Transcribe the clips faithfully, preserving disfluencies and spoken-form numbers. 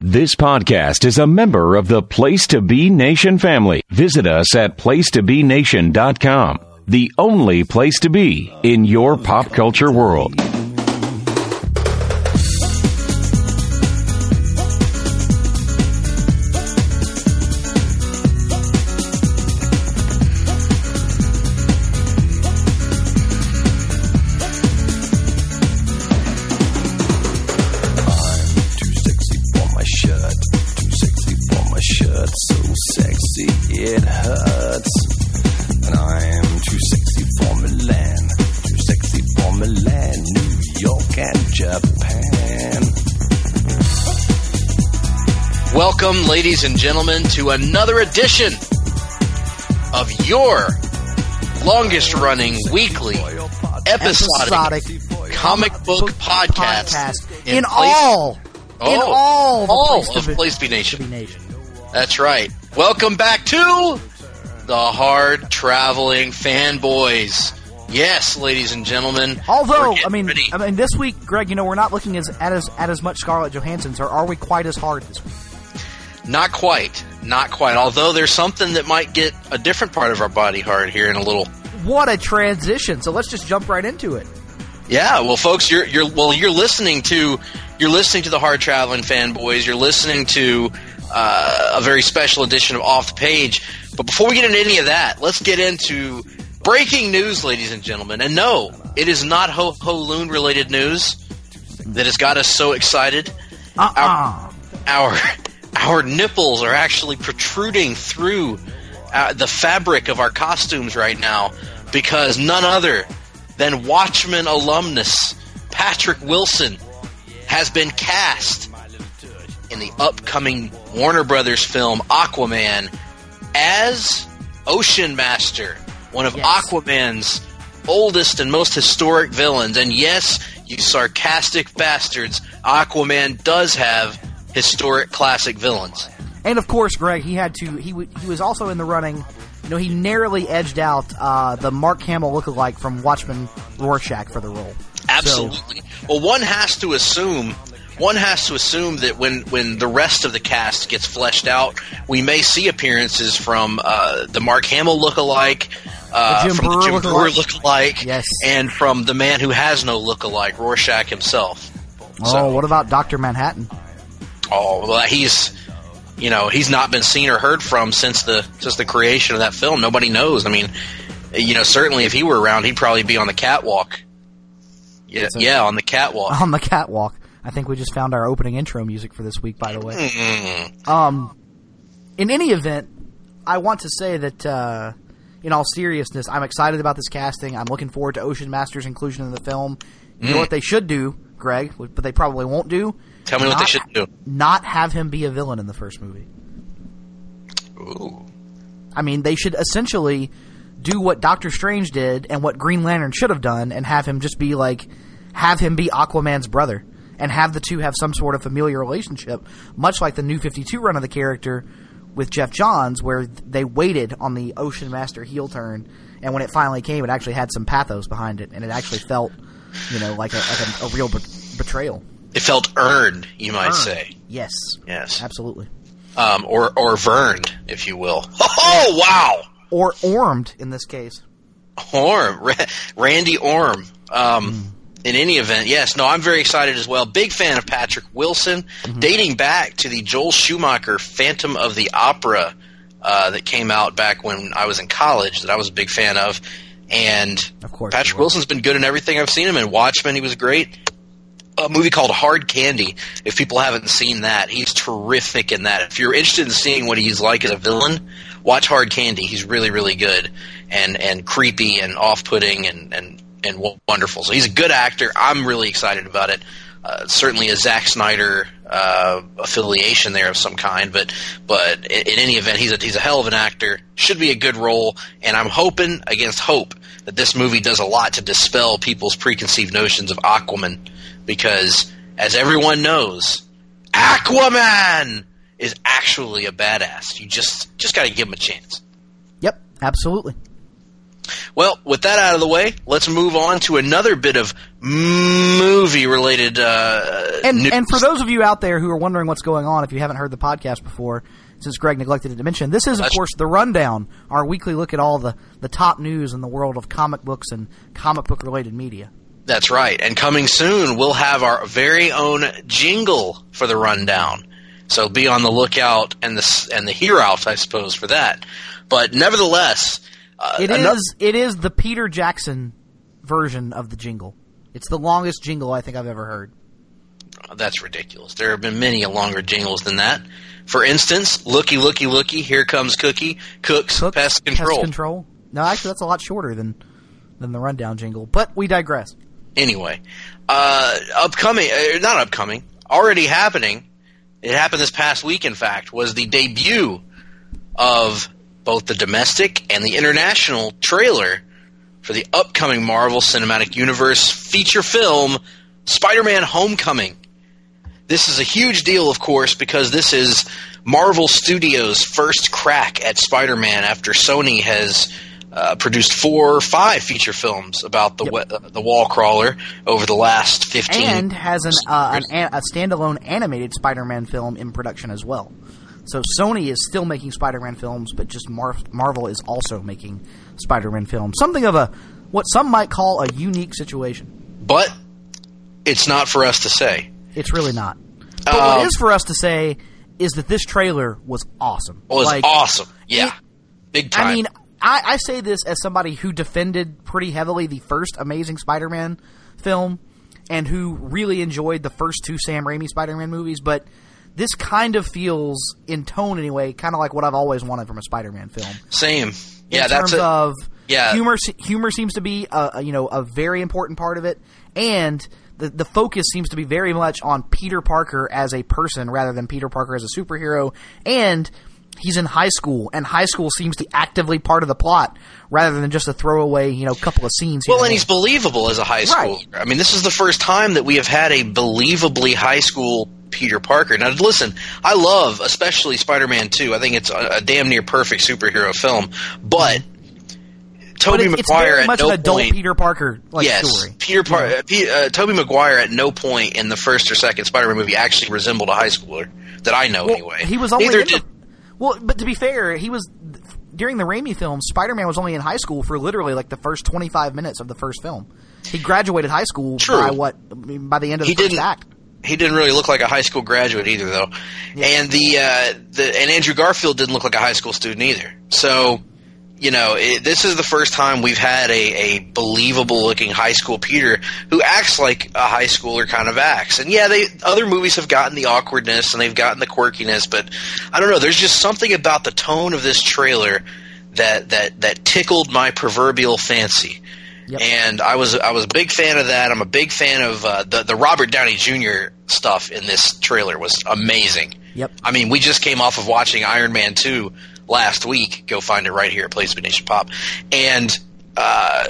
This podcast is a member of the Place to Be Nation family. Visit us at place to be nation dot com, the only place to be in your pop culture world. Welcome, ladies and gentlemen, to another edition of your longest-running weekly episodic, episodic comic book, book podcast, podcast in, in all, oh, in all, all the of Place, Place to Be Nation. to Be Nation. That's right. Welcome back to the hard-traveling fanboys. Yes, ladies and gentlemen. Although, I mean, ready. I mean, this week, Greg, you know, we're not looking as at as at as much Scarlett Johansson's, or are we quite as hard this week? Not quite. Not quite. Although there's something that might get a different part of our body hard here in a little. What a transition! So let's just jump right into it. Yeah, well, folks, you're you're well, you're listening to you're listening to the Hard Traveling Fanboys. You're listening to uh, a very special edition of Off the Page. But before we get into any of that, let's get into breaking news, ladies and gentlemen. And no, it is not Ho Ho Loon related news that has got us so excited. Uh uh Our, our Our nipples are actually protruding through uh, the fabric of our costumes right now because none other than Watchmen alumnus Patrick Wilson has been cast in the upcoming Warner Brothers film Aquaman as Ocean Master, one of yes. Aquaman's oldest and most historic villains. And yes, you sarcastic bastards, Aquaman does have historic classic villains. And of course, Greg, he had to. He w- he was also in the running. You know, he narrowly edged out uh, the Mark Hamill lookalike from Watchmen, Rorschach, for the role. Absolutely. So, well, one has to assume. One has to assume that when, when the rest of the cast gets fleshed out, we may see appearances from uh, the Mark Hamill lookalike, uh, the Jim from Brewer the Jim Brewer lookalike. lookalike, yes, and from the man who has no lookalike, Rorschach himself. Oh, so, what about Doctor Manhattan? Oh, well, he's, you know, he's not been seen or heard from since the since the creation of that film. Nobody knows. I mean, you know, certainly if he were around, he'd probably be on the catwalk. Yeah, so, yeah, on the catwalk. On the catwalk. I think we just found our opening intro music for this week, by the way. Mm-hmm. Um, in any event, I want to say that, uh, in all seriousness, I'm excited about this casting. I'm looking forward to Ocean Master's inclusion in the film. You mm. know what they should do, Greg, but they probably won't do? Tell me not, what they should do. Not have him be a villain in the first movie. Ooh. I mean, they should essentially do what Doctor Strange did and what Green Lantern should have done and have him just be like, have him be Aquaman's brother and have the two have some sort of familiar relationship, much like the New fifty-two run of the character with Jeff Johns, where they waited on the Ocean Master heel turn, and when it finally came, it actually had some pathos behind it, and it actually felt, you know, like a, like a, a real be- betrayal. It felt earned, you might earned. say. Yes. Yes. Absolutely. Um, or or verned, if you will. Oh, wow! Or ormed, in this case. Orm. Ra- Randy Orm. Um, mm. In any event, yes. No, I'm very excited as well. Big fan of Patrick Wilson, mm-hmm. dating back to the Joel Schumacher Phantom of the Opera uh, that came out back when I was in college that I was a big fan of. And of course, Patrick Wilson's been good in everything I've seen him in. Watchmen, he was great. A movie called Hard Candy, if people haven't seen that, he's terrific in that. If you're interested in seeing what he's like as a villain, watch Hard Candy. He's really, really good and, and creepy and off-putting and, and, and wonderful. So he's a good actor. I'm really excited about it. Uh, certainly a Zack Snyder uh, affiliation there of some kind, but but in, in any event, he's a, he's a hell of an actor. Should be a good role, and I'm hoping against hope that this movie does a lot to dispel people's preconceived notions of Aquaman. Because, as everyone knows, Aquaman is actually a badass. You just just got to give him a chance. Yep, absolutely. Well, with that out of the way, let's move on to another bit of movie-related uh, and, news. And for those of you out there who are wondering what's going on, if you haven't heard the podcast before, since Greg neglected to mention, this is, of That's course, The Rundown, our weekly look at all the, the top news in the world of comic books and comic book-related media. That's right. And coming soon, we'll have our very own jingle for The Rundown. So be on the lookout and the, and the hear out, I suppose, for that. But nevertheless... Uh, it enough- is it is the Peter Jackson version of the jingle. It's the longest jingle I think I've ever heard. That's ridiculous. There have been many longer jingles than that. For instance, looky, looky, looky, here comes Cookie, Cooks, Cook, Pest Control. Pest Control. No, actually, that's a lot shorter than than the Rundown jingle. But we digress. Anyway, uh, upcoming, uh, not upcoming, already happening, it happened this past week, in fact, was the debut of both the domestic and the international trailer for the upcoming Marvel Cinematic Universe feature film, Spider-Man Homecoming. This is a huge deal, of course, because this is Marvel Studios' first crack at Spider-Man after Sony has uh, produced four or five feature films about the Yep. uh, the wall crawler over the last fifteen And has an, uh, an a standalone animated Spider-Man film in production as well. So Sony is still making Spider-Man films, but just Mar- Marvel is also making Spider-Man films. Something of a what some might call a unique situation. But it's not for us to say. It's really not. But Um, what is for us to say is that this trailer was awesome. It was Like, awesome. Yeah. it- Big time. I mean, I, I say this as somebody who defended pretty heavily the first Amazing Spider-Man film and who really enjoyed the first two Sam Raimi Spider-Man movies, but this kind of feels, in tone anyway, kind of like what I've always wanted from a Spider-Man film. Same. Yeah, in that's terms a, of yeah. humor. Humor seems to be a, a, you know a very important part of it, and the the focus seems to be very much on Peter Parker as a person rather than Peter Parker as a superhero. And he's in high school, and high school seems to be actively part of the plot rather than just a throwaway you know couple of scenes. Here Well, and and he's there. believable as a high schooler. Right. I mean, this is the first time that we have had a believably high school Peter Parker. Now, listen, I love, especially Spider-Man two. I think it's a, a damn near perfect superhero film. But Tobey but it, it's Maguire very at much no an adult point, Peter Parker like yes, story. Peter Par- uh, P- uh, Tobey Maguire at no point in the first or second Spider-Man movie actually resembled a high schooler that I know Well, anyway. He was only Neither in did. the, well, but to be fair, he was during the Raimi films. Spider-Man was only in high school for literally like the first twenty-five minutes of the first film. He graduated high school True. by what I mean, by the end of the He first didn't- act. He didn't really look like a high school graduate either, though. Yeah. And the uh, the and Andrew Garfield didn't look like a high school student either. So, you know, it, this is the first time we've had a, a believable looking high school Peter who acts like a high schooler kind of acts. And yeah, they other movies have gotten the awkwardness and they've gotten the quirkiness, but I don't know. There's just something about the tone of this trailer that that that tickled my proverbial fancy. Yep. And I was I was a big fan of that. I'm a big fan of uh, the the Robert Downey Junior stuff in this trailer was amazing. Yep. I mean, we just came off of watching Iron Man two last week. Go find it right here at Place to Be Nation Pop. And uh,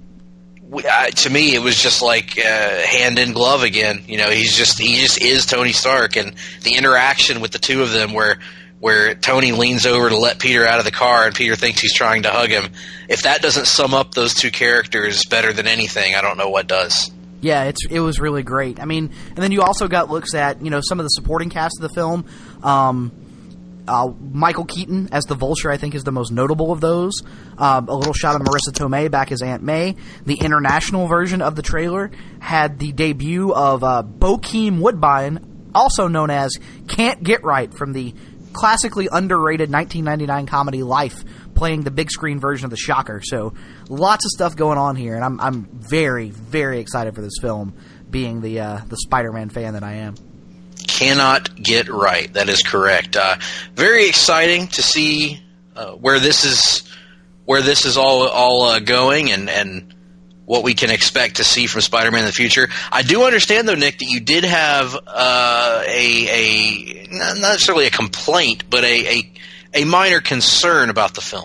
we, uh, to me, it was just like uh, hand in glove again. You know, he's just he just is Tony Stark, and the interaction with the two of them where. where Tony leans over to let Peter out of the car and Peter thinks he's trying to hug him. If that doesn't sum up those two characters better than anything, I don't know what does. Yeah, it's it was really great. I mean, and then you also got looks at you know some of the supporting cast of the film. Um, uh, Michael Keaton as the Vulture, I think, is the most notable of those. Um, a little shot of Marissa Tomei back as Aunt May. The international version of the trailer had the debut of uh, Bokeem Woodbine, also known as Can't Get Right from the classically underrated nineteen ninety-nine comedy Life, playing the big screen version of The Shocker. So lots of stuff going on here, and I'm I'm very very excited for this film, being the uh, the Spider-Man fan that I am. Cannot get right. That is correct. Uh, very exciting to see uh, where this is where this is all all uh, going, and and what we can expect to see from Spider-Man in the future. I do understand, though, Nick, that you did have uh, a a not necessarily a complaint, but a, a a minor concern about the film.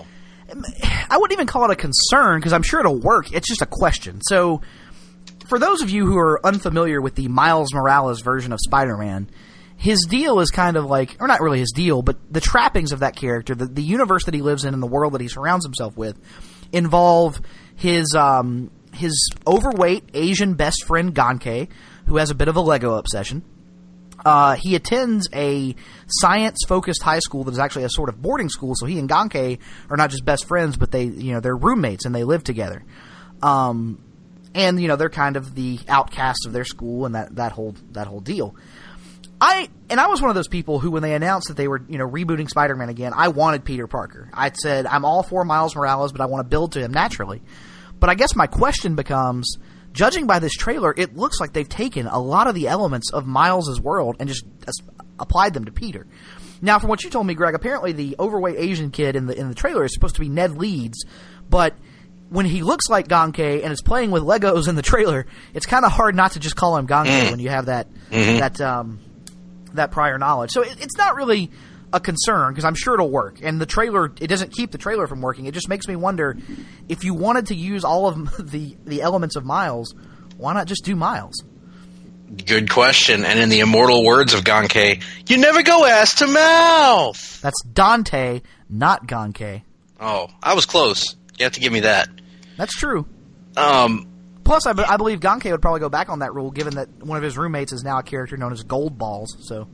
I wouldn't even call it a concern because I'm sure it'll work. It's just a question. So, for those of you who are unfamiliar with the Miles Morales version of Spider-Man, his deal is kind of like, or not really his deal, but the trappings of that character, the, the universe that he lives in and the world that he surrounds himself with, involve his um, his overweight Asian best friend Gankei, who has a bit of a Lego obsession. Uh, he attends a science-focused high school that is actually a sort of boarding school, so he and Gankei are not just best friends, but they, you know, they're roommates and they live together. Um, and you know, they're kind of the outcasts of their school and that, that whole that whole deal. I and I was one of those people who, when they announced that they were, you know, rebooting Spider-Man again, I wanted Peter Parker. I said, I'm all for Miles Morales, but I want to build to him naturally. But I guess my question becomes, judging by this trailer, it looks like they've taken a lot of the elements of Miles' world and just applied them to Peter. Now, from what you told me, Greg, apparently the overweight Asian kid in the in the trailer is supposed to be Ned Leeds, but when he looks like Gankei and is playing with Legos in the trailer, it's kind of hard not to just call him Gankei mm. when you have that mm-hmm. that um, that prior knowledge. So it, it's not really a concern, because I'm sure it'll work. And the trailer, it doesn't keep the trailer from working. It just makes me wonder, if you wanted to use all of the, the elements of Miles, why not just do Miles? Good question. And in the immortal words of Gankei, you never go ass to mouth. That's Dante, not Gankei. Oh, I was close. You have to give me that. That's true. Um, Plus, I, be- I believe Gankei would probably go back on that rule, given that one of his roommates is now a character known as Gold Balls. So,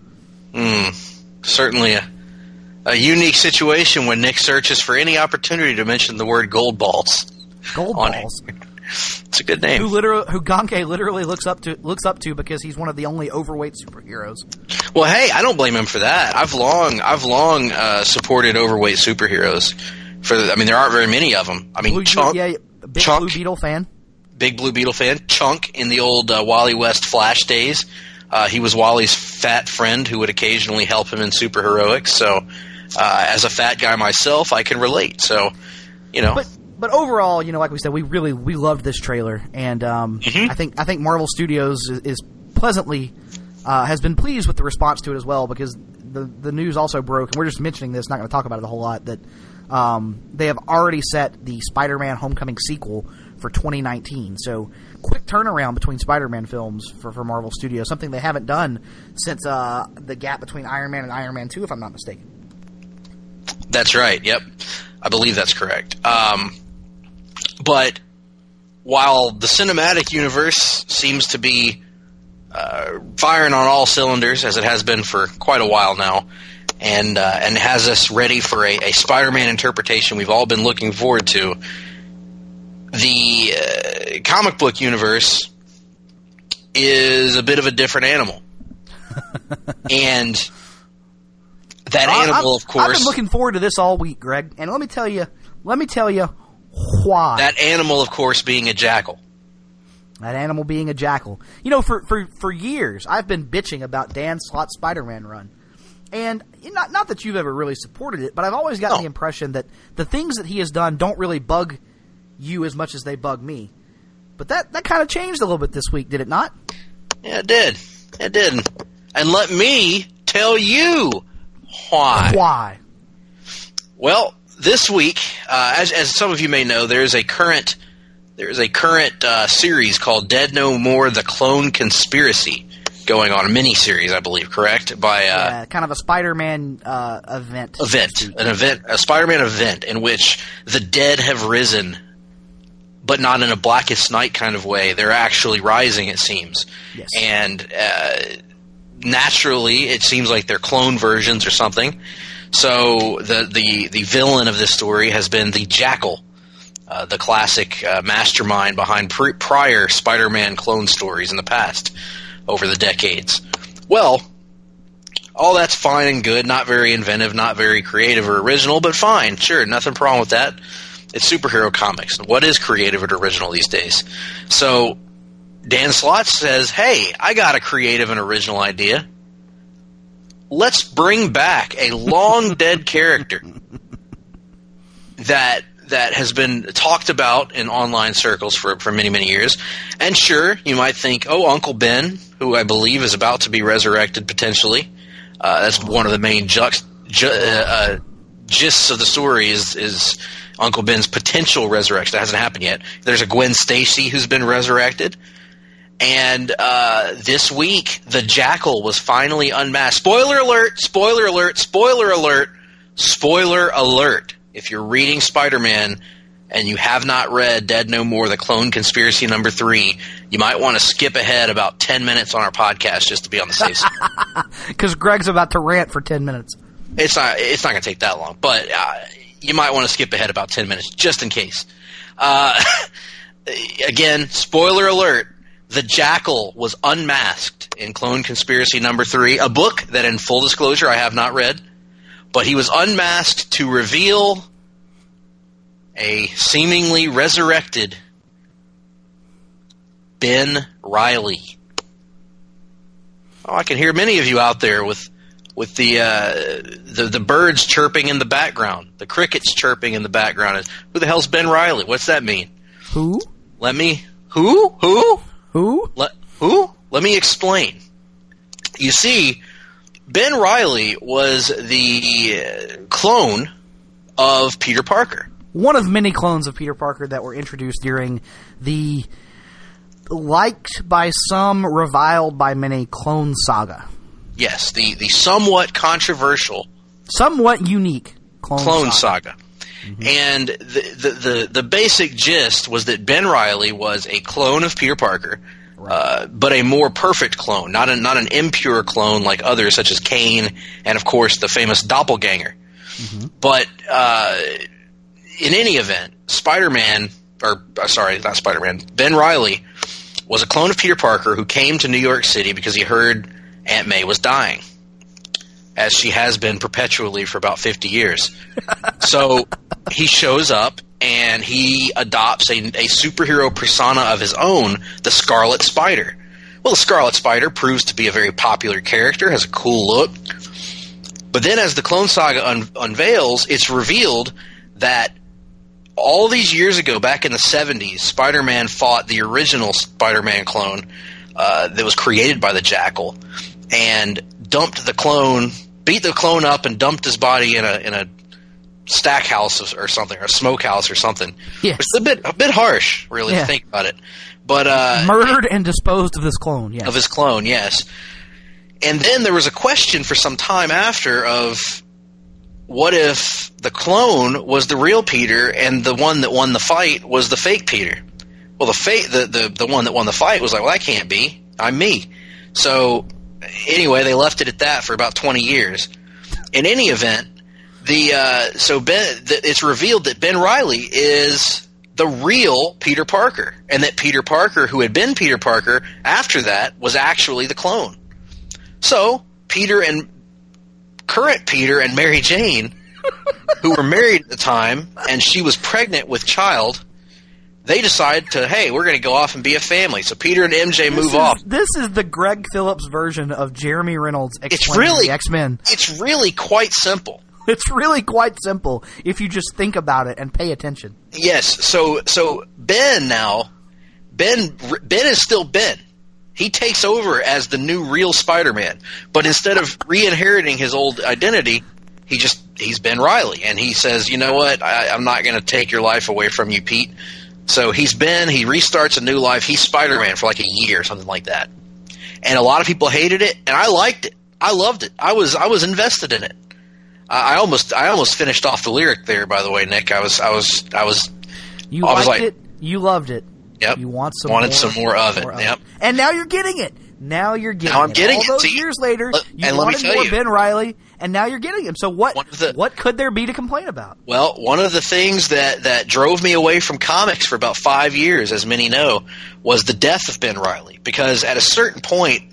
mm, certainly a, a unique situation when Nick searches for any opportunity to mention the word Gold Balls. Gold Balls. It. It's a good name. Who literally, who Gankei literally looks up to looks up to because he's one of the only overweight superheroes. Well, hey, I don't blame him for that. I've long, I've long uh, supported overweight superheroes. For the, I mean, there aren't very many of them. I mean, Blue, Chunk, yeah, big Chunk, Blue Beetle fan. Big Blue Beetle fan. Chunk in the old uh, Wally West Flash days. Uh, he was Wally's fat friend who would occasionally help him in superheroics. So, uh, as a fat guy myself, I can relate. So, you know. But, but overall, you know, like we said, we really we loved this trailer, and um, mm-hmm. I think I think Marvel Studios is, is pleasantly uh, has been pleased with the response to it as well, because the the news also broke, and we're just mentioning this, not going to talk about it a whole lot, that um, they have already set the Spider-Man Homecoming sequel for twenty nineteen. So quick turnaround between Spider-Man films for, for Marvel Studios, something they haven't done since uh, the gap between Iron Man and Iron Man two, if I'm not mistaken. That's right. Yep, I believe that's correct. Um, but while the cinematic universe seems to be uh, firing on all cylinders, as it has been for quite a while now, and uh, and has us ready for a, a Spider-Man interpretation we've all been looking forward to, the uh, comic book universe is a bit of a different animal. And that I, animal, I've, of course... I've been looking forward to this all week, Greg. And let me tell you, let me tell you why. That animal, of course, being a jackal. That animal being a jackal. You know, for, for, for years, I've been bitching about Dan Slott's Spider-Man run. And not not that you've ever really supported it, but I've always gotten no. the impression that the things that he has done don't really bug you as much as they bug me. But that, that kind of changed a little bit this week, did it not? Yeah, it did. It did. And let me tell you why. Why? Well, this week, uh, as as some of you may know, there is a current there is a current uh, series called Dead No More: The Clone Conspiracy going on, a mini-series, I believe, correct? By uh, yeah, kind of a Spider-Man uh, event. Event, an event, a Spider-Man event in which the dead have risen, but not in a Blackest Night kind of way. They're actually rising, it seems. Yes. And uh, naturally, it seems like they're clone versions or something. So the the, the villain of this story has been the Jackal, uh, the classic uh, mastermind behind pre- prior Spider-Man clone stories in the past over the decades. Well, all that's fine and good, not very inventive, not very creative or original, but fine, sure, nothing wrong with that. It's superhero comics. What is creative and original these days? So Dan Slott says, hey, I got a creative and original idea. Let's bring back a long-dead character that that has been talked about in online circles for, for many, many years. And sure, you might think, oh, Uncle Ben, who I believe is about to be resurrected potentially. Uh, that's one of the main juxt, ju- uh, uh, gists of the story is, is Uncle Ben's potential resurrection. That hasn't happened yet. There's a Gwen Stacy who's been resurrected. And uh, this week, the Jackal was finally unmasked. Spoiler alert, spoiler alert, spoiler alert, spoiler alert. If you're reading Spider-Man and you have not read Dead No More, The Clone Conspiracy number three, you might want to skip ahead about ten minutes on our podcast just to be on the safe side. Because Greg's about to rant for ten minutes. It's not, it's not going to take that long, but uh, you might want to skip ahead about ten minutes just in case. Uh, again, spoiler alert, the Jackal was unmasked in Clone Conspiracy number three, a book that, in full disclosure, I have not read, but he was unmasked to reveal a seemingly resurrected Ben Reilly. Oh, I can hear many of you out there with with the uh, the the birds chirping in the background, the crickets chirping in the background. Who the hell's Ben Reilly? What's that mean? Who? Let me. Who? Who? Who? Let who? Let me explain. You see, Ben Reilly was the clone of Peter Parker. One of many clones of Peter Parker that were introduced during the liked by some, reviled by many Clone Saga. Yes, the, the somewhat controversial, somewhat unique Clone, clone Saga. Saga. Mm-hmm. And the, the, the, the basic gist was that Ben Reilly was a clone of Peter Parker, right. uh, but a more perfect clone, not, a, not an impure clone like others such as Kane and, of course, the famous Doppelganger. Mm-hmm. But uh, in any event, Spider-Man, or uh, sorry, not Spider-Man, Ben Reilly was a clone of Peter Parker who came to New York City because he heard Aunt May was dying, as she has been perpetually for about fifty years. So he shows up and he adopts a, a superhero persona of his own, the Scarlet Spider. Well, the Scarlet Spider proves to be a very popular character, has a cool look. But then as the Clone Saga un- unveils, it's revealed that all these years ago, back in the seventies, Spider-Man fought the original Spider-Man clone uh, that was created by the Jackal, and dumped the clone, beat the clone up, and dumped his body in a in a stack house or something, or a smokehouse or something. Yes. It's a bit a bit harsh, really, yeah. to think about it. But uh, murdered and disposed of this clone. Yes. Of his clone, yes. And then there was a question for some time after of, what if the clone was the real Peter and the one that won the fight was the fake Peter? Well, the fake the, the the one that won the fight was like, well, that can't be. I'm me. So anyway, they left it at that for about twenty years. In any event, the uh, so Ben, the, it's revealed that Ben Reilly is the real Peter Parker, and that Peter Parker, who had been Peter Parker after that, was actually the clone. So Peter and current Peter and Mary Jane, who were married at the time, and she was pregnant with child, they decide to, hey, we're going to go off and be a family. So Peter and M J this move is, off. This is the Greg Phillips version of Jeremy Reynolds explaining it's really, the X-Men. It's really quite simple. It's really quite simple if you just think about it and pay attention. Yes. So so Ben now, Ben Ben is still Ben. He takes over as the new real Spider-Man. But instead of re-inheriting his old identity, he just he's Ben Reilly. And he says, you know what, I, I'm not going to take your life away from you, Pete. So he's Ben, he restarts a new life. He's Spider-Man for like a year or something like that. And a lot of people hated it, and I liked it. I loved it. I was I was invested in it. I, I almost I almost finished off the lyric there, by the way, Nick. I was I was I was You I was liked like, it, you loved it. Yep. You want some wanted more, some more of it. more Yep. Of it. And now you're getting it. Now you're getting it. Now I'm getting All it. those See, years later, let- you and let me wanted tell more you. Ben Reilly, and now you're getting him. So what One of the- what could there be to complain about? Well, one of the things that, that drove me away from comics for about five years, as many know, was the death of Ben Reilly. Because at a certain point,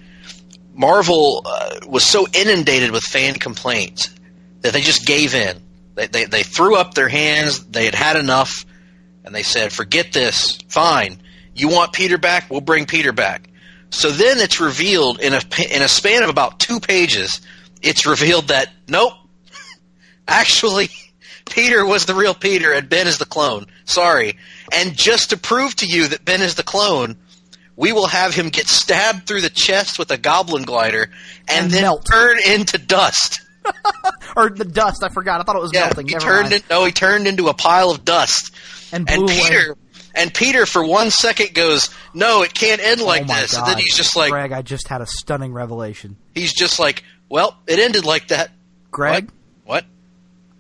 Marvel uh, was so inundated with fan complaints that they just gave in. They, they, they threw up their hands. They had had enough, and they said, forget this. Fine. You want Peter back? We'll bring Peter back. So then it's revealed in a, in a span of about two pages, it's revealed that, nope, actually, Peter was the real Peter and Ben is the clone. Sorry. And just to prove to you that Ben is the clone, we will have him get stabbed through the chest with a goblin glider and, And then melt. turn into dust. Or the dust, I forgot. I thought it was Yeah, melting. he Never turned mind. in, no, he turned into a pile of dust. And And blew away. Peter, and Peter, for one second, goes, "No, it can't end like oh my this." God. And then he's just like, Greg, I just had a stunning revelation. he's just like, "Well, it ended like that." Greg, What? What?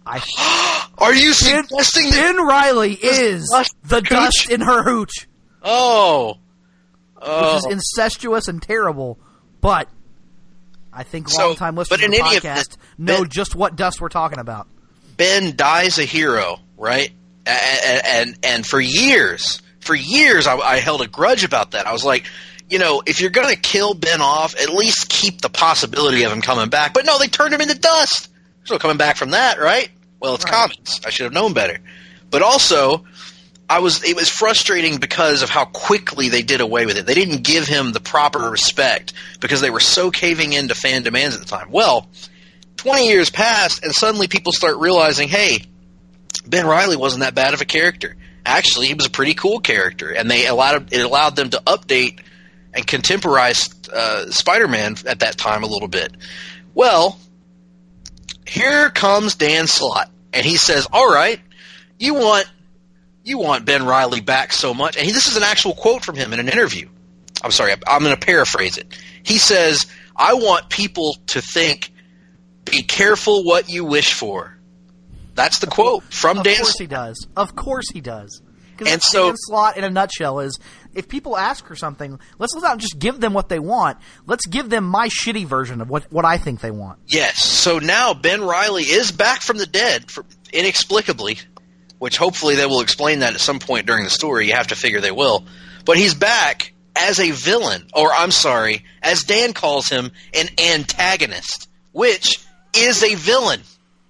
I, Are you Ben, suggesting Ben that Reilly is dust the cooch? dust in her hooch, Oh. which Oh. is incestuous and terrible, but I think So, long-time listeners but of in the any podcast event, know Ben- just what dust we're talking about. Ben dies a hero, right? And and, and for years, for years, I, I held a grudge about that. I was like, you know, if you're going to kill Ben off, at least keep the possibility of him coming back. But no, they turned him into dust. There's no coming back from that, right? Well, it's Right. comics. I should have known better. But also, I was it was frustrating because of how quickly they did away with it. They didn't give him the proper respect because they were so caving into fan demands at the time. Well, twenty years passed, and suddenly people start realizing, hey, Ben Reilly wasn't that bad of a character. Actually, he was a pretty cool character, and they allowed it allowed them to update and contemporize uh, Spider-Man at that time a little bit. Well, here comes Dan Slott, and he says, "All right, you want you want Ben Reilly back so much." And he, this is an actual quote from him in an interview. I'm sorry, I'm going to paraphrase it. He says, "I want people to think, be careful what you wish for." That's the quote from Of Dan course Slott. he does. Of course he does. Because And so- Dan Slott, in a nutshell, is if people ask for something, let's not just give them what they want. Let's give them my shitty version of what, what I think they want. Yes. So now Ben Reilly is back from the dead, for, inexplicably, which hopefully they will explain that at some point during the story. You have to figure they will. But he's back as a villain, or I'm sorry, as Dan calls him, an antagonist, which is a villain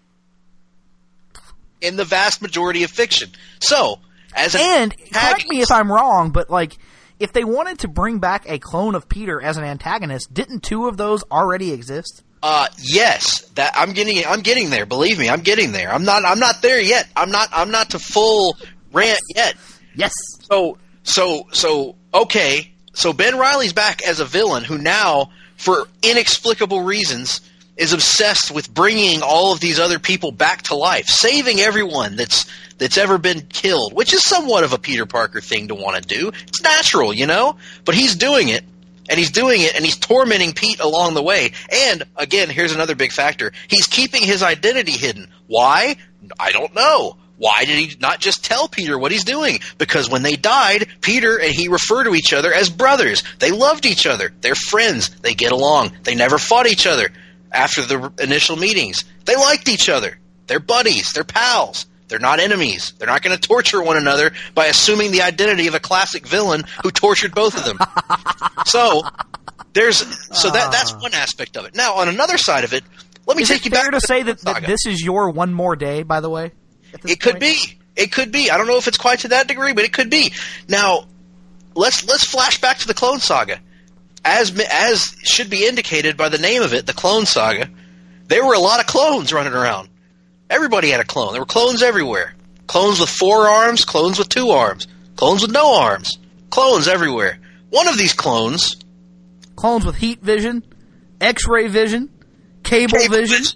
in the vast majority of fiction. So, as an And correct antagonist- me if I'm wrong, but like, if they wanted to bring back a clone of Peter as an antagonist, didn't two of those already exist? Uh, yes, that I'm getting. I'm getting there. Believe me, I'm getting there. I'm not. I'm not there yet. I'm not. I'm not to full rant yet. Yes. So, so, so. Okay. So Ben Reilly's back as a villain who now, for inexplicable reasons, is obsessed with bringing all of these other people back to life, saving everyone that's that's ever been killed, which is somewhat of a Peter Parker thing to want to do. It's natural, you know. But he's doing it. And he's doing it, and he's tormenting Pete along the way. And, again, here's another big factor. He's keeping his identity hidden. Why? I don't know. Why did he not just tell Peter what he's doing? Because when they died, Peter and he refer to each other as brothers. They loved each other. They're friends. They get along. They never fought each other after the initial meetings. They liked each other. They're buddies. They're pals. They're not enemies. They're not going to torture one another by assuming the identity of a classic villain who tortured both of them. So there's so that that's one aspect of it. Now, on another side of it, let me Is take it you fair back to the say that, that saga. this is your one more day, by the way? at this It could point? be. It could be. I don't know if it's quite to that degree, but it could be. Now, let's let's flash back to the Clone Saga. As as should be indicated by the name of it, the Clone Saga, there were a lot of clones running around. Everybody had a clone. There were clones everywhere. Clones with four arms, clones with two arms, clones with no arms, clones everywhere. One of these clones, Clones with heat vision, X-ray vision, cable, Cable vision. vision.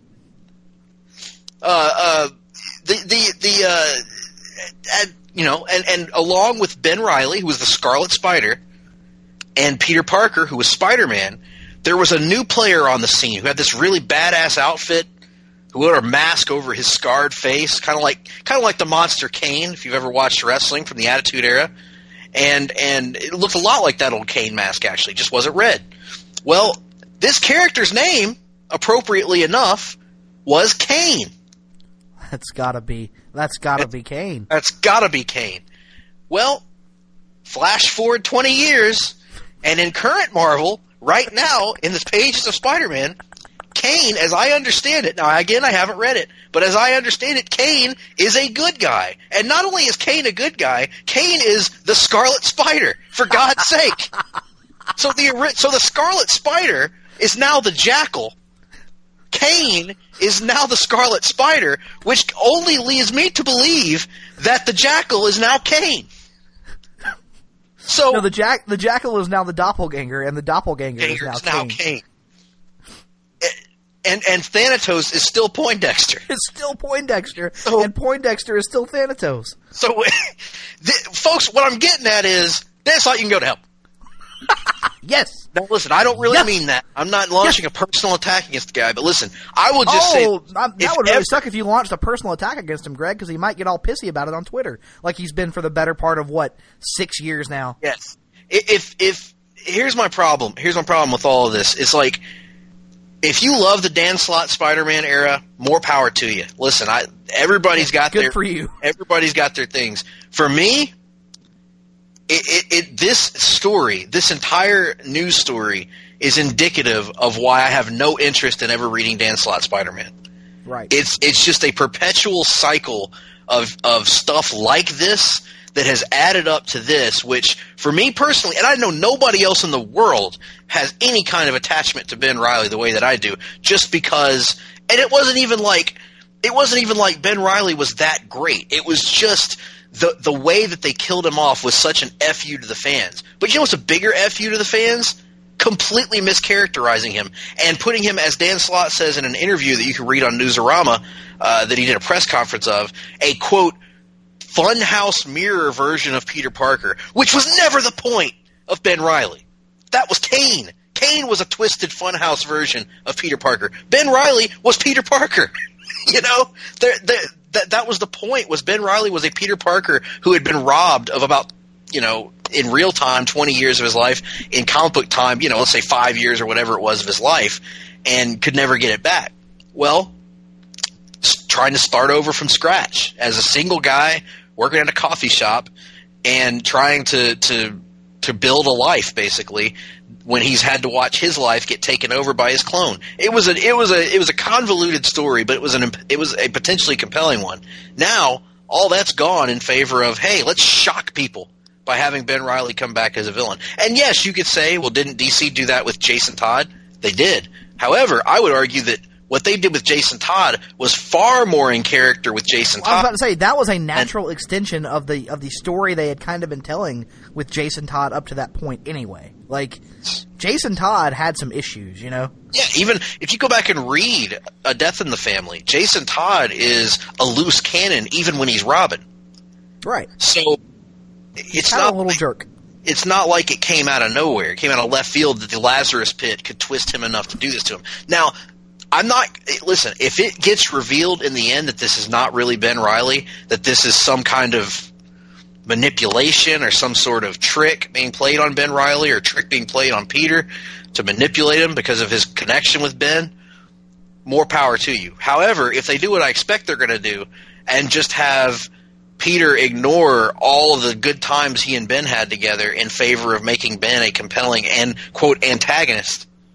uh, uh, the the the uh, and, you know, and and along with Ben Reilly, who was the Scarlet Spider, and Peter Parker, who was Spider-Man, there was a new player on the scene who had this really badass outfit, who wore a mask over his scarred face, kind of like kind of like the monster Kane, if you've ever watched wrestling from the Attitude Era. And and it looked a lot like that old Kane mask, actually, just wasn't red. Well, this character's name, appropriately enough, was Kane. That's gotta be. That's gotta be Kane. That's gotta be Kane. Well, flash forward twenty years, and in current Marvel, right now, in the pages of Spider-Man, Kane, as I understand it, now again I haven't read it, but as I understand it, Kane is a good guy. And not only is Kane a good guy, Kane is the Scarlet Spider, for God's sake. So the so the Scarlet Spider is now the Jackal. Kane is now the Scarlet Spider, which only leads me to believe that the Jackal is now Kane. So No, the jack the jackal is now the doppelganger, and the doppelganger is now, is now Kane. Kane. And and Thanatos is still Poindexter. It's still Poindexter, So- and Poindexter is still Thanatos. So, the, folks, what I'm getting at is, that's how you can go to hell. Yes, Now, listen, I don't really Yes. mean that. I'm not launching Yes. a personal attack against the guy, but listen, I will just oh, say... that if would really ever- suck if you launched a personal attack against him, Greg, because he might get all pissy about it on Twitter, like he's been for the better part of, what, six years now. Yes. If, if, here's my problem. Here's my problem with all of this. It's like, if you love the Dan Slott Spider-Man era, more power to you. Listen, I everybody's got Good their... for you. Everybody's got their things. For me... It, it, it this story, this entire news story, is indicative of why I have no interest in ever reading Dan Slott Spider-Man. Right. It's it's just a perpetual cycle of of stuff like this that has added up to this, which for me personally, and I know nobody else in the world has any kind of attachment to Ben Reilly the way that I do, just because. And it wasn't even like it wasn't even like Ben Reilly was that great. It was just. The the way that they killed him off was such an F you to the fans. But you know what's a bigger F you to the fans? Completely mischaracterizing him and putting him, as Dan Slott says in an interview that you can read on Newsarama, uh, that he did a press conference of, a, quote, funhouse mirror version of Peter Parker, which was never the point of Ben Reilly. That was Kane. Kane was a twisted funhouse version of Peter Parker. Ben Reilly was Peter Parker. You know? There, there, That that was the point. Was Ben Reilly was a Peter Parker who had been robbed of about, you know, in real time, twenty years of his life. In comic book time, you know, let's say five years or whatever it was of his life, and could never get it back. Well, trying to start over from scratch as a single guy working at a coffee shop and trying to to to build a life, basically, when he's had to watch his life get taken over by his clone. It was a it was a it was a convoluted story, but it was an it was a potentially compelling one. Now all that's gone in favor of, hey, let's shock people by having Ben Reilly come back as a villain. And yes, you could say, well, didn't D C do that with Jason Todd? They did. However, I would argue that what they did with Jason Todd was far more in character with Jason Todd. I was about to say that was a natural and, extension of the of the story they had kind of been telling with Jason Todd up to that point anyway. Like, Jason Todd had some issues, you know? Yeah, even if you go back and read A Death in the Family, Jason Todd is a loose cannon even when he's Robin. Right. So it's kind not of a little like, jerk. It's not like it came out of nowhere. It came out of left field that the Lazarus Pit could twist him enough to do this to him. Now, I'm not – listen, if it gets revealed in the end that this is not really Ben Reilly, that this is some kind of manipulation or some sort of trick being played on Ben Reilly or trick being played on Peter to manipulate him because of his connection with Ben, more power to you. However, if they do what I expect they're going to do and just have Peter ignore all of the good times he and Ben had together in favor of making Ben a compelling and, quote, antagonist –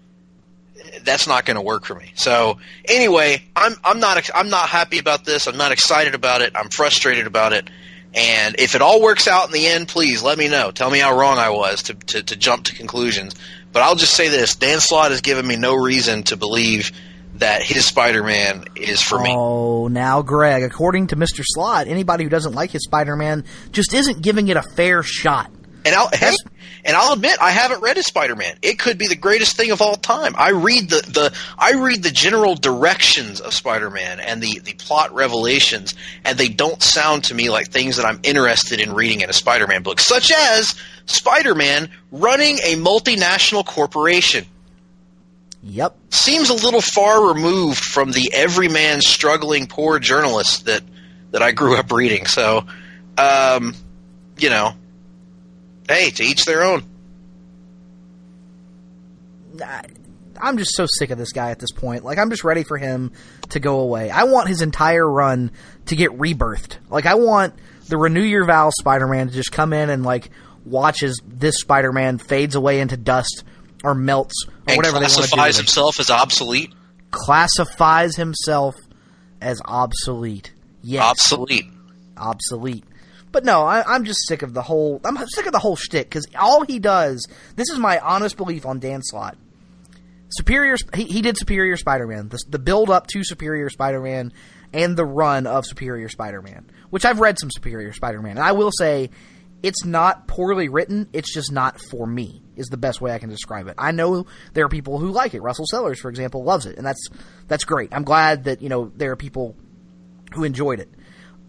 that's not going to work for me. So anyway, I'm I'm not I'm not happy about this. I'm not excited about it. I'm frustrated about it. And if it all works out in the end, please let me know. Tell me how wrong I was to to, to jump to conclusions. But I'll just say this: Dan Slott has given me no reason to believe that his Spider-Man is for me. Oh, now, Greg, according to Mister Slott, anybody who doesn't like his Spider-Man just isn't giving it a fair shot. And I'll hey, and I'll admit I haven't read his Spider-Man. It could be the greatest thing of all time. I read the, the I read the general directions of Spider-Man and the, the plot revelations, and they don't sound to me like things that I'm interested in reading in a Spider-Man book, such as Spider-Man running a multinational corporation. Yep. Seems a little far removed from the everyman struggling poor journalist that, that I grew up reading. So, um, you know. Hey, to each their own. I'm just so sick of this guy at this point. Like, I'm just ready for him to go away. I want his entire run to get rebirthed. Like, I want the Renew Your Vows Spider-Man to just come in and, like, watch as this Spider-Man fades away into dust or melts or and whatever they want to do. Classifies himself as obsolete. Classifies himself as obsolete. Yes. Obsolete. Obsolete. But no, I, I'm just sick of the whole. I'm sick of the whole shtick because all he does. This is my honest belief on Dan Slott. Superior. He, he did Superior Spider-Man. The, the build up to Superior Spider-Man and the run of Superior Spider-Man, which I've read some Superior Spider-Man, and I will say it's not poorly written. It's just not for me. Is the best way I can describe it. I know there are people who like it. Russell Sellers, for example, loves it, and that's that's great. I'm glad that you know there are people who enjoyed it.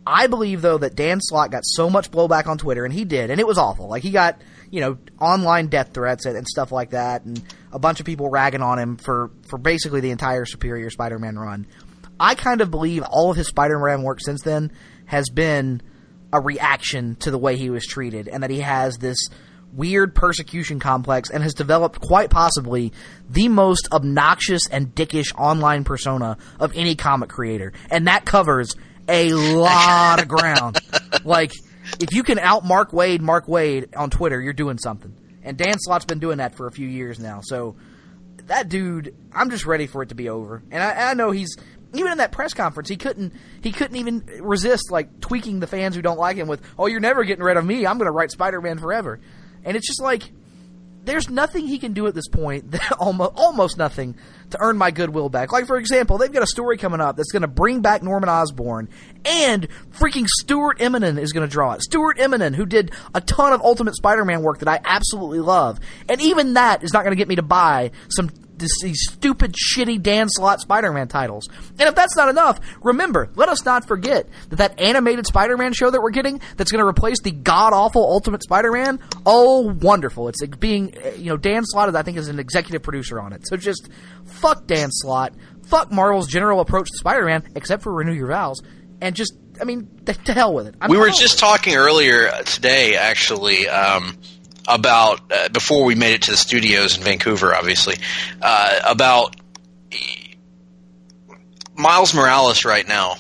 I believe, though, that Dan Slott got so much blowback on Twitter, and he did, and it was awful. Like, he got, you know, online death threats and, and stuff like that, and a bunch of people ragging on him for, for basically the entire Superior Spider-Man run. I kind of believe all of his Spider-Man work since then has been a reaction to the way he was treated, and that he has this weird persecution complex and has developed quite possibly the most obnoxious and dickish online persona of any comic creator. And that covers a lot of ground. Like, if you can out Mark Wade, Mark Wade on Twitter, you're doing something. And Dan Slott's been doing that for a few years now. So that dude, I'm just ready for it to be over. And I, I know he's, even in that press conference, he couldn't he couldn't even resist, like, tweaking the fans who don't like him with, oh, you're never getting rid of me, I'm going to write Spider-Man forever. And it's just like, there's nothing he can do at this point, almost, almost nothing, to earn my goodwill back. Like, for example, they've got a story coming up that's going to bring back Norman Osborn, and freaking Stuart Immonen is going to draw it. Stuart Immonen, who did a ton of Ultimate Spider-Man work that I absolutely love. And even that is not going to get me to buy some this, these stupid, shitty Dan Slott Spider-Man titles. And if that's not enough, remember, let us not forget that that animated Spider-Man show that we're getting that's going to replace the god-awful Ultimate Spider-Man, oh, wonderful. It's like being, you know, Dan Slott, I think, is an executive producer on it. So just fuck Dan Slott, fuck Marvel's general approach to Spider-Man, except for renew your vows, and just, I mean, to, to hell with it. I'm we were just talking earlier today, actually, um, about, uh, before we made it to the studios in Vancouver, obviously, uh, about Miles Morales right now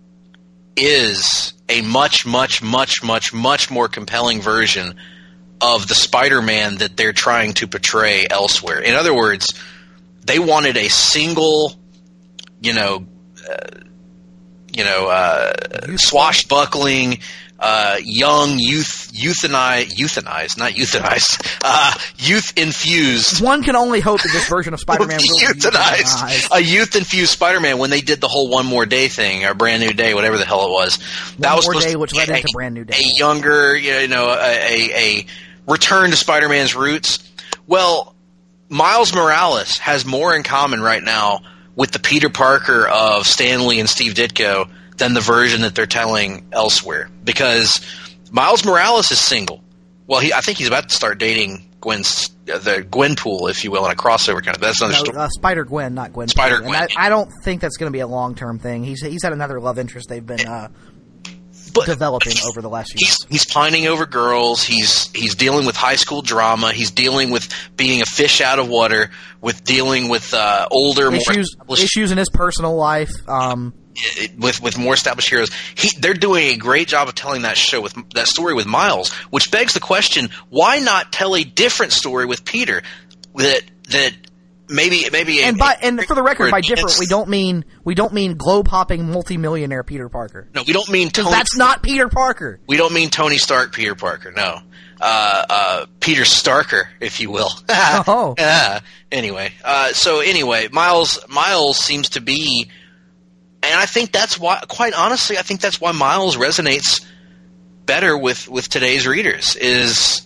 is a much, much, much, much, much more compelling version of the Spider-Man that they're trying to portray elsewhere. In other words, they wanted a single, you know, uh, you know, uh, swashbuckling, uh, young, youth, euthanized, euthanized, not euthanized, uh, youth-infused. One can only hope that this version of Spider-Man will euthanized. euthanized. A youth-infused Spider-Man when they did the whole One More Day thing, or Brand New Day, whatever the hell it was. That One was More supposed Day, to which led a, into Brand New Day. A younger, you know, a, a, a return to Spider-Man's roots. Well, Miles Morales has more in common right now with the Peter Parker of Stan Lee and Steve Ditko than the version that they're telling elsewhere. Because Miles Morales is single. Well, he, I think he's about to start dating Gwen's, uh, the Gwenpool, if you will, in a crossover kind of. That's another no, story. Uh, Spider-Gwen, not Gwen. Spider-Gwen. And I, I don't think that's going to be a long-term thing. He's he's had another love interest they've been uh, but developing over the last few he's, months. He's pining over girls. He's he's dealing with high school drama. He's dealing with being a fish out of water, with dealing with uh, older, issues, more issues in his personal life. Um, with with more established heroes. He, they're doing a great job of telling that show with that story with Miles, which begs the question: why not tell a different story with Peter? That that maybe maybe and a, by a, and for the record, by different, it's, we don't mean we don't mean globe hopping multimillionaire Peter Parker. No, we don't mean Tony. That's not Peter Parker. We don't mean Tony Stark Peter Parker. No, uh, uh, Peter Starker, if you will. Oh, uh, anyway, uh, so anyway, Miles Miles seems to be. And I think that's why, quite honestly, I think that's why Miles resonates better with, with today's readers. Is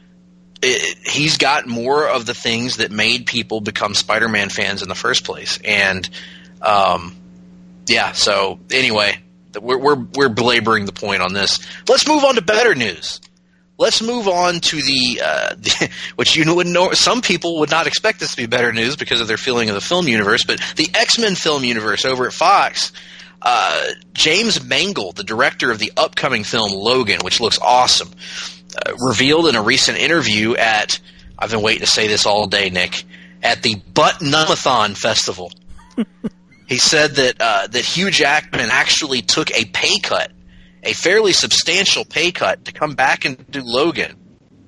it, he's got more of the things that made people become Spider-Man fans in the first place. And um, yeah, so anyway, we're we're we're belaboring the point on this. Let's move on to better news. Let's move on to the, uh, the which you wouldn't know. Some people would not expect this to be better news because of their feeling of the film universe, but the X-Men film universe over at Fox. Uh, James Mangold, the director of the upcoming film Logan, which looks awesome, uh, revealed in a recent interview at, I've been waiting to say this all day, Nick, at the Butt-Numathon Festival. He said that uh, that Hugh Jackman actually took a pay cut, a fairly substantial pay cut, to come back and do Logan,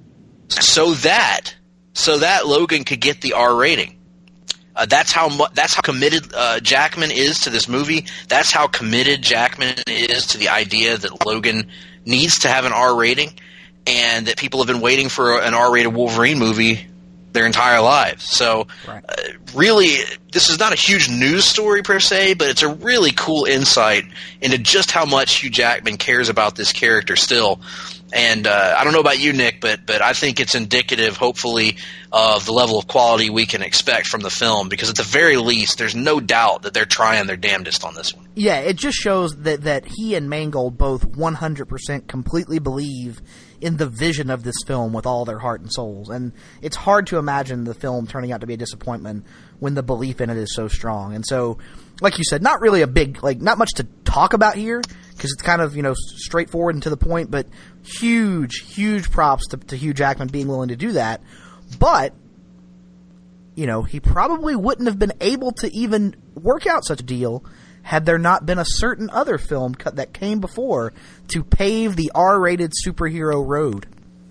so that so that Logan could get the R rating. Uh, that's how mu- that's how committed uh, Jackman is to this movie. That's how committed Jackman is to the idea that Logan needs to have an R rating, and that people have been waiting for an R-rated Wolverine movie their entire lives. So, right. uh, really, this is not a huge news story per se, but it's a really cool insight into just how much Hugh Jackman cares about this character still. And uh, I don't know about you, Nick, but but I think it's indicative, hopefully, of the level of quality we can expect from the film. Because at the very least, there's no doubt that they're trying their damnedest on this one. Yeah, it just shows that, that he and Mangold both one hundred percent completely believe in the vision of this film with all their heart and souls. And it's hard to imagine the film turning out to be a disappointment when the belief in it is so strong. And so, like you said, not really a big, like, not much to talk about here, because it's kind of, you know, straightforward and to the point, but huge, huge props to, to Hugh Jackman being willing to do that. But, you know, he probably wouldn't have been able to even work out such a deal had there not been a certain other film cut that came before to pave the R-rated superhero road.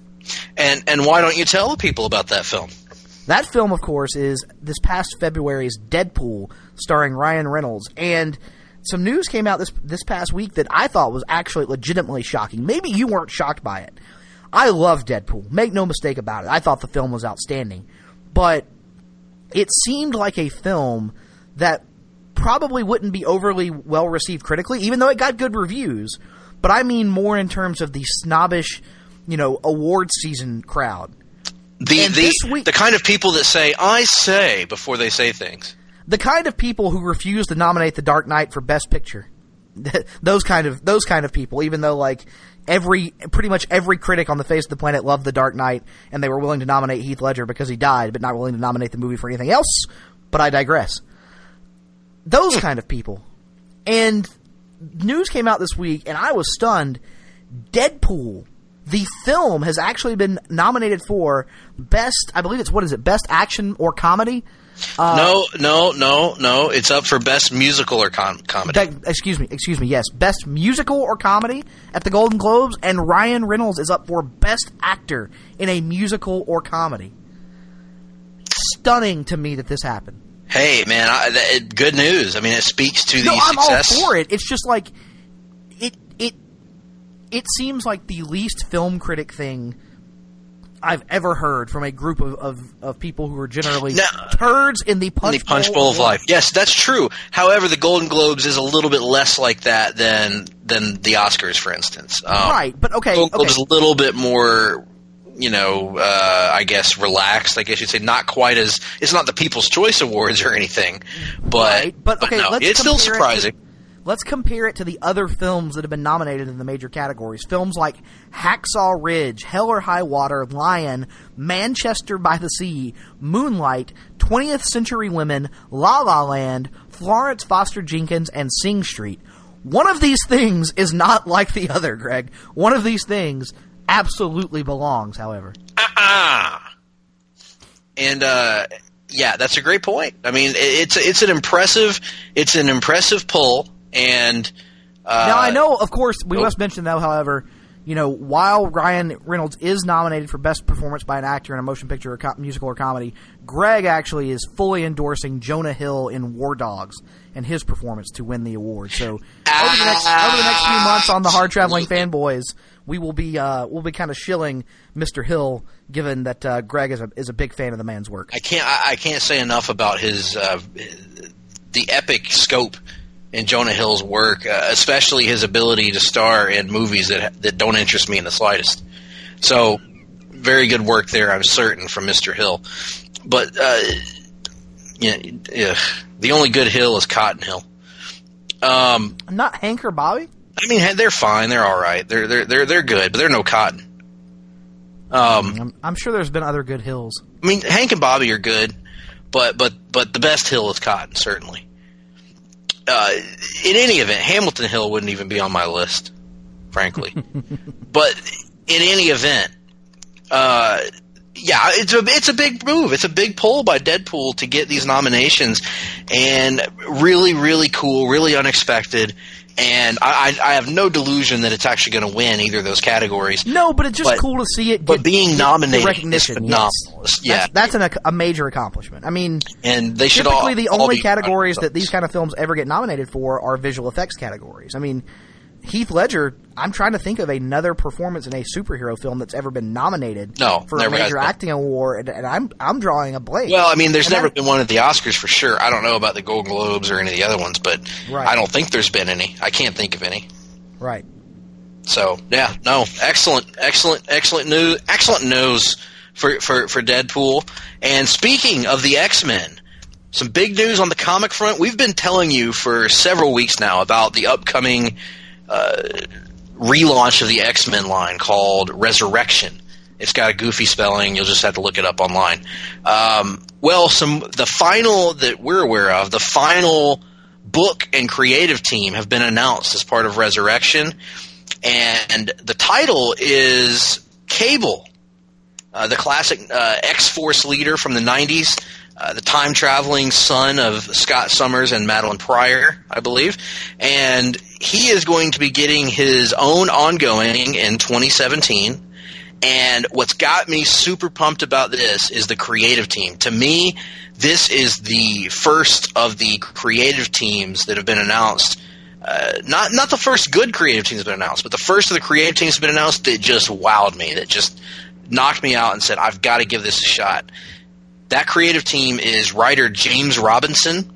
And and why don't you tell the people about that film? That film, of course, is this past February's Deadpool, starring Ryan Reynolds. And some news came out this this past week that I thought was actually legitimately shocking. Maybe you weren't shocked by it. I love Deadpool. Make no mistake about it. I thought the film was outstanding. But it seemed like a film that probably wouldn't be overly well received critically, even though it got good reviews. But I mean more in terms of the snobbish, you know, award season crowd. The And the, this week- the kind of people that say, I say, before they say things. The kind of people who refuse to nominate The Dark Knight for Best Picture. those kind of those kind of people, even though like every pretty much every critic on the face of the planet loved The Dark Knight, and they were willing to nominate Heath Ledger because he died, but not willing to nominate the movie for anything else. But I digress. Those kind of people. And news came out this week, and I was stunned. Deadpool, the film, has actually been nominated for Best, I believe it's, what is it, Best Action or Comedy? Uh, no, no, no, no. It's up for Best Musical or com- Comedy. That, excuse me, excuse me, yes. Best Musical or Comedy at the Golden Globes, and Ryan Reynolds is up for Best Actor in a Musical or Comedy. Stunning to me that this happened. Hey, man, I, that, good news. I mean, it speaks to the No, I'm success. all for it. It's just like it it it seems like the least film critic thing I've ever heard from a group of, of, of people who are generally No. turds in the punch, the punch bowl of life. Yes, that's true. However, the Golden Globes is a little bit less like that than than the Oscars, for instance. Um, Right, but okay, Golden okay. Globes is a little bit more, you know, uh, I guess relaxed. I guess you'd say not quite as. It's not the People's Choice Awards or anything, but Right, but okay, no, let's it's still compare it to- surprising. Let's compare it to the other films that have been nominated in the major categories. Films like Hacksaw Ridge, Hell or High Water, Lion, Manchester by the Sea, Moonlight, twentieth Century Women, La La Land, Florence Foster Jenkins, and Sing Street. One of these things is not like the other, Greg. One of these things absolutely belongs, however. Ah, and uh, yeah, that's a great point. I mean, it- it's it's an impressive it's an impressive pull. And uh, Now, I know, of course, we oh. must mention, though, however, you know, while Ryan Reynolds is nominated for Best Performance by an Actor in a Motion Picture, or co- Musical, or Comedy, Greg actually is fully endorsing Jonah Hill in War Dogs and his performance to win the award. So, over the next over the next few months on the Hard Traveling Fanboys, we will be uh, we'll be kind of shilling Mister Hill, given that uh, Greg is a is a big fan of the man's work. I can't I, I can't say enough about his uh, the epic scope in Jonah Hill's work, uh, especially his ability to star in movies that that don't interest me in the slightest. So, very good work there, I'm certain, from Mister Hill. But uh, yeah, yeah, the only good Hill is Cotton Hill. Um, Not Hank or Bobby? I mean, they're fine, they're all right, they're they're they're they're good, but they're no Cotton. Um, I'm, I'm sure there's been other good Hills. I mean, Hank and Bobby are good, but but but the best Hill is Cotton, certainly. Uh, in any event, Hamilton Hill wouldn't even be on my list, frankly. But in any event, uh, yeah, it's a it's a big move. It's a big pull by Deadpool to get these nominations, and really, really cool, really unexpected. And I, I, I have no delusion that it's actually going to win either of those categories. No, but it's just But- cool to see it. but get- being get nominated the recognition, is phenomenal. yes. Yeah. that's, that's an, a major accomplishment. I mean, And they should typically all the all only be categories proud that of these kind of films ever get nominated for are visual effects categories. I mean, Heath Ledger. I'm trying to think of another performance in a superhero film that's ever been nominated No, for a never has major been. acting award, and, and I'm I'm drawing a blank. Well, I mean, there's And never that- been one at the Oscars for sure. I don't know about the Golden Globes or any of the other ones, but Right. I don't think there's been any. I can't think of any. Right. So yeah, no, excellent, excellent, excellent news, excellent news for, for, for Deadpool. And speaking of the X-Men, some big news on the comic front. We've been telling you for several weeks now about the upcoming uh, relaunch of the X-Men line called Resurrection. It's got a goofy spelling. You'll just have to look it up online. Um, well, some the final that we're aware of, the final book and creative team have been announced as part of Resurrection. And the title is Cable, uh, the classic uh, X-Force leader from the nineties, uh, the time-traveling son of Scott Summers and Madeline Pryor, I believe. And he is going to be getting his own ongoing in twenty seventeen. And what's got me super pumped about this is the creative team. To me, this is the first of the creative teams that have been announced. Uh, not not the first good creative teams that have been announced, but the first of the creative teams that have been announced that just wowed me, that just knocked me out and said, I've got to give this a shot. That creative team is writer James Robinson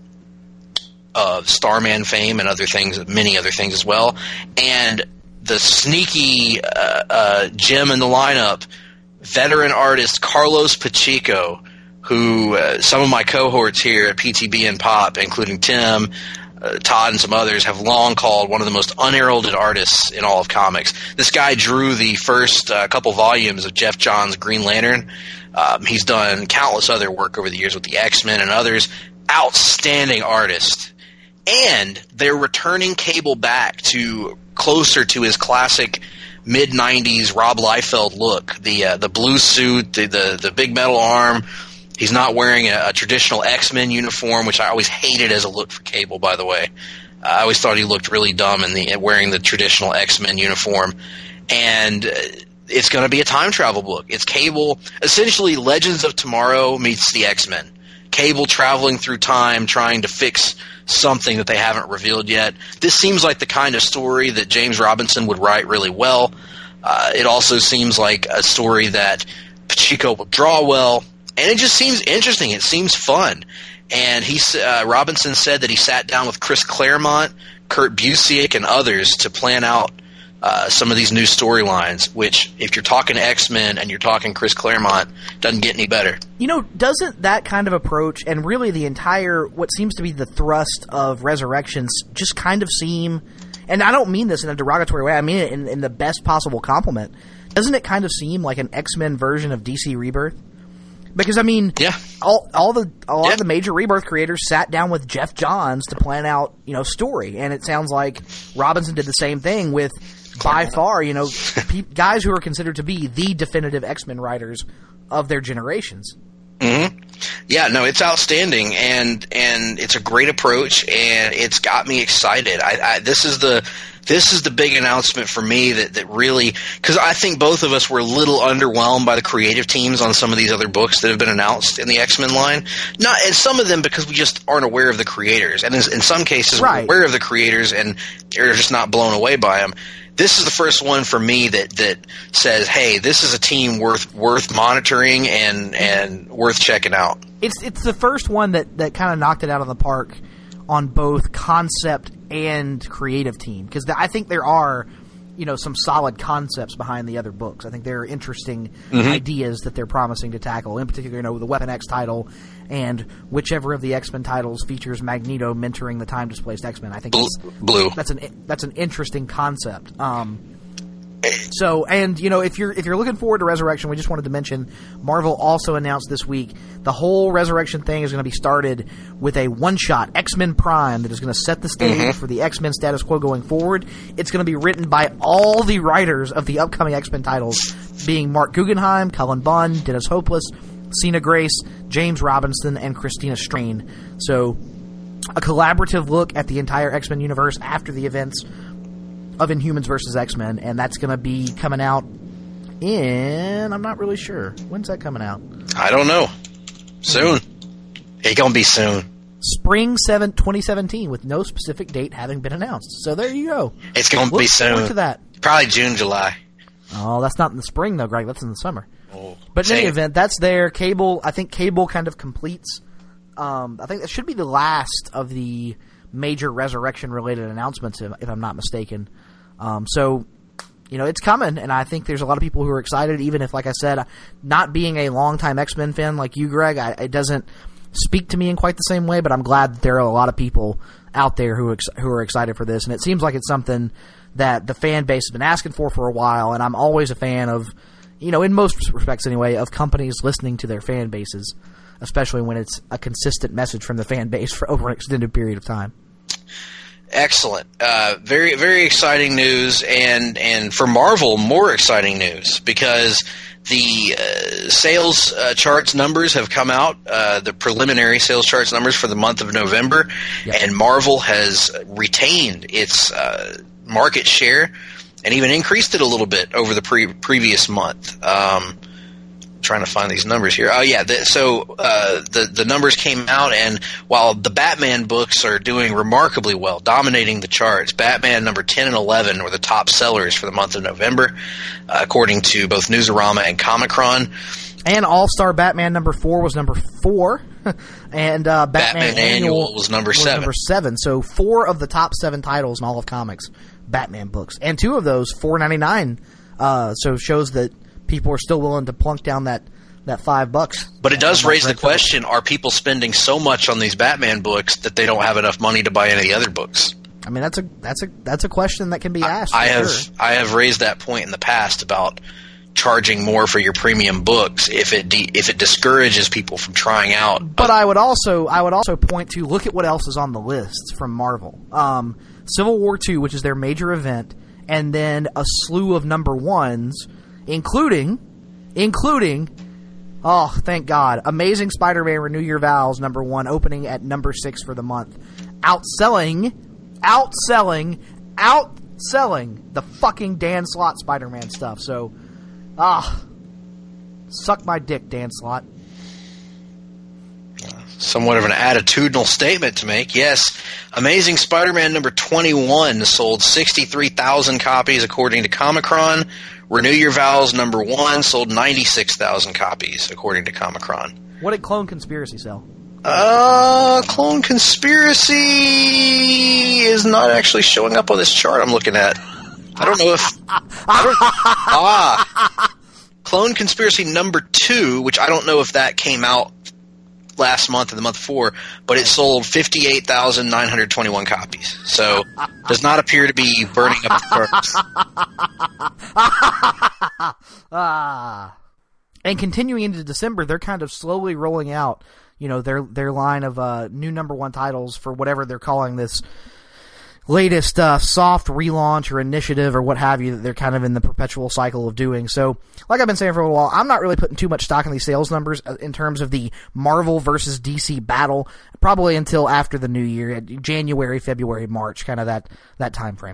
of Starman fame and other things, many other things as well, and the sneaky uh, uh, gem in the lineup, veteran artist Carlos Pacheco, who uh, some of my cohorts here at P T B and Pop, including Tim, uh, Todd, and some others, have long called one of the most unheralded artists in all of comics. This guy drew the first uh, couple volumes of Jeff Johns' Green Lantern. Um, he's done countless other work over the years with the X-Men and others. Outstanding artist. And they're returning Cable back to closer to his classic mid nineties Rob Liefeld look. The uh, the blue suit, the, the the big metal arm. He's not wearing a, a traditional X-Men uniform, which I always hated as a look for Cable, by the way. Uh, I always thought he looked really dumb in the wearing the traditional X-Men uniform. And uh, it's going to be a time travel book. It's Cable, essentially Legends of Tomorrow meets the X-Men. Cable traveling through time, trying to fix something that they haven't revealed yet. This seems like the kind of story that James Robinson would write really well. Uh, it also seems like a story that Pacheco will draw well, and it just seems interesting. It seems fun. And he, uh, Robinson said that he sat down with Chris Claremont, Kurt Busiek, and others to plan out uh, some of these new storylines, which, if you're talking X-Men and you're talking Chris Claremont, doesn't get any better. You know, doesn't that kind of approach, and really the entire, what seems to be the thrust of Resurrections, just kind of seem, and I don't mean this in a derogatory way, I mean it in, in the best possible compliment, doesn't it kind of seem like an X-Men version of D C Rebirth? Because, I mean, yeah. all all the a lot yeah. of the major Rebirth creators sat down with Jeff Johns to plan out, you know, story, and it sounds like Robinson did the same thing with, by far, you know, pe- guys who are considered to be the definitive X-Men writers of their generations. Mm-hmm. Yeah, no, it's outstanding, and and it's a great approach, and it's got me excited. I, I this is the this is the big announcement for me that, that really, because I think both of us were a little underwhelmed by the creative teams on some of these other books that have been announced in the X-Men line. Not, and some of them because we just aren't aware of the creators, and in, in some cases right. we're aware of the creators and they're just not blown away by them. This is the first one for me that, that says, hey, this is a team worth worth monitoring and, and worth checking out. It's it's the first one that, that kind of knocked it out of the park on both concept and creative team. Because I think there are, you know, some solid concepts behind the other books. I think there are interesting mm-hmm. ideas that they're promising to tackle. In particular, you know, the Weapon X title and whichever of the X-Men titles features Magneto mentoring the time-displaced X-Men. I think Blue. That's, Blue. that's an that's an interesting concept. Um, so, and you know, if you're if you're looking forward to Resurrection, we just wanted to mention Marvel also announced this week the whole Resurrection thing is going to be started with a one-shot X-Men Prime that is going to set the stage mm-hmm. for the X-Men status quo going forward. It's going to be written by all the writers of the upcoming X-Men titles, being Mark Guggenheim, Cullen Bunn, Dennis Hopeless, Sina Grace, James Robinson, and Christina Strain. So, a collaborative look at the entire X-Men universe after the events of Inhumans versus X-Men, and that's going to be coming out in, I'm not really sure. When's that coming out? I don't know. Soon. It's going to be soon. Spring seventh, twenty seventeen, with no specific date having been announced. So there you go. It's going to be soon. Look forward to that. Probably June, July. Oh, that's not in the spring, though, Greg. That's in the summer. Oh, but in same. any event, that's there. Cable, I think Cable kind of completes. Um, I think that should be the last of the major Resurrection-related announcements, if, if I'm not mistaken. Um, so, you know, it's coming, and I think there's a lot of people who are excited, even if, like I said, not being a longtime X-Men fan like you, Greg, I, it doesn't speak to me in quite the same way, but I'm glad that there are a lot of people out there who ex- who are excited for this, and it seems like it's something that the fan base has been asking for for a while, and I'm always a fan of, you know, in most respects anyway, of companies listening to their fan bases, especially when it's a consistent message from the fan base for over an extended period of time. Excellent. Uh, very, very exciting news, and, and for Marvel, more exciting news, because the uh, sales uh, charts numbers have come out, uh, the preliminary sales charts numbers for the month of November, yep. and Marvel has retained its uh, market share and even increased it a little bit over the pre- previous month. Um, trying to find these numbers here. Oh, yeah. The, so uh, the, the numbers came out, and while the Batman books are doing remarkably well, dominating the charts, Batman number ten and eleven were the top sellers for the month of November, uh, according to both Newsarama and Comic-Con. And All-Star Batman number four was number four, and uh, Batman, Batman Annual, Annual was number was seven. number seven. So four of the top seven titles in all of comics, Batman books. And two of those, four ninety-nine, uh, so shows that people are still willing to plunk down that, that five bucks. But it does raise the question, are people spending so much on these Batman books that they don't have enough money to buy any other books? I mean, that's a that's a that's a question that can be asked. I, I have sure. I have raised that point in the past about charging more for your premium books if it de- if it discourages people from trying out. But I would also I would also point to, look at what else is on the list from Marvel. Um, Civil War two, which is their major event, and then a slew of number ones, including including oh, thank God, Amazing Spider-Man Renew Your Vows number one, opening at number six for the month, outselling outselling outselling the fucking Dan Slott Spider-Man stuff. So ah, suck my dick, Dan Slott. Somewhat of an attitudinal statement to make. Yes, Amazing Spider-Man number twenty-one sold sixty-three thousand copies according to Comic-Con. Renew Your Vows number one sold ninety-six thousand copies according to Comic-Con. What did Clone Conspiracy sell? Uh, Clone Conspiracy is not actually showing up on this chart I'm looking at. I don't know if... I don't, ah, Clone Conspiracy number two, which I don't know if that came out last month or the month before, but it sold fifty-eight thousand nine hundred twenty-one copies. So, does not appear to be burning up the charts. ah. And continuing into December, they're kind of slowly rolling out, you know, their their line of uh, new number one titles for whatever they're calling this latest uh, soft relaunch or initiative or what have you that they're kind of in the perpetual cycle of doing. So, like I've been saying for a while, I'm not really putting too much stock in these sales numbers in terms of the Marvel versus D C battle, probably until after the new year, January, February, March, kind of that, that time frame.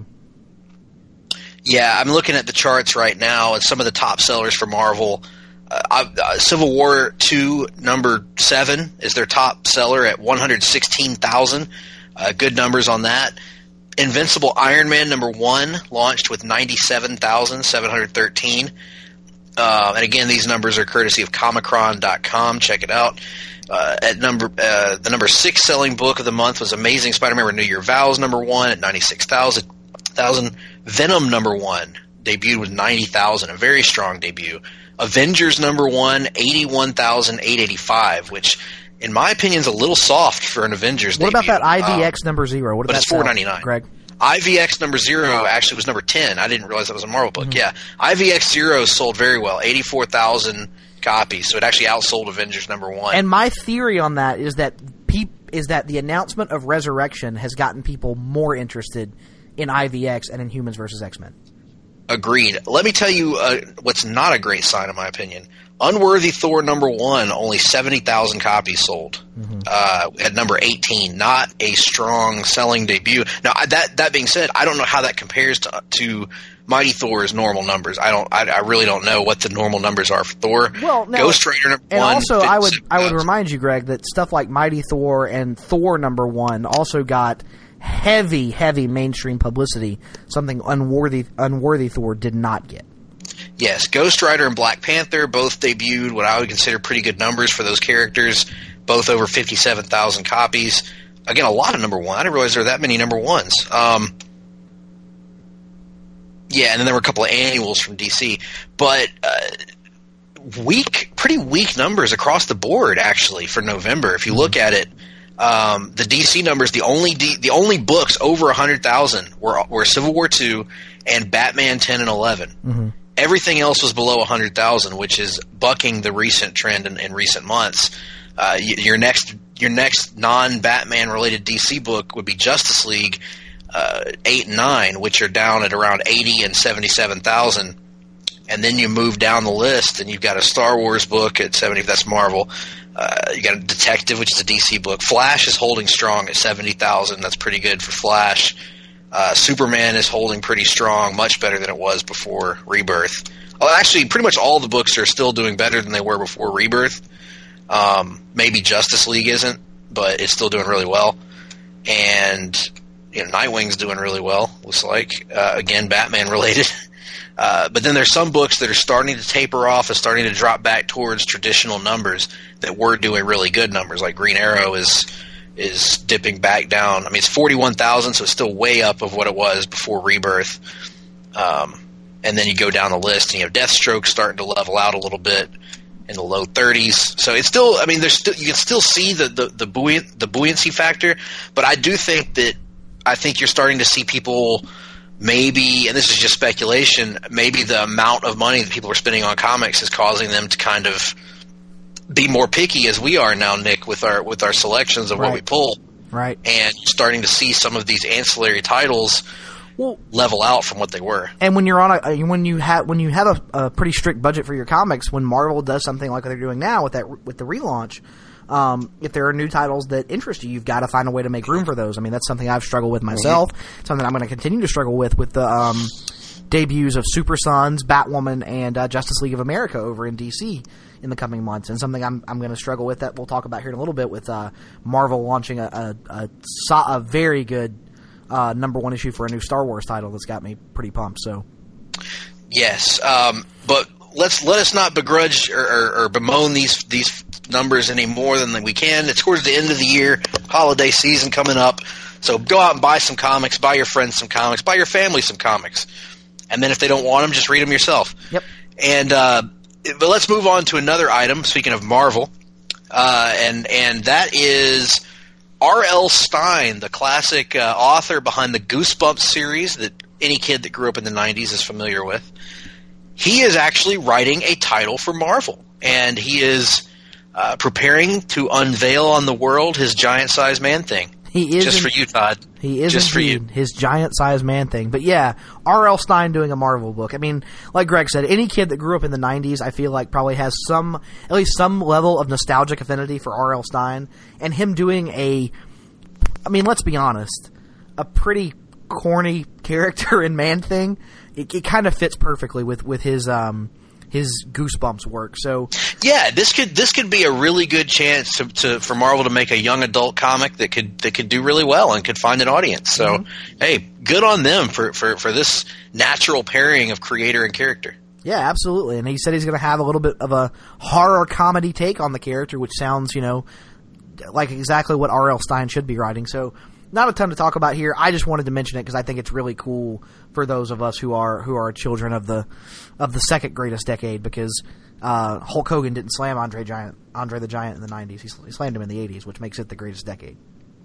Yeah, I'm looking at the charts right now, and some of the top sellers for Marvel. Uh, uh, Civil War two, number seven, is their top seller at one hundred sixteen thousand. Uh, good numbers on that. Invincible Iron Man number one launched with ninety-seven thousand seven hundred thirteen. Uh, and again, these numbers are courtesy of Comic-Con dot com. Check it out. Uh, at number, uh, the number six selling book of the month was Amazing Spider-Man Renew Your Vows number one at ninety-six thousand. Venom number one debuted with ninety thousand, a very strong debut. Avengers number one, eighty-one thousand eight hundred eighty-five, which in my opinion is a little soft for an Avengers what debut. What about that I V X um, number zero? What but about it's four ninety-nine, Greg? I V X number zero actually was number ten. I didn't realize that was a Marvel book. Mm-hmm. Yeah, I V X zero sold very well, eighty-four thousand copies, so it actually outsold Avengers number one. And my theory on that is that peop- is that the announcement of Resurrection has gotten people more interested in I V X and in Humans versus X-Men. Agreed. Let me tell you uh, what's not a great sign, in my opinion. Unworthy Thor number one, only seventy thousand copies sold mm-hmm. uh, at number eighteen. Not a strong selling debut. Now, that that being said, I don't know how that compares to, to Mighty Thor's normal numbers. I don't. I, I really don't know what the normal numbers are for Thor. Well, no, Ghost Rider number and one. And also, I would I would remind you, Greg, that stuff like Mighty Thor and Thor number one also got heavy, heavy mainstream publicity. Something unworthy Unworthy Thor did not get. Yes, Ghost Rider and Black Panther both debuted what I would consider pretty good numbers for those characters, both over fifty-seven thousand copies. Again, a lot of number one. I didn't realize there were that many number ones. Um, Yeah, and then there were a couple of annuals from D C, but uh, weak, pretty weak numbers across the board actually for November. If you look at it, um, the D C numbers, the only D, the only books over a hundred thousand were were Civil War two and Batman ten and eleven. Mm-hmm. Everything else was below a hundred thousand, which is bucking the recent trend in, in recent months. Uh, your next your next non-Batman related D C book would be Justice League. Uh, eight and nine, which are down at around eighty and seventy-seven thousand, and then you move down the list, and you've got a Star Wars book at seventy. That's Marvel. Uh, you got a Detective, which is a D C book. Flash is holding strong at seventy thousand. That's pretty good for Flash. Uh, Superman is holding pretty strong, much better than it was before Rebirth. Well, actually, pretty much all the books are still doing better than they were before Rebirth. Um, maybe Justice League isn't, but it's still doing really well. And you know, Nightwing's doing really well, looks like. Uh, again, Batman related. Uh, but then there's some books that are starting to taper off and starting to drop back towards traditional numbers that were doing really good numbers. Like Green Arrow is is dipping back down. I mean, it's forty-one thousand, so it's still way up of what it was before Rebirth. Um, and then you go down the list, and you have Deathstroke starting to level out a little bit in the low thirties. So it's still, I mean, there's still, you can still see the the the, buoyant, the buoyancy factor, but I do think that I think you're starting to see people maybe, and this is just speculation, maybe the amount of money that people are spending on comics is causing them to kind of be more picky as we are now, Nick, with our with our selections of right. what we pull. Right. And starting to see some of these ancillary titles well, level out from what they were. And when you're on a when you have when you have a, a pretty strict budget for your comics, when Marvel does something like they're doing now with that with the relaunch, Um, if there are new titles that interest you, you've got to find a way to make room for those. I mean, that's something I've struggled with myself. Mm-hmm. Something I'm going to continue to struggle with with the um, debuts of Super Sons, Batwoman, and uh, Justice League of America over in D C in the coming months. And something I'm I'm going to struggle with that we'll talk about here in a little bit with uh, Marvel launching a a, a, a very good uh, number one issue for a new Star Wars title that's got me pretty pumped. So, yes, um, but let's let us not begrudge or, or, or bemoan these these. numbers any more than we can. It's towards the end of the year, holiday season coming up. So go out and buy some comics, buy your friends some comics, buy your family some comics. And then if they don't want them, just read them yourself. Yep. And uh, but let's move on to another item, speaking of Marvel. Uh, and, and that is R L. Stine, the classic uh, author behind the Goosebumps series that any kid that grew up in the nineties is familiar with. He is actually writing a title for Marvel. And he is Uh, preparing to unveil on the world his giant-sized man-thing. He is just in, for you, Todd. He is just for you. His giant-sized man-thing. But yeah, R L. Stine doing a Marvel book. I mean, like Greg said, any kid that grew up in the nineties, I feel like probably has some, at least some level of nostalgic affinity for R L. Stine. And him doing a, I mean, let's be honest, a pretty corny character in Man-Thing, it, it kind of fits perfectly with, with his, um, his Goosebumps work. So yeah, this could this could be a really good chance to, to for Marvel to make a young adult comic that could that could do really well and could find an audience. So mm-hmm. hey, good on them for, for, for this natural pairing of creator and character. Yeah, absolutely. And he said he's going to have a little bit of a horror comedy take on the character, which sounds, you know, like exactly what R L. Stine should be writing. So not a ton to talk about here. I just wanted to mention it because I think it's really cool for those of us who are who are children of the of the second greatest decade. Because uh, Hulk Hogan didn't slam Andre Giant, Andre the Giant in the nineties. He, he slammed him in the eighties, which makes it the greatest decade.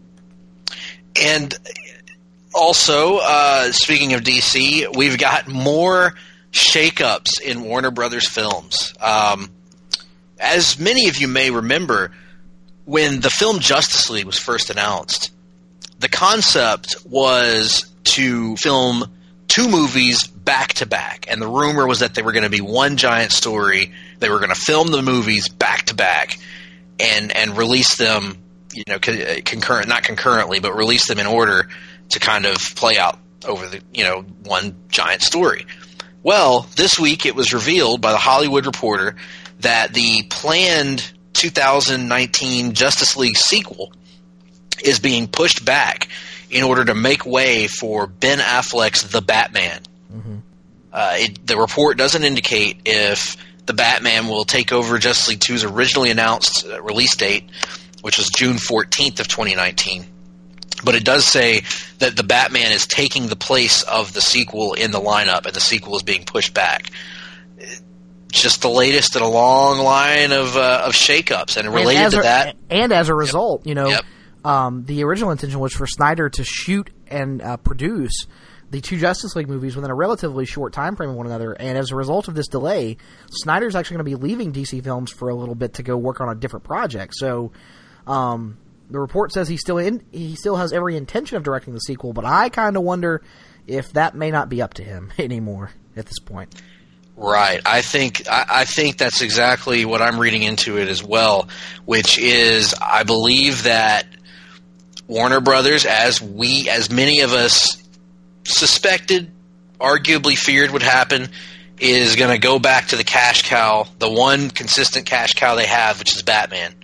And also, uh, speaking of D C, we've got more shakeups in Warner Brothers films. Um, as many of you may remember, when the film Justice League was first announced, the concept was to film two movies back to back, and the rumor was that they were going to be one giant story. They were going to film the movies back to back and and release them, you know, concurrent, not concurrently, but release them in order to kind of play out over the, you know, one giant story. Well, this week it was revealed by the Hollywood Reporter that the planned two thousand nineteen Justice League sequel is being pushed back in order to make way for Ben Affleck's The Batman. Mm-hmm. Uh, it, the report doesn't indicate if The Batman will take over Justice League two's originally announced uh, release date, which was June fourteenth of twenty nineteen. But it does say that the Batman is taking the place of the sequel in the lineup, and the sequel is being pushed back. Just the latest in a long line of uh, of shakeups, and related and to a, that, and as a result, yep. you know, yep. um, the original intention was for Snyder to shoot and uh, produce the two Justice League movies within a relatively short time frame of one another, and as a result of this delay, Snyder's actually going to be leaving D C Films for a little bit to go work on a different project. So, um, the report says he still in, he still has every intention of directing the sequel, but I kind of wonder if that may not be up to him anymore at this point. Right. I think I, I think that's exactly what I'm reading into it as well, which is I believe that Warner Brothers, as we, as many of us suspected, arguably feared would happen, is going to go back to the cash cow, the one consistent cash cow they have, which is Batman.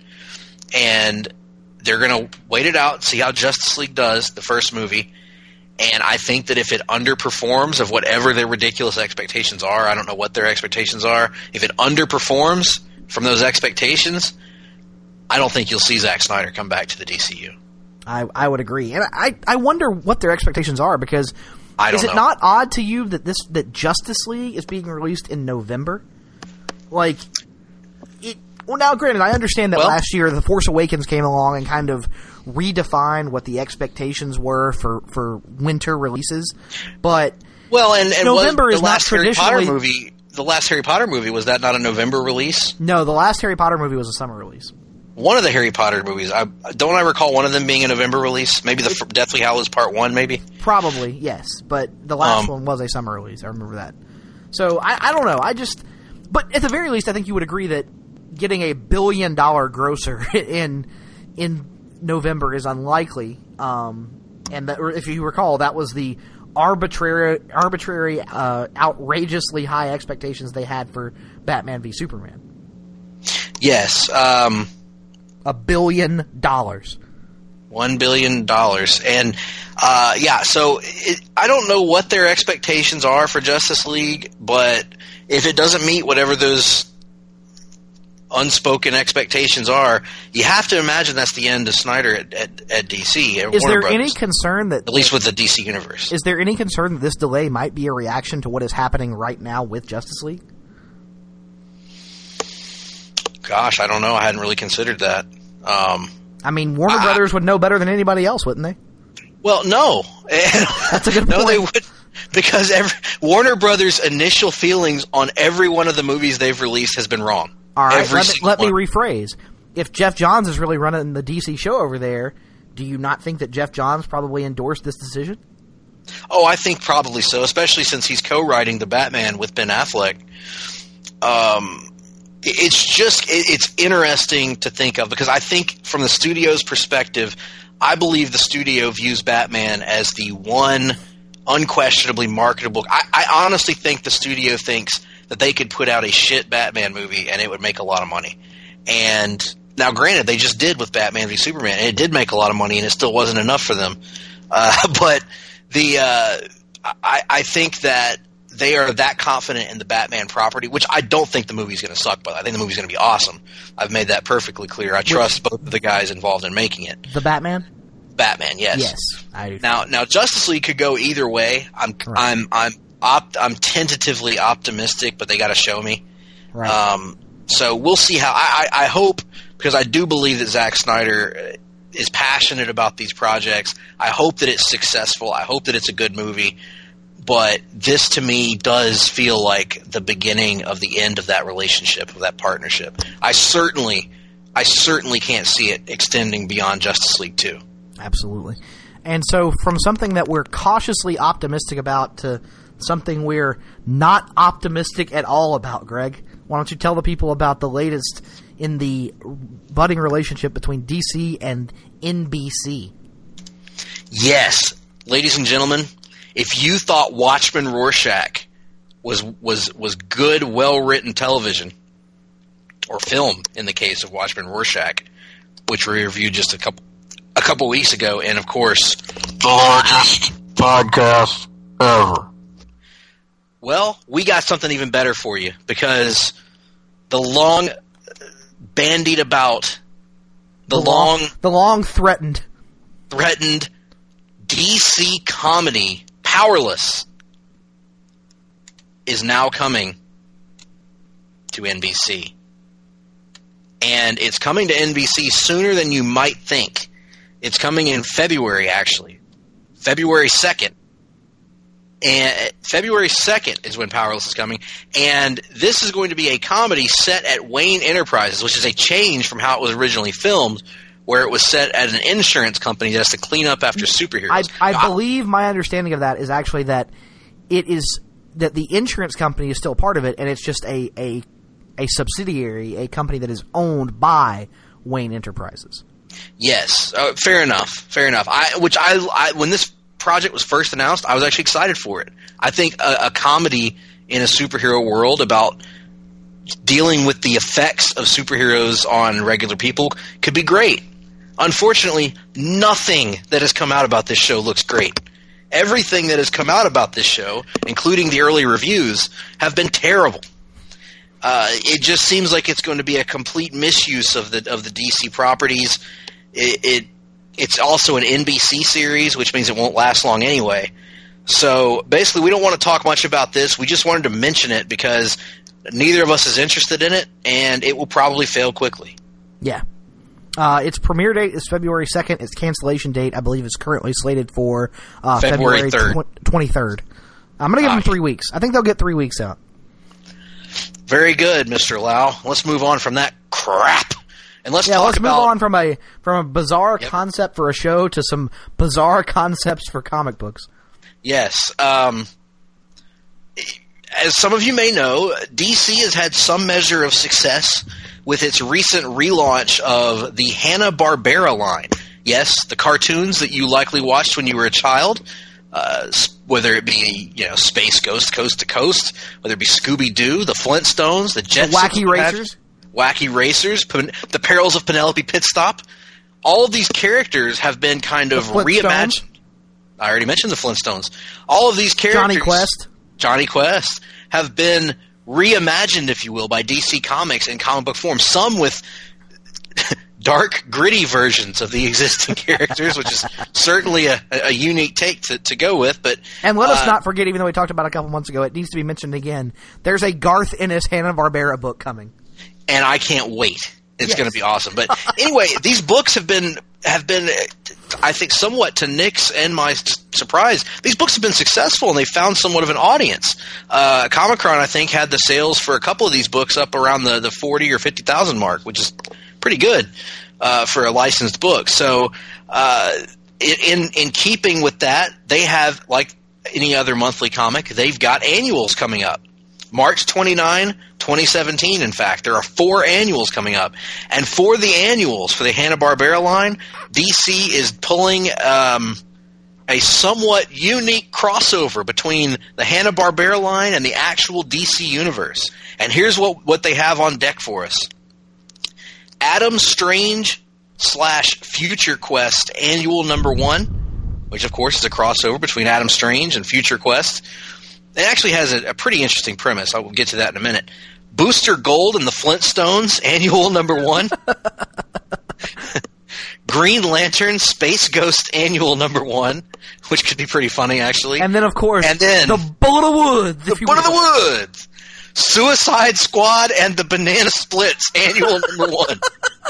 And they're going to wait it out and see how Justice League does, the first movie. And I think that if it underperforms of whatever their ridiculous expectations are, I don't know what their expectations are, if it underperforms from those expectations, I don't think you'll see Zack Snyder come back to the D C U. I, I would agree. And I, I wonder what their expectations are, because I don't is it know. not odd to you that this that Justice League is being released in November? Like, it, well, now granted, I understand that well, last year The Force Awakens came along and kind of redefined what the expectations were for, for winter releases, but well, and, and November was is the not last Harry traditionally Potter movie. The last Harry Potter movie, was that not a November release? No, the last Harry Potter movie was a summer release. One of the Harry Potter movies, I don't I recall one of them being a November release? Maybe the Deathly Hallows Part One, maybe. Probably, yes, but the last um, one was a summer release. I remember that. So I, I don't know. I just, but at the very least, I think you would agree that getting a billion dollar grosser in in November is unlikely. Um, and that, or if you recall, that was the arbitrary, arbitrary, uh, outrageously high expectations they had for Batman v Superman. Yes. Um, a billion dollars. One billion dollars. And, uh, yeah, so it, I don't know what their expectations are for Justice League, but if it doesn't meet whatever those unspoken expectations are, you have to imagine that's the end of Snyder at, at, at D C. At Is Warner there Brothers, any concern that... At least with the D C universe. Is there any concern that this delay might be a reaction to what is happening right now with Justice League? Gosh, I don't know. I hadn't really considered that. Um, I mean, Warner I, Brothers would know better than anybody else, wouldn't they? Well, no. That's a good no, point. they would, because every, Warner Brothers' initial feelings on every one of the movies they've released has been wrong. All right, every let, me, let me one. rephrase. If Jeff Johns is really running the D C show over there, do you not think that Jeff Johns probably endorsed this decision? Oh, I think probably so, especially since he's co-writing the Batman with Ben Affleck. Um... It's just, it's interesting to think of, because I think from the studio's perspective, I believe the studio views Batman as the one unquestionably marketable. I, I honestly think the studio thinks that they could put out a shit Batman movie and it would make a lot of money. And now granted, they just did with Batman v Superman, and it did make a lot of money, and it still wasn't enough for them. Uh, but the, uh, I, I think that they are that confident in the Batman property, which I don't think the movie's going to suck, but I think the movie's going to be awesome. I've made that perfectly clear. I trust both of the guys involved in making it. The Batman? Batman, yes. Yes, I do. Now, now Justice League could go either way. I'm, right. I'm, I'm, opt, I'm tentatively optimistic, but they got to show me. Right. Um, so we'll see how. I, I, I hope, because I do believe that Zack Snyder is passionate about these projects. I hope that it's successful. I hope that it's a good movie. But this, to me, does feel like the beginning of the end of that relationship, of that partnership. I certainly, I certainly can't see it extending beyond Justice League two. Absolutely. And so from something that we're cautiously optimistic about to something we're not optimistic at all about, Greg, why don't you tell the people about the latest in the budding relationship between D C and N B C? Yes. Ladies and gentlemen, if you thought Watchmen Rorschach was was was good, well-written television, or film in the case of Watchmen Rorschach, which we reviewed just a couple a couple weeks ago, and of course, the largest podcast ever. Well, we got something even better for you, because the long bandied about, the, the long, long, the long threatened, threatened, D C comedy Powerless is now coming to N B C. And it's coming to N B C sooner than you might think. It's coming in February, actually. February second. And February second is when Powerless is coming. And this is going to be a comedy set at Wayne Enterprises, which is a change from how it was originally filmed, where it was set at an insurance company that has to clean up after superheroes. I, I believe my understanding of that is actually that it is that the insurance company is still part of it, and it's just a, a a subsidiary, a company that is owned by Wayne Enterprises. Yes, uh, fair enough, fair enough. I, which I, I, when this project was first announced, I was actually excited for it. I think a, a comedy in a superhero world about dealing with the effects of superheroes on regular people could be great. Unfortunately, nothing that has come out about this show looks great. Everything that has come out about this show, including the early reviews, have been terrible. Uh, it just seems like it's going to be a complete misuse of the of the D C properties. It, it it's also an N B C series, which means it won't last long anyway. So basically, we don't want to talk much about this. We just wanted to mention it because neither of us is interested in it, and it will probably fail quickly. Yeah. Uh, its premiere date is February second. Its cancellation date, I believe, is currently slated for uh, February February twenty-third. I'm going to give them three weeks. I think they'll get three weeks out. Very good, Mister Lau. Let's move on from that crap. And let's yeah, talk let's about... move on from a from a bizarre yep. concept for a show to some bizarre concepts for comic books. Yes. Um, as some of you may know, D C has had some measure of success with its recent relaunch of the Hanna-Barbera line. Yes, the cartoons that you likely watched when you were a child, uh, whether it be you know Space Ghost, Coast to Coast, whether it be Scooby-Doo, the Flintstones, the Jetsons, the Wacky Racers, Wacky Racers, Pen- the Perils of Penelope Pitstop. All of these characters have been kind of reimagined. I already mentioned the Flintstones. All of these characters, Johnny Quest, Johnny Quest, have been reimagined, if you will, by D C Comics in comic book form. Some with dark, gritty versions of the existing characters, which is certainly a, a unique take to, to go with. But and let uh, us not forget, even though we talked about it a couple months ago, it needs to be mentioned again. There's a Garth Ennis Hanna-Barbera book coming, and I can't wait. It's yes. going to be awesome. But anyway, these books have been have been, I think, somewhat to Nick's and my surprise, these books have been successful and they found somewhat of an audience. Uh, Comic-Con, I think, had the sales for a couple of these books up around the, the forty or fifty thousand mark, which is pretty good uh, for a licensed book. So, uh, in in keeping with that, they have, like any other monthly comic, they've got annuals coming up. March twenty-ninth, twenty seventeen, in fact. There are four annuals coming up. And for the annuals, for the Hanna-Barbera line, D C is pulling um, a somewhat unique crossover between the Hanna-Barbera line and the actual D C universe. And here's what, what they have on deck for us. Adam Strange slash Future Quest annual number one, which, of course, is a crossover between Adam Strange and Future Quest. It actually has a, a pretty interesting premise. I will get to that in a minute. Booster Gold and the Flintstones, annual number one. Green Lantern Space Ghost, annual number one, which could be pretty funny, actually. And then, of course, and then, the Bullet of Woods. The Bullet of the Woods. Suicide Squad and the Banana Splits, annual number one.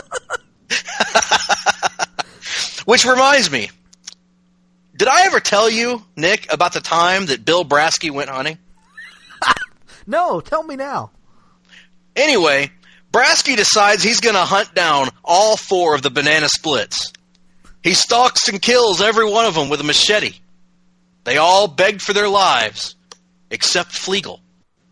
Which reminds me. Did I ever tell you, Nick, about the time that Bill Brasky went hunting? No, tell me now. Anyway, Brasky decides he's going to hunt down all four of the Banana Splits. He stalks and kills every one of them with a machete. They all begged for their lives, except Fleegle.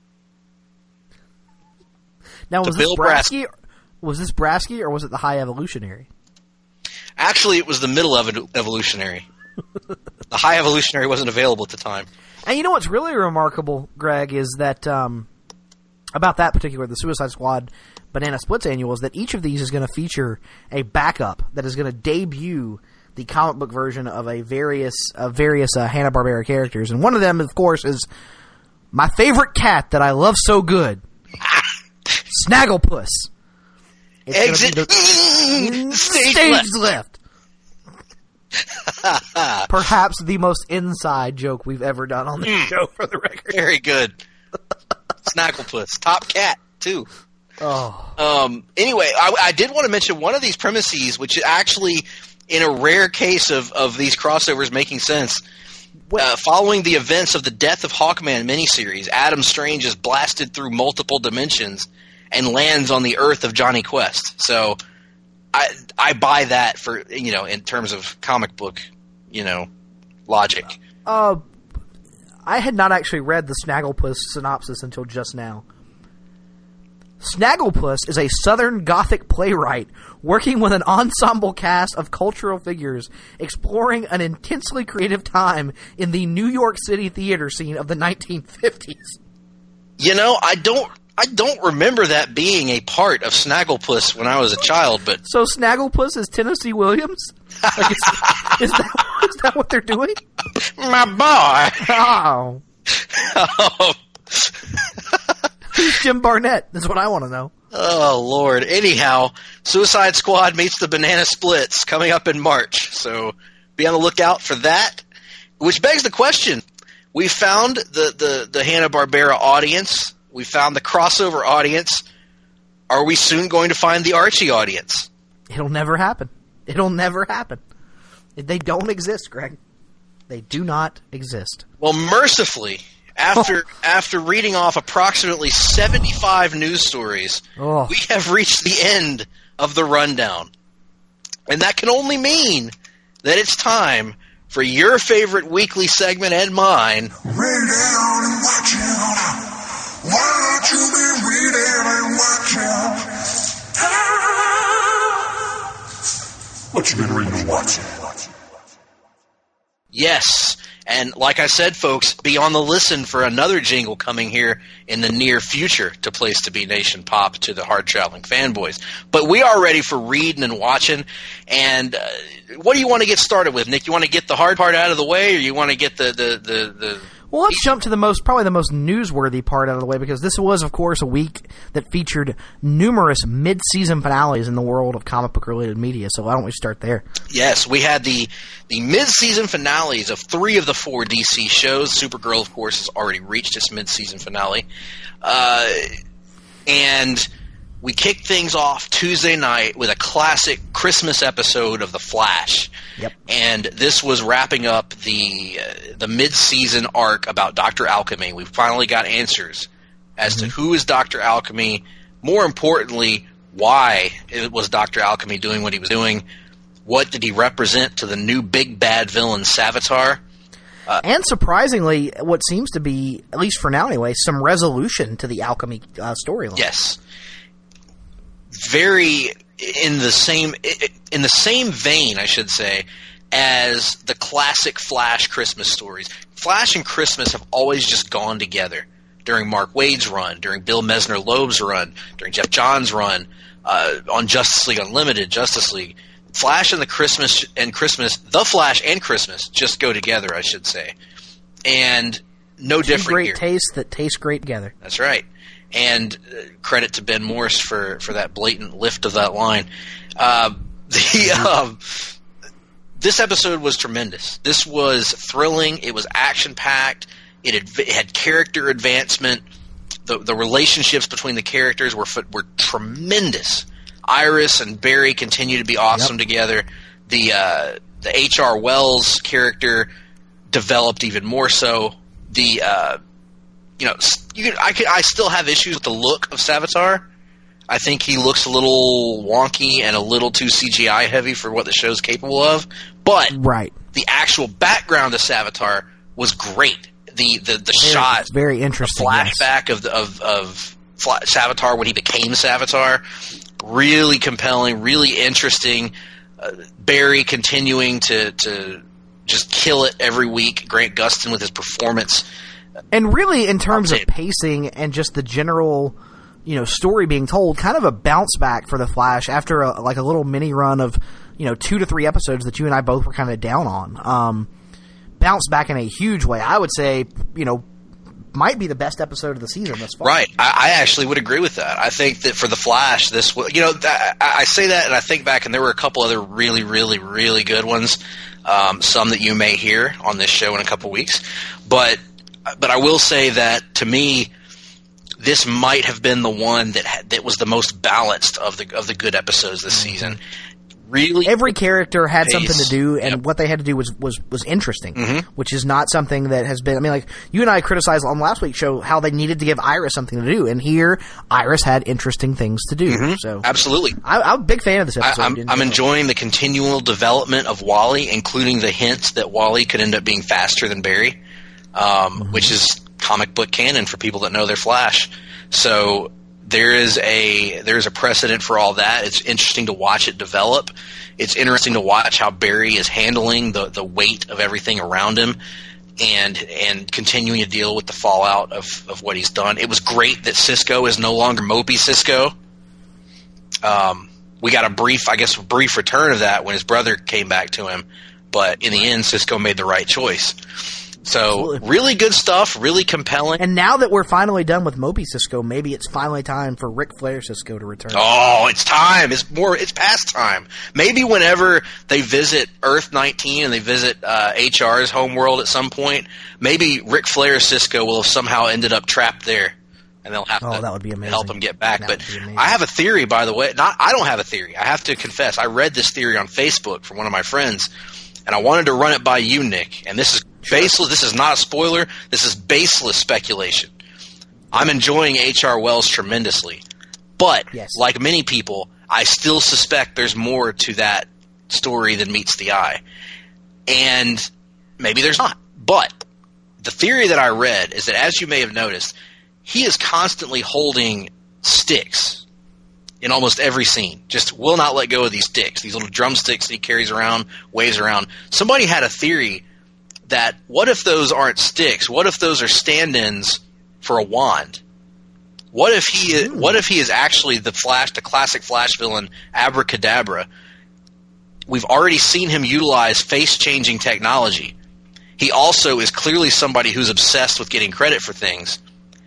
Now, was to this Bill Brasky, Brasky. Was this Brasky, or was it the High Evolutionary? Actually, it was the Middle Evo- Evolutionary. The High Evolutionary wasn't available at the time. And you know what's really remarkable, Greg, is that um, about that particular, the Suicide Squad Banana Splits annual, is that each of these is going to feature a backup that is going to debut the comic book version of a various of various uh, Hanna-Barbera characters. And one of them, of course, is my favorite cat that I love so good, Snagglepuss. It's Exit the, mm, stage, stage left. left. Perhaps the most inside joke we've ever done on the mm. show, for the record. Very good. Snagglepuss. Top cat, too. Oh. Um, anyway, I, I did want to mention one of these premises, which actually, in a rare case of, of these crossovers making sense, uh, following the events of the Death of Hawkman miniseries, Adam Strange is blasted through multiple dimensions and lands on the Earth of Johnny Quest. So I I buy that for, you know, in terms of comic book, you know, logic. Uh, I had not actually read the Snagglepuss synopsis until just now. Snagglepuss is a Southern Gothic playwright working with an ensemble cast of cultural figures exploring an intensely creative time in the New York City theater scene of the nineteen fifties. You know, I don't I don't remember that being a part of Snagglepuss when I was a child, but... So Snagglepuss is Tennessee Williams? Like is, is, that, is that what they're doing? My boy! Oh. oh. Who's Jim Barnett? That's what I want to know. Oh, Lord. Anyhow, Suicide Squad meets the Banana Splits coming up in March, so be on the lookout for that. Which begs the question. We found the, the, the Hanna-Barbera audience. We found the crossover audience. Are we soon going to find the Archie audience? It'll never happen. It'll never happen. They don't exist, Greg. They do not exist. Well, mercifully... After after reading off approximately seventy-five news stories, oh. we have reached the end of the rundown. And that can only mean that it's time for your favorite weekly segment and mine. Read down and watch it. Why don't you be reading and watching? What you been reading and watching? Yes. And like I said, folks, be on the listen for another jingle coming here in the near future to Place to Be Nation Pop to the hard-traveling fanboys. But we are ready for reading and watching. And uh, what do you want to get started with, Nick? You want to get the hard part out of the way, or you want to get the... the, the, the Well, let's jump to the most, probably the most newsworthy part out of the way, because this was, of course, a week that featured numerous mid-season finales in the world of comic book-related media, so why don't we start there? Yes, we had the, the mid-season finales of three of the four D C shows. Supergirl, of course, has already reached its mid-season finale. Uh, and we kicked things off Tuesday night with a classic Christmas episode of The Flash. Yep. And this was wrapping up the uh, the mid-season arc about Doctor Alchemy. We finally got answers as mm-hmm. to who is Doctor Alchemy. More importantly, why it was Doctor Alchemy doing what he was doing. What did he represent to the new big bad villain, Savitar? Uh, and surprisingly, what seems to be, at least for now anyway, some resolution to the Alchemy uh, storyline. Yes. Very in the same in the same vein, I should say, as the classic Flash Christmas stories. Flash and Christmas have always just gone together. During Mark Waid's run, during Bill Messner-Loeb's run, during Jeff Johns' run, uh, on Justice League Unlimited, Justice League. Flash and the Christmas and Christmas, the Flash and Christmas just go together, I should say. And no Two different great here. tastes that taste great together. That's right. And uh, credit to Ben Morris for, for that blatant lift of that line. Uh, the um, this episode was tremendous. This was thrilling. It was action-packed. It had, it had character advancement. The the relationships between the characters were were tremendous. Iris and Barry continue to be awesome yep. together. The uh, the H R. Wells character developed even more so. The uh, you know you can, I can, I still have issues with the look of Savitar. I think he looks a little wonky and a little too C G I heavy for what the show's capable of. But right. the actual background of Savitar was great. The the, the very, shot, very interesting. The flashback yes. of the, of of Savitar when he became Savitar, really compelling, really interesting. Uh, Barry continuing to to just kill it every week. Grant Gustin with his performance, and really in terms of pacing and just the general, you know, story being told, kind of a bounce back for the Flash after a, like a little mini run of, you know, two to three episodes that you and I both were kind of down on. Um, bounce back in a huge way. I would say, you know, might be the best episode of the season thus far. Right. I, I actually would agree with that. I think that for The Flash, this was, you know, I, I say that and I think back, and there were a couple other really, really, really good ones, um, some that you may hear on this show in a couple weeks. But, but I will say that to me, this might have been the one that had, that was the most balanced of the of the good episodes this mm-hmm. season. Really, every character had pace. something to do, and yep. what they had to do was was, was interesting, mm-hmm. which is not something that has been. I mean, like you and I criticized on last week's show how they needed to give Iris something to do, and here Iris had interesting things to do. Mm-hmm. So absolutely, I, I'm a big fan of this episode. I, I'm, I'm enjoying the continual development of Wally, including the hints that Wally could end up being faster than Barry, um, mm-hmm. which is comic book canon for people that know their Flash. So there is a there is a precedent for all that. It's interesting to watch it develop. It's interesting to watch how Barry is handling the, the weight of everything around him and and continuing to deal with the fallout of, of what he's done. It was great that Cisco is no longer mopey Cisco. Um, we got a brief, I guess, a brief return of that when his brother came back to him. But in the end, Cisco made the right choice. So Absolutely. Really good stuff, really compelling. And now that we're finally done with Mopey Cisco, maybe it's finally time for Ric Flair Cisco to return. Oh, it's time. It's more. It's past time. Maybe whenever they visit Earth nineteen and they visit uh, H R's homeworld at some point, maybe Ric Flair Cisco will have somehow ended up trapped there, and they'll have oh, to that would be amazing. help him get back. That but I have a theory, by the way. Not, I don't have a theory. I have to confess. I read this theory on Facebook from one of my friends, and I wanted to run it by you, Nick. And this is baseless. This is not a spoiler. This is baseless speculation. I'm enjoying H R. Wells tremendously. But, yes. like many people, I still suspect there's more to that story than meets the eye. And maybe there's not. But the theory that I read is that, as you may have noticed, he is constantly holding sticks in almost every scene. Just will not let go of these sticks, these little drumsticks that he carries around, waves around. Somebody had a theory that what if those aren't sticks? What if those are stand-ins for a wand? What if he is, what if he is actually the Flash, the classic Flash villain, Abracadabra? We've already seen him utilize face-changing technology. He also is clearly somebody who's obsessed with getting credit for things.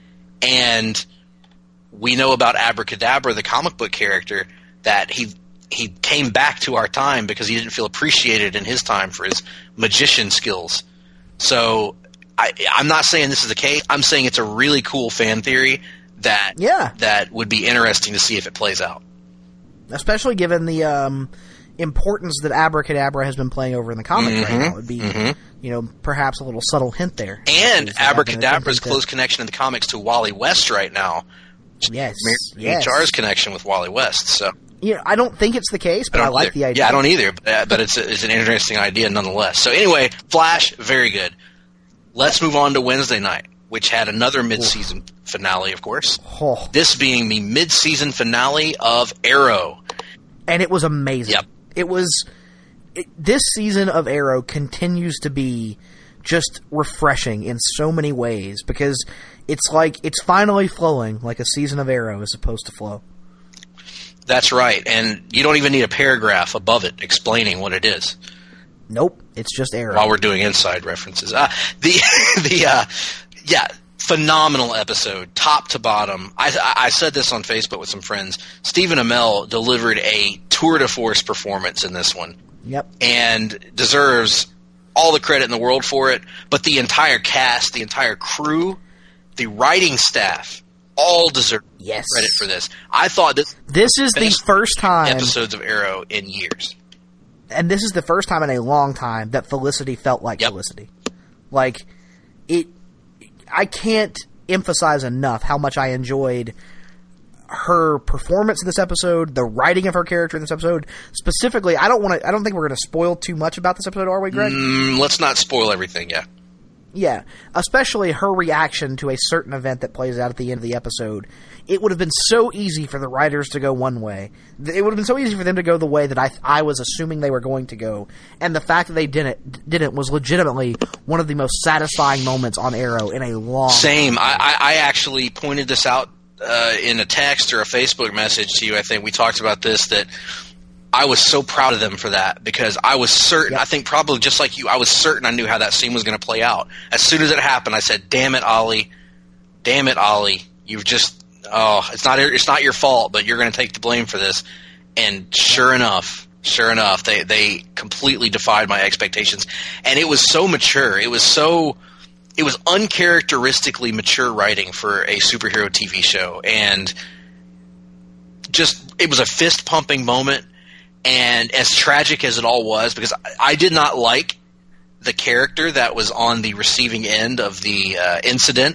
And we know about Abracadabra, the comic book character, that he he came back to our time because he didn't feel appreciated in his time for his magician skills. So I, I'm not saying this is the case. I'm saying it's a really cool fan theory that yeah. that would be interesting to see if it plays out. Especially given the um, importance that Abracadabra has been playing over in the comic mm-hmm. right now. It would be, mm-hmm. you know, perhaps a little subtle hint there. And Abracadabra's close connection in the comics to Wally West right now. Yes. yes. H R's connection with Wally West. So. You know, I don't think it's the case, but I, I like either. the idea. Yeah, I don't either, but, but it's, a, it's an interesting idea nonetheless. So anyway, Flash, very good. Let's move on to Wednesday night, which had another mid-season Ooh. finale, of course. Oh. This being the mid-season finale of Arrow. And it was amazing. Yep. It was it, this season of Arrow continues to be just refreshing in so many ways because it's like it's finally flowing like a season of Arrow is supposed to flow. That's right, and you don't even need a paragraph above it explaining what it is. Nope, it's just Arrow. While we're doing inside references, uh, the the uh, yeah, phenomenal episode, top to bottom. I I said this on Facebook with some friends. Stephen Amell delivered a tour de force performance in this one. Yep, and deserves all the credit in the world for it. But the entire cast, the entire crew, the writing staff, all deserve yes. credit for this. I thought this this is the first time episodes of Arrow in years, and this is the first time in a long time that Felicity felt like yep. Felicity. Like it, I can't emphasize enough how much I enjoyed her performance in this episode, the writing of her character in this episode. Specifically, I don't want to. I don't think we're going to spoil too much about this episode, are we, Greg? Mm, let's not spoil everything. Yeah. Yeah, especially her reaction to a certain event that plays out at the end of the episode. It would have been so easy for the writers to go one way. It would have been so easy for them to go the way that I I was assuming they were going to go. And the fact that they didn't didn't was legitimately one of the most satisfying moments on Arrow in a long Same. time. I, I actually pointed this out uh, in a text or a Facebook message to you. I think we talked about this, that I was so proud of them for that because I was certain, yep. I think probably just like you, I was certain I knew how that scene was going to play out. As soon as it happened, I said, damn it, Ollie, damn it, Ollie, you've just oh, it's not it's not your fault, but you're going to take the blame for this. And sure enough, sure enough, they they completely defied my expectations, and it was so mature. It was so it was uncharacteristically mature writing for a superhero T V show, and just it was a fist pumping moment. And as tragic as it all was, because I, I did not like the character that was on the receiving end of the uh, incident,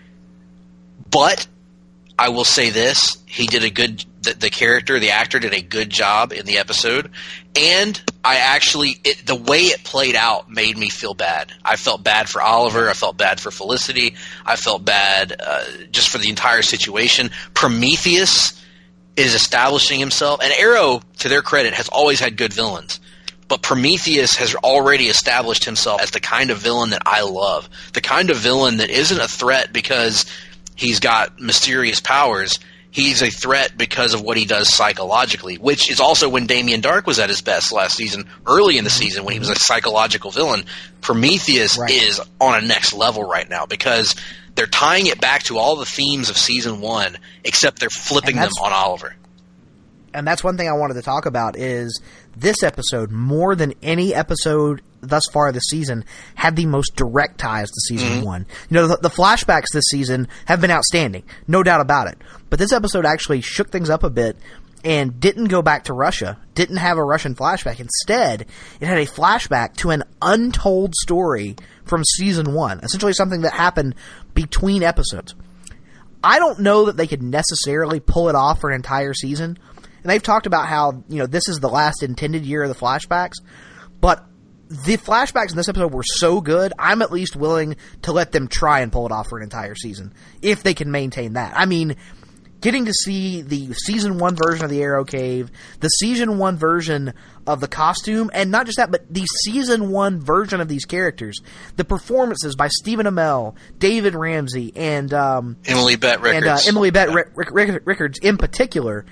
but I will say this: he did a good. The, the character, the actor, did a good job in the episode, and I actually it, the way it played out made me feel bad. I felt bad for Oliver. I felt bad for Felicity. I felt bad uh, just for the entire situation. Prometheus is establishing himself, and Arrow, to their credit, has always had good villains. But Prometheus has already established himself as the kind of villain that I love. The kind of villain that isn't a threat because he's got mysterious powers. He's a threat because of what he does psychologically, which is also when Damien Dark was at his best last season, early in the season, when he was a psychological villain. Prometheus right. is on a next level right now because they're tying it back to all the themes of season one, except they're flipping them on Oliver. And that's one thing I wanted to talk about is this episode, more than any episode thus far this season, had the most direct ties to season mm-hmm. one. You know, the, the flashbacks this season have been outstanding, no doubt about it. But this episode actually shook things up a bit and didn't go back to Russia, didn't have a Russian flashback. Instead, it had a flashback to an untold story from season one, essentially something that happened between episodes. I don't know that they could necessarily pull it off for an entire season. And they've talked about how, you know, this is the last intended year of the flashbacks. But the flashbacks in this episode were so good, I'm at least willing to let them try and pull it off for an entire season, if they can maintain that. I mean, getting to see the season one version of the Arrow Cave, the season one version of the costume, and not just that, but the season one version of these characters, the performances by Stephen Amell, David Ramsey, and um, Emily Bett Rickards, and uh, Emily Bett yeah. Rick, Rick, Rickards in particular.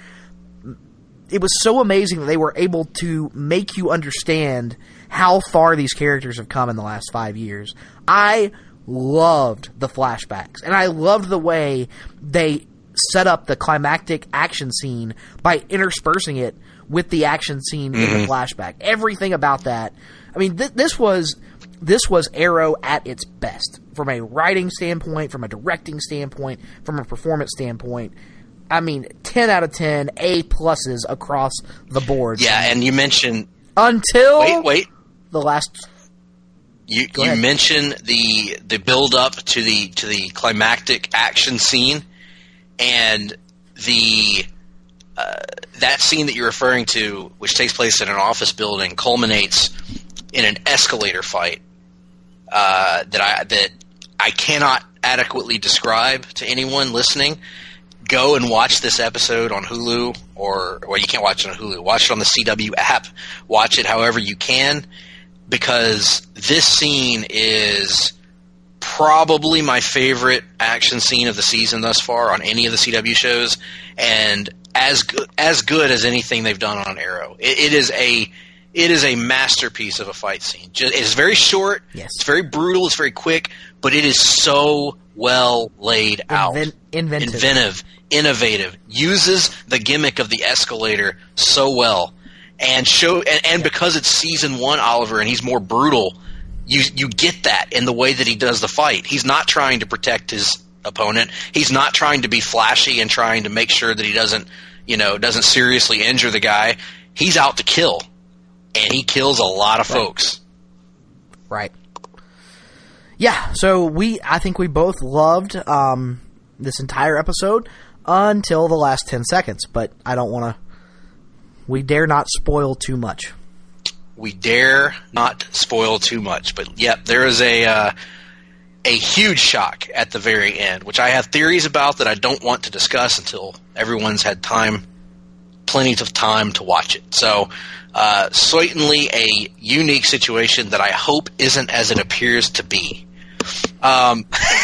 It was so amazing that they were able to make you understand how far these characters have come in the last five years. I loved the flashbacks, and I loved the way they set up the climactic action scene by interspersing it with the action scene mm-hmm. in the flashback. Everything about that. I mean, th- this was this was Arrow at its best from a writing standpoint, from a directing standpoint, from a performance standpoint. I mean, ten out of ten, A pluses across the board. Yeah, and you mentioned until wait, wait, the last. You you mentioned the the build up to the to the climactic action scene, and the uh, that scene that you're referring to, which takes place in an office building, culminates in an escalator fight uh, that I that I cannot adequately describe to anyone listening. Go and watch this episode on Hulu, or well, you can't watch it on Hulu. Watch it on the C W app. Watch it however you can, because this scene is probably my favorite action scene of the season thus far on any of the C W shows, and as good as good as anything they've done on Arrow. It, it is a it is a masterpiece of a fight scene. Just, it's very short. Yes. It's very brutal. It's very quick, but it is so well laid out, Inven- inventive. inventive. Innovative, uses the gimmick of the escalator so well, and show and, and because it's season one Oliver and he's more brutal, you you get that in the way that he does the fight. He's not trying to protect his opponent. He's not trying to be flashy and trying to make sure that he doesn't you know doesn't seriously injure the guy. He's out to kill, and he kills a lot of right. folks. Right. Yeah. So we, I think we both loved um, this entire episode. Until the last ten seconds, but I don't want to... We dare not spoil too much. We dare not spoil too much, but yep, there is a uh, a huge shock at the very end, which I have theories about that I don't want to discuss until everyone's had time, plenty of time to watch it. So, uh, certainly a unique situation that I hope isn't as it appears to be. Um...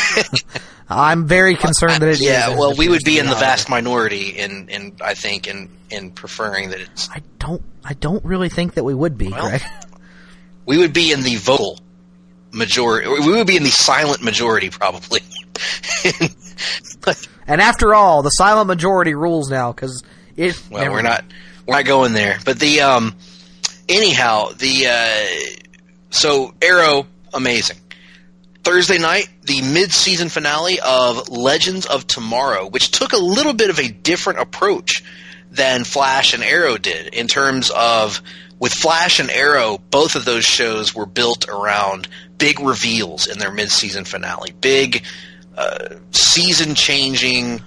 I'm very concerned that it yeah, is. Yeah, well, we would be in the vast minority in, in I think, in, in preferring that it's... I don't I don't really think that we would be, well, Greg. We would be in the vocal majority. We would be in the silent majority, probably. And after all, the silent majority rules now because it. Well, never we're not we're not going there. But the um, anyhow the uh, so Arrow, amazing. Thursday night, the mid-season finale of Legends of Tomorrow, which took a little bit of a different approach than Flash and Arrow did in terms of, with Flash and Arrow, both of those shows were built around big reveals in their mid-season finale. Big, uh, season-changing...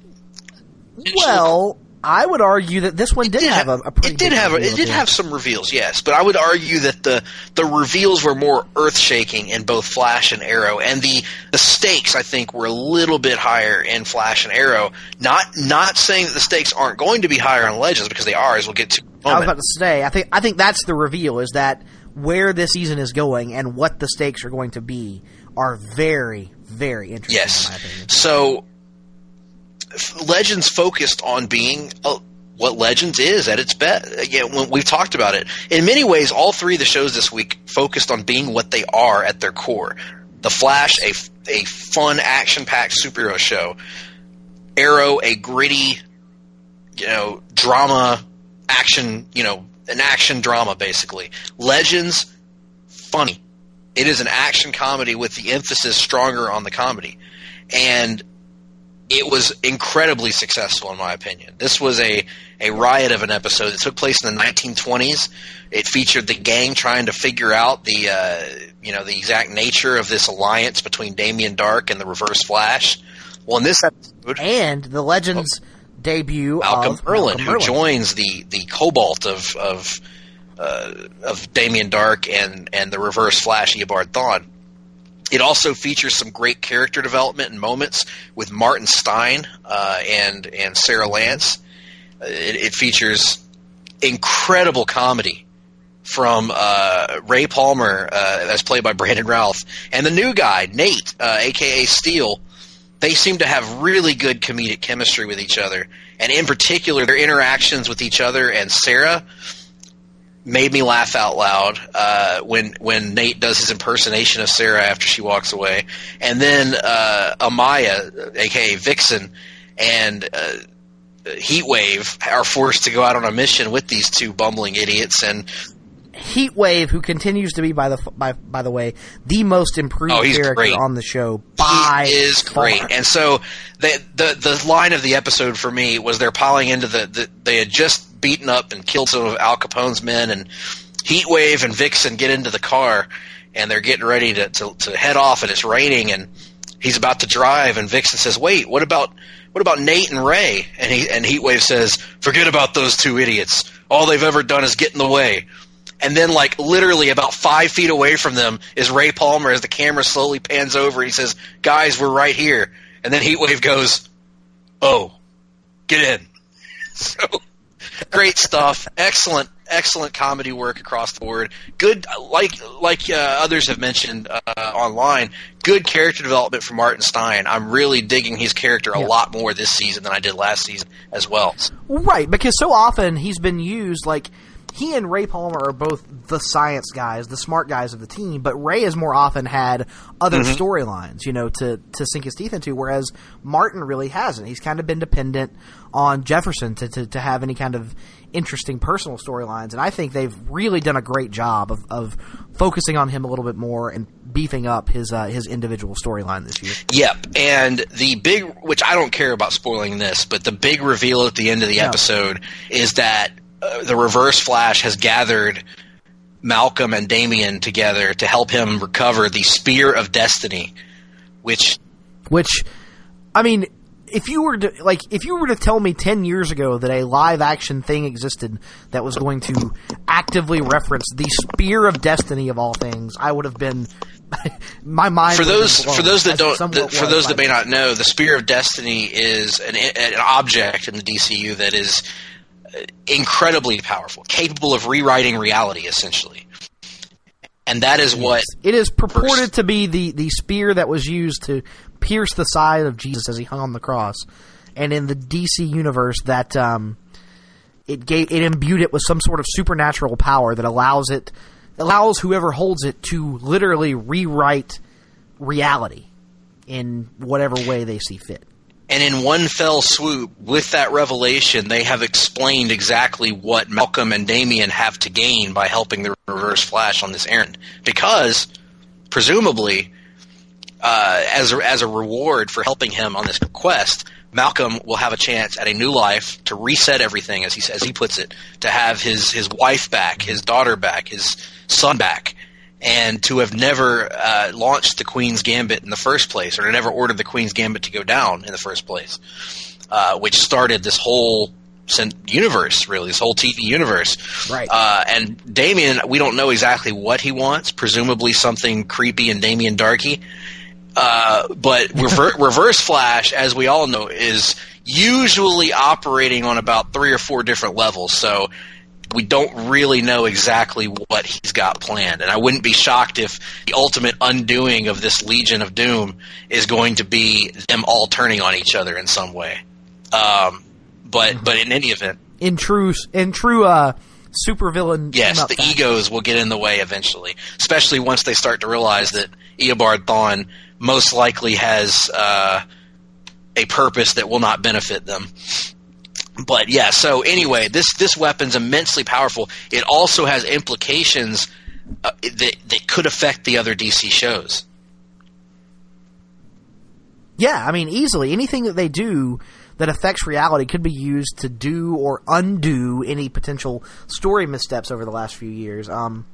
Well... I would argue that this one did, did have, have a, a pretty. It did have a, it did have some reveals, yes, but I would argue that the the reveals were more earth shaking in both Flash and Arrow, and the, the stakes I think were a little bit higher in Flash and Arrow. Not not saying that the stakes aren't going to be higher on Legends because they are, as we'll get to. In a moment. I was about to say, I think I think that's the reveal is that where this season is going and what the stakes are going to be are very very interesting. Yes, in my opinion. So. Legends focused on being uh, what Legends is at its best. Again, when we've talked about it. In many ways, all three of the shows this week focused on being what they are at their core. The Flash, a, a fun, action-packed superhero show. Arrow, a gritty, you know, drama, action, you know, an action drama, basically. Legends, funny. It is an action comedy with the emphasis stronger on the comedy. And it was incredibly successful, in my opinion. This was a, a riot of an episode that took place in the nineteen twenties. It featured the gang trying to figure out the uh, you know the exact nature of this alliance between Damien Dark and the Reverse Flash. Well, in this episode, and the Legends oh, debut Malcolm of Merlyn, Malcolm who Merlyn. joins the the Cobalt of of uh, of Damien Dark and and the Reverse Flash, Eobard Thawne. It also features some great character development and moments with Martin Stein uh, and and Sarah Lance. It, it features incredible comedy from uh, Ray Palmer, uh, as played by Brandon Routh, and the new guy, Nate, uh, a k a. Steele. They seem to have really good comedic chemistry with each other, and in particular, their interactions with each other and Sarah made me laugh out loud uh, when when Nate does his impersonation of Sarah after she walks away, and then uh, Amaya, aka Vixen, and uh, Heatwave are forced to go out on a mission with these two bumbling idiots. And Heatwave, who continues to be, by the by, by the way, the most improved oh, he's character great. on the show. By he is far. great. And so the, the the line of the episode for me was they're piling into the, the they had just beaten up and killed some of Al Capone's men, and Heatwave and Vixen get into the car and they're getting ready to, to, to head off, and it's raining, and he's about to drive, and Vixen says, "Wait, what about what about Nate and Ray?" And he and Heatwave says, "Forget about those two idiots. All they've ever done is get in the way." And then, like, literally about five feet away from them is Ray Palmer as the camera slowly pans over. He says, "Guys, we're right here." And then Heatwave goes, "Oh, get in." So, great stuff. Excellent, excellent comedy work across the board. Good, like like uh, others have mentioned uh, online, good character development from Martin Stein. I'm really digging his character a yeah. lot more this season than I did last season as well. Right, because so often he's been used, like, he and Ray Palmer are both the science guys, the smart guys of the team, but Ray has more often had other mm-hmm. storylines, you know, to, to sink his teeth into, whereas Martin really hasn't. He's kind of been dependent on Jefferson to, to, to have any kind of interesting personal storylines, and I think they've really done a great job of, of focusing on him a little bit more and beefing up his uh, his individual storyline this year. Yep, and the big, which I don't care about spoiling this, but the big reveal at the end of the no. episode is that Uh, the Reverse Flash has gathered Malcolm and Damien together to help him recover the Spear of Destiny, which... Which, I mean, if you were to, like, if you were to tell me ten years ago that a live-action thing existed that was going to actively reference the Spear of Destiny of all things, I would have been... my mind for those blown, for those that don't the, for those that may like, not know, the Spear of Destiny is an, an object in the D C U that is incredibly powerful, capable of rewriting reality, essentially. And that is what... It is purported to be the, the spear that was used to pierce the side of Jesus as he hung on the cross. And in the D C universe, that um, it gave it imbued it with some sort of supernatural power that allows it allows whoever holds it to literally rewrite reality in whatever way they see fit. And in one fell swoop, with that revelation, they have explained exactly what Malcolm and Damian have to gain by helping the Reverse Flash on this errand. Because, presumably, uh, as a, as a reward for helping him on this quest, Malcolm will have a chance at a new life to reset everything, as he as he puts it, to have his, his wife back, his daughter back, his son back, and to have never uh, launched the Queen's Gambit in the first place, or to never ordered the Queen's Gambit to go down in the first place, uh, which started this whole universe, really, this whole T V universe. Right. Uh, and Damian, we don't know exactly what he wants, presumably something creepy and Damian Darky. Uh, but rever- Reverse Flash, as we all know, is usually operating on about three or four different levels, so we don't really know exactly what he's got planned. And I wouldn't be shocked if the ultimate undoing of this Legion of Doom is going to be them all turning on each other in some way. Um, but but in any event, in true in true uh, supervillain, yes, the fashion. egos will get in the way eventually, especially once they start to realize that Eobard Thawne most likely has uh, a purpose that will not benefit them. But yeah, so anyway, this this weapon's immensely powerful. It also has implications uh, that that could affect the other D C shows. Yeah, I mean, easily anything that they do that affects reality could be used to do or undo any potential story missteps over the last few years. Um,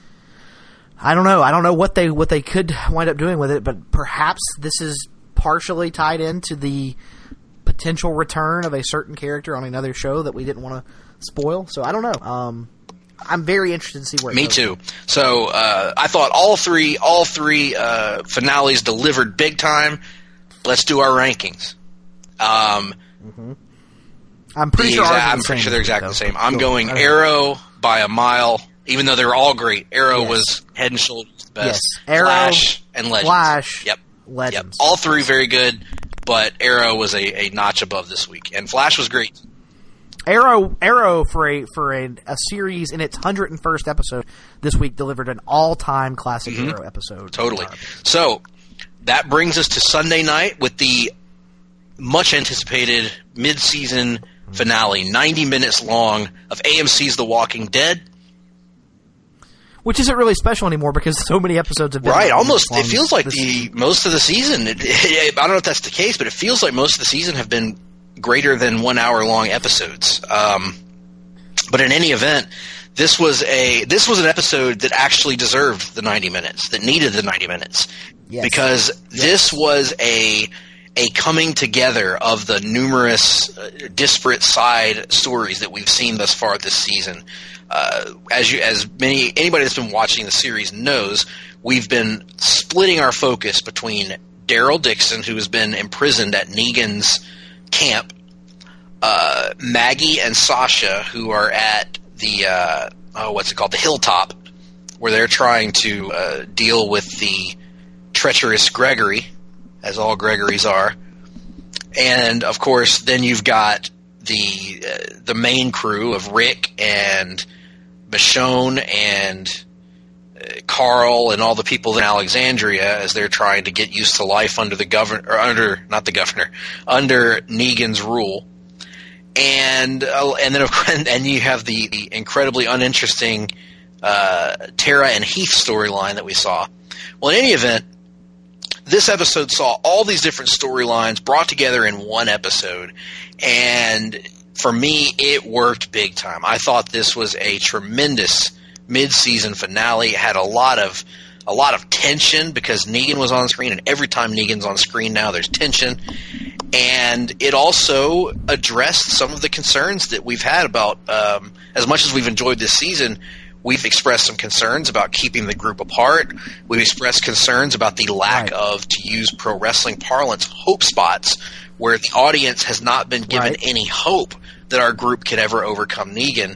I don't know. I don't know what they what they could wind up doing with it, but perhaps this is partially tied into the potential return of a certain character on another show that we didn't want to spoil. So I don't know. Um, I'm very interested to see where it Me goes. too. So uh, I thought all three all three uh, finales delivered big time. Let's do our rankings. Um, mm-hmm. I'm pretty sure. Exact, ours are I'm the pretty same, sure they're exactly though. the same. I'm Cool. going Okay. Arrow by a mile, even though they're all great. Arrow Yes. was head and shoulders the best. Yes. Arrow, Flash, and Legends. Flash, Yep. Legends. Yep. All three very good, but Arrow was a, a notch above this week, and Flash was great. Arrow, Arrow for a for a, a series in its one hundred first episode this week delivered an all time classic Mm-hmm. Arrow episode. Totally. So that brings us to Sunday night with the much anticipated mid-season finale, ninety minutes long, of A M C's The Walking Dead. Which isn't really special anymore because so many episodes have been Right, almost. long It feels like this- the most of the season. It, it, I don't know if that's the case, but it feels like most of the season have been greater than one hour long episodes. Um, but in any event, this was a this was an episode that actually deserved the ninety minutes, that needed the ninety minutes, Yes. because Yes. this was a a coming together of the numerous uh, disparate side stories that we've seen thus far this season. Uh, as you, as many anybody that's been watching the series knows, we've been splitting our focus between Daryl Dixon, who has been imprisoned at Negan's camp, uh, Maggie and Sasha, who are at the uh, oh, what's it called, the Hilltop, where they're trying to uh, deal with the treacherous Gregory, as all Gregorys are, and of course, then you've got the uh, the main crew of Rick and Michonne and uh, Carl and all the people in Alexandria as they're trying to get used to life under the governor, or under not the governor, under Negan's rule, and uh, and then of course, and you have the, the incredibly uninteresting uh, Tara and Heath storyline that we saw. Well, in any event, this episode saw all these different storylines brought together in one episode, and for me, it worked big time. I thought this was a tremendous mid-season finale. It had a lot of a lot of tension because Negan was on screen, and every time Negan's on screen now, there's tension. And it also addressed some of the concerns that we've had about, um, as much as we've enjoyed this season, we've expressed some concerns about keeping the group apart. We've expressed concerns about the lack Right. of, to use pro wrestling parlance, hope spots, where the audience has not been given Right. any hope that our group could ever overcome Negan.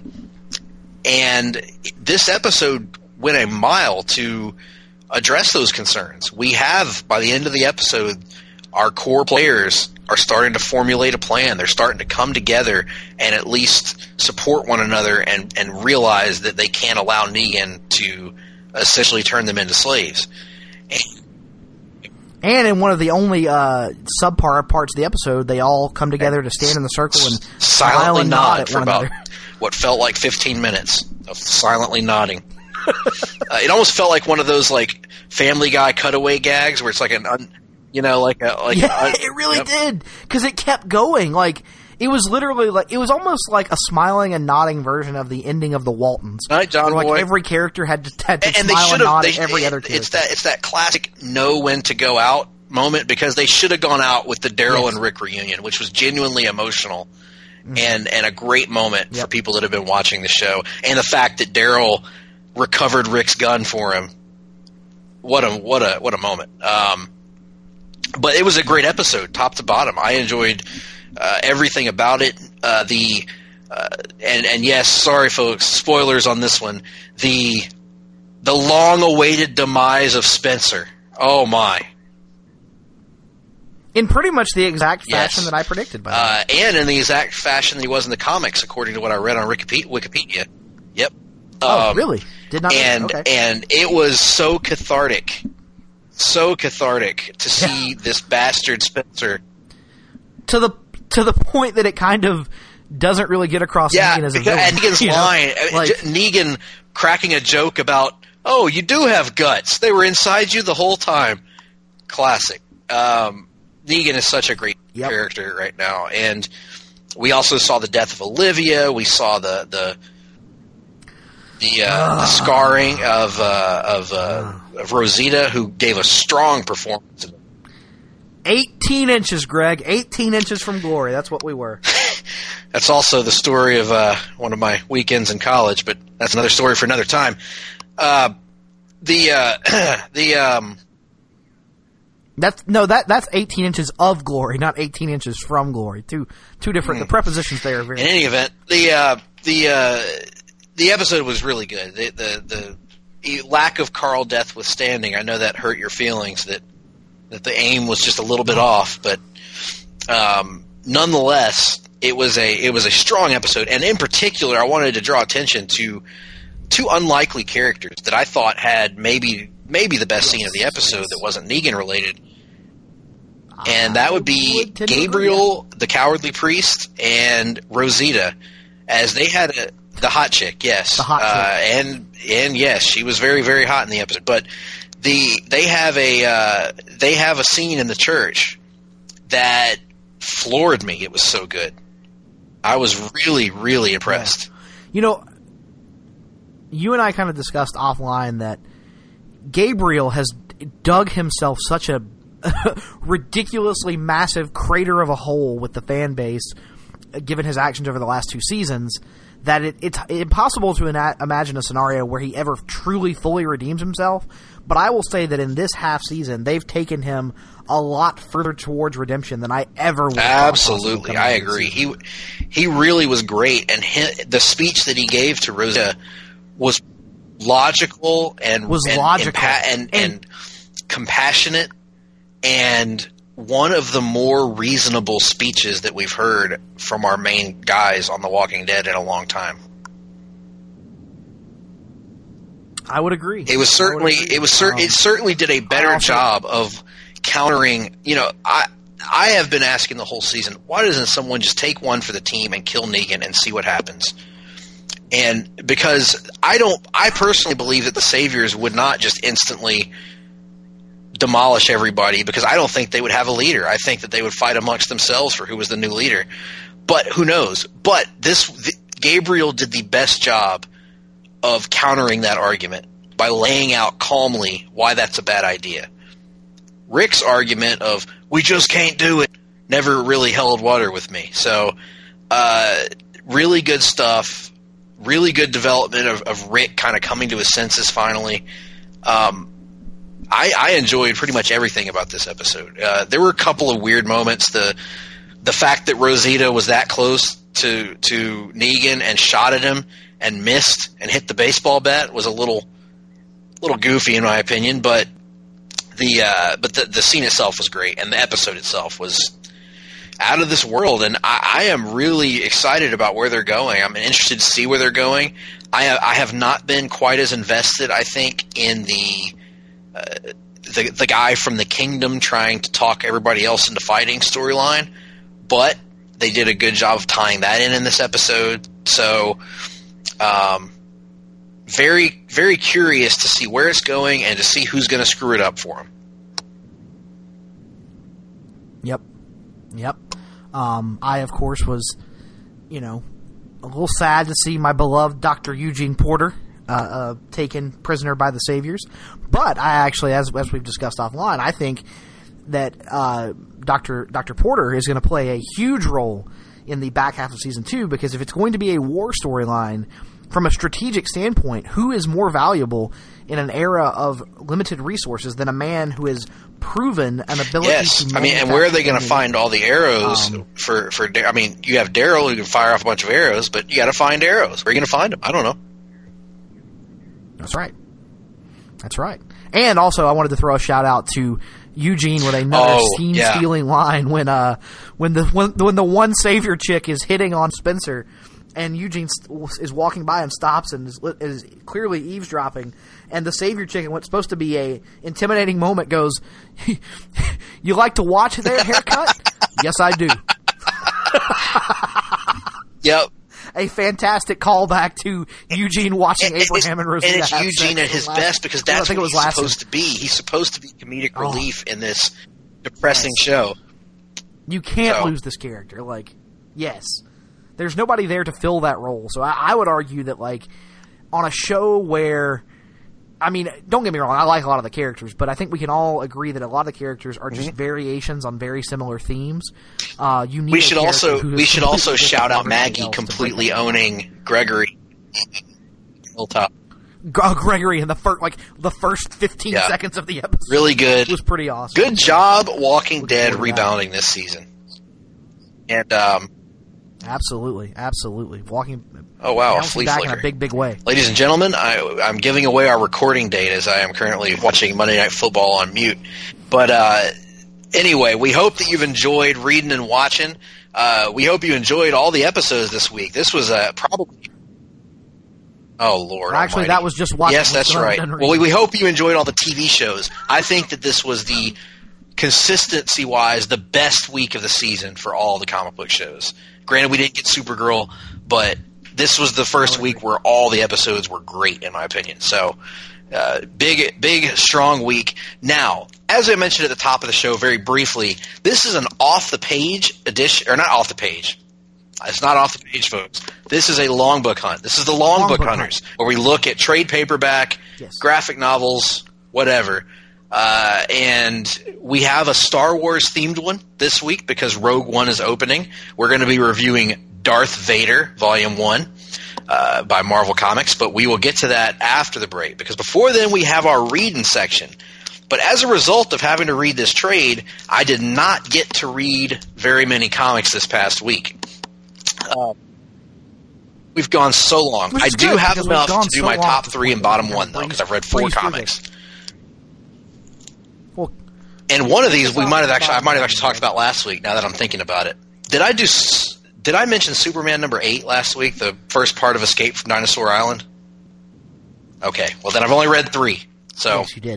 And this episode went a mile to address those concerns. We have, by the end of the episode, our core players are starting to formulate a plan. They're starting to come together and at least support one another and, and realize that they can't allow Negan to essentially turn them into slaves. And in one of the only uh, subpar parts of the episode, they all come together to stand in the circle and silently and nod, nod for about another. what felt like fifteen minutes of silently nodding. uh, it almost felt like one of those like Family Guy cutaway gags where it's like an, un, you know, like a like. Yeah, a, it really yep. did because it kept going. Like it was literally like it was almost like a smiling and nodding version of the ending of the Waltons. Night, John where, like Boy. Every character had to, had to and, and smile they and nod they, at every it, other character. It's that it's that classic know when to go out moment because they should have gone out with the Daryl Yes. and Rick reunion, which was genuinely emotional Mm-hmm. and and a great moment Yep. for people that have been watching the show. And the fact that Daryl recovered Rick's gun for him, what a what a what a moment. Um, but it was a great episode, top to bottom. I enjoyed uh, everything about it. Uh, the uh, and and yes, sorry folks, spoilers on this one. The the long-awaited demise of Spencer. Oh my. In pretty much the exact Yes. fashion that I predicted. By the way. Uh, and in the exact fashion that he was in the comics, according to what I read on Wikipedia. Wikipedia. Yep. Oh, Um, really? Did not. And okay. and it was so cathartic, so cathartic to see this bastard Spencer. to the to the point that it kind of doesn't really get across Yeah, Negan as a because, villain. and Negan's you know? line, I mean, Like- J- Negan cracking a joke about, "Oh, you do have guts. They were inside you the whole time." Classic. Um, Negan is such a great Yep. character right now, and we also saw the death of Olivia. We saw the the the, uh, the scarring of uh, of, uh, of Rosita, who gave a strong performance. eighteen inches, Greg. eighteen inches from glory. That's what we were. That's also the story of uh, one of my weekends in college, but that's another story for another time. Uh, the uh, the um, That's no, that that's eighteen inches of glory, not eighteen inches from glory. Two two different. The prepositions there are very. in any event, the uh, the uh, the episode was really good. The, the the lack of Carl death withstanding, I know that hurt your feelings that that the aim was just a little bit off, but um, nonetheless, it was a it was a strong episode. And in particular, I wanted to draw attention to two unlikely characters that I thought had maybe maybe the best scene of the episode that wasn't Negan related. And that would be would tend to Gabriel, the cowardly priest, and Rosita, as they had a, the hot chick, yes, The hot chick. uh, and and yes, she was very very hot in the episode. But the they have a uh, they have a scene in the church that floored me. It was so good. I was really really impressed. You know, you and I kind of discussed offline that Gabriel has dug himself such a ridiculously massive crater of a hole with the fan base, uh, given his actions over the last two seasons, that it, it's impossible to ina- imagine a scenario where he ever truly fully redeems himself. But I will say that in this half season, they've taken him a lot further towards redemption than I ever would have thought possible Absolutely, coming I into the agree. season. He he really was great, and he, the speech that he gave to Rosa was logical and Was and, logical. and, and, And- and compassionate, and one of the more reasonable speeches that we've heard from our main guys on The Walking Dead in a long time. I would agree. It was I would certainly agree. it was cer- Um, it certainly did a better I also- job of countering. You know, I I have been asking the whole season, why doesn't someone just take one for the team and kill Negan and see what happens? And because I don't, I personally believe that the Saviors would not just instantly demolish everybody, because I don't think they would have a leader. I think that they would fight amongst themselves for who was the new leader. But who knows? But this the, Gabriel did the best job of countering that argument by laying out calmly why that's a bad idea. Rick's argument of "we just can't do it" never really held water with me. So, uh, really good stuff. Really good development of, of Rick kind of coming to his senses finally. Um, I, I enjoyed pretty much everything about this episode. Uh, there were a couple of weird moments. The the fact that Rosita was that close to to Negan and shot at him and missed and hit the baseball bat was a little little goofy in my opinion. But the uh, but the the scene itself was great, and the episode itself was out of this world, and I, I am really excited about where they're going. I'm interested to see where they're going. I have, I have not been quite as invested, I think, in the uh, the the guy from the kingdom trying to talk everybody else into fighting storyline, but they did a good job of tying that in in this episode. So, um, very very curious to see where it's going and to see who's going to screw it up for him. Yep, yep. Um, I of course was, you know, a little sad to see my beloved Doctor Eugene Porter uh, uh, taken prisoner by the Saviors. But I actually, as as we've discussed offline, I think that uh, Doctor Doctor Porter is going to play a huge role in the back half of season two, because if it's going to be a war storyline, from a strategic standpoint, who is more valuable in an era of limited resources than a man who has proven an ability yes. to I mean, and where are they going to find all the arrows um, for, for – I mean, you have Daryl who can fire off a bunch of arrows, but you got to find arrows. Where are you going to find them? I don't know. That's right. That's right. And also, I wanted to throw a shout-out to Eugene with another oh, scene-stealing yeah. line when uh when the when, when the one Savior chick is hitting on Spencer – and Eugene is walking by and stops and is, is clearly eavesdropping. And the Savior chick, in what's supposed to be a intimidating moment, goes, "You like to watch their haircut?" "Yes, I do." Yep. A fantastic callback to Eugene watching and, Abraham and Rosita. And it's Eugene at his last, best, because that's what he's supposed season. to be. He's supposed to be comedic oh. relief in this depressing yes. show. You can't so. lose this character. Like, yes. There's nobody there to fill that role. So I, I would argue that, like, on a show where, I mean, don't get me wrong, I like a lot of the characters, but I think we can all agree that a lot of the characters are just mm-hmm. variations on very similar themes. Uh, you need we should also we should also shout out Maggie completely owning Gregory. Hilltop. Uh, Gregory in the first, like the first fifteen yeah. seconds of the episode, really good. It was pretty awesome. Good job, Walking Dead rebounding this season. And um. Absolutely, absolutely. Walking. Oh wow, a flea back flicker. in a big, big way. Ladies and gentlemen, I, I'm giving away our recording date as I am currently watching Monday Night Football on mute. But uh, anyway, we hope that you've enjoyed reading and watching. Uh, we hope you enjoyed all the episodes this week. This was uh, probably. Oh Lord! Well, actually, Almighty. that was just watching. Yes, that's right. Well, we, we hope you enjoyed all the T V shows. I think that this was the consistency-wise the best week of the season for all the comic book shows. Granted, we didn't get Supergirl, but this was the first week where all the episodes were great, in my opinion. So, uh, big, big, strong week. Now, as I mentioned at the top of the show very briefly, this is an off-the-page edition, or not off-the-page. It's not off the page, folks. This is a long book hunt. This is the Long, long Book, book Hunters, hunt. where we look at trade paperback, yes. graphic novels, whatever. Uh, and we have a Star Wars themed one this week because Rogue One is opening. We're going to be reviewing Darth Vader, Volume one, uh, by Marvel Comics, but we will get to that after the break, because before then we have our reading section. But as a result of having to read this trade, I did not get to read very many comics this past week. Uh, we've gone so long. I do have enough to do so my top three and bottom one, though, because I've read four comics. Well, and one of these we might have actually I might have actually talked about last week. Now that I'm thinking about it, did I do? Did I mention Superman number eight last week? The first part of Escape from Dinosaur Island. Okay, well then I've only read three. So yes, you did.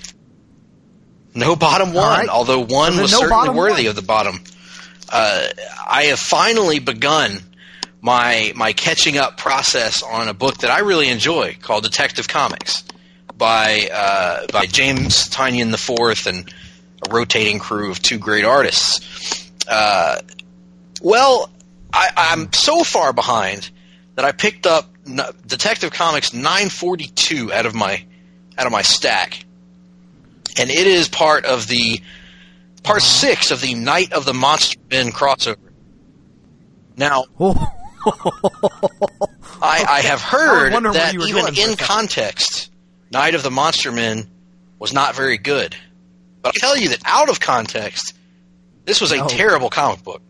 No bottom one, right. Although one was no certainly worthy one. of the bottom. Uh, I have finally begun my my catching up process on a book that I really enjoy called Detective Comics by uh, by James Tynion the Fourth and a rotating crew of two great artists. Uh, well, I, I'm so far behind that I picked up Detective Comics nine forty-two out of my out of my stack, and it is part of the part six of the Night of the Monster Men crossover. Now, I, I have heard I that even in context, Night of the Monster Men was not very good. But I'll tell you that out of context, this was a no. terrible comic book.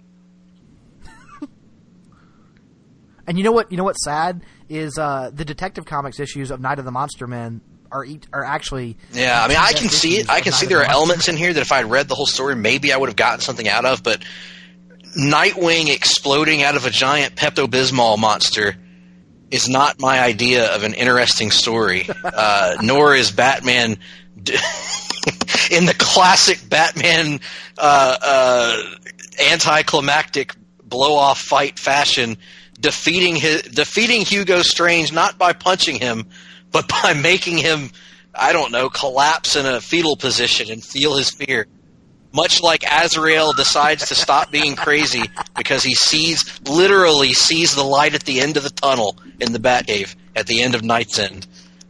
And you know what? You know what's sad is uh, the Detective Comics issues of Night of the Monster Men are eat, are actually. Yeah, I mean, I can see it. I can see there are elements in here that if I had read the whole story, maybe I would have gotten something out of. But Nightwing exploding out of a giant Pepto-Bismol monster is not my idea of an interesting story. uh, nor is Batman. D- in the classic Batman uh, uh, anticlimactic blow-off fight fashion, defeating his, defeating Hugo Strange not by punching him, but by making him, I don't know, collapse in a fetal position and feel his fear. Much like Azrael decides to stop being crazy because he sees, literally sees the light at the end of the tunnel in the Batcave at the end of Night's End.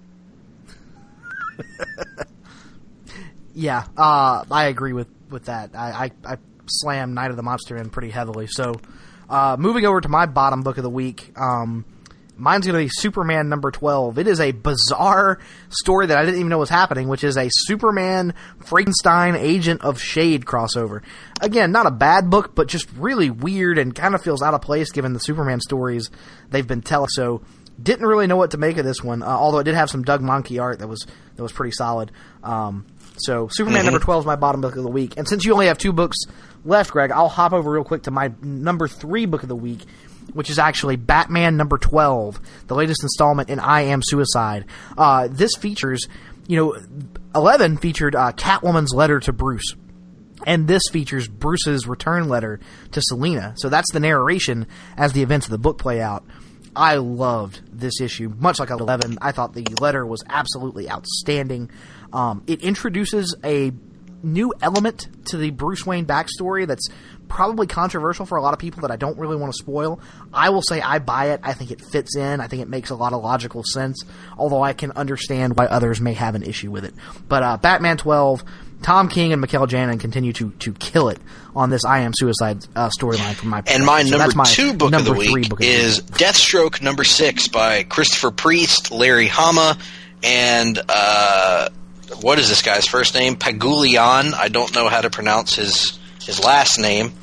Yeah, uh, I agree with, with that. I, I, I slam Night of the Monster in pretty heavily. So, uh, moving over to my bottom book of the week, um, mine's going to be Superman number twelve. It is a bizarre story that I didn't even know was happening, which is a Superman Frankenstein Agent of Shade crossover. Again, not a bad book, but just really weird and kind of feels out of place given the Superman stories they've been telling. So, didn't really know what to make of this one, uh, although it did have some Doug Mahnke art that was that was pretty solid. Um, so, Superman mm-hmm. number twelve is my bottom book of the week. And since you only have two books left, Greg, I'll hop over real quick to my number three book of the week, which is actually Batman number twelve, the latest installment in I Am Suicide. Uh, this features, you know, eleven featured uh, Catwoman's letter to Bruce. And this features Bruce's return letter to Selina. So that's the narration as the events of the book play out. I loved this issue, much like eleven. I thought the letter was absolutely outstanding. Um, it introduces a new element to the Bruce Wayne backstory that's probably controversial for a lot of people that I don't really want to spoil. I will say I buy it. I think it fits in. I think it makes a lot of logical sense, although I can understand why others may have an issue with it. But uh, Batman twelve, Tom King and Mikel Janin continue to, to kill it on this I Am Suicide uh, storyline from my And my so number my two book number of the week book of is the week. Deathstroke number six by Christopher Priest, Larry Hama, and uh, what is this guy's first name? Pagulayan. I don't know how to pronounce his his last name,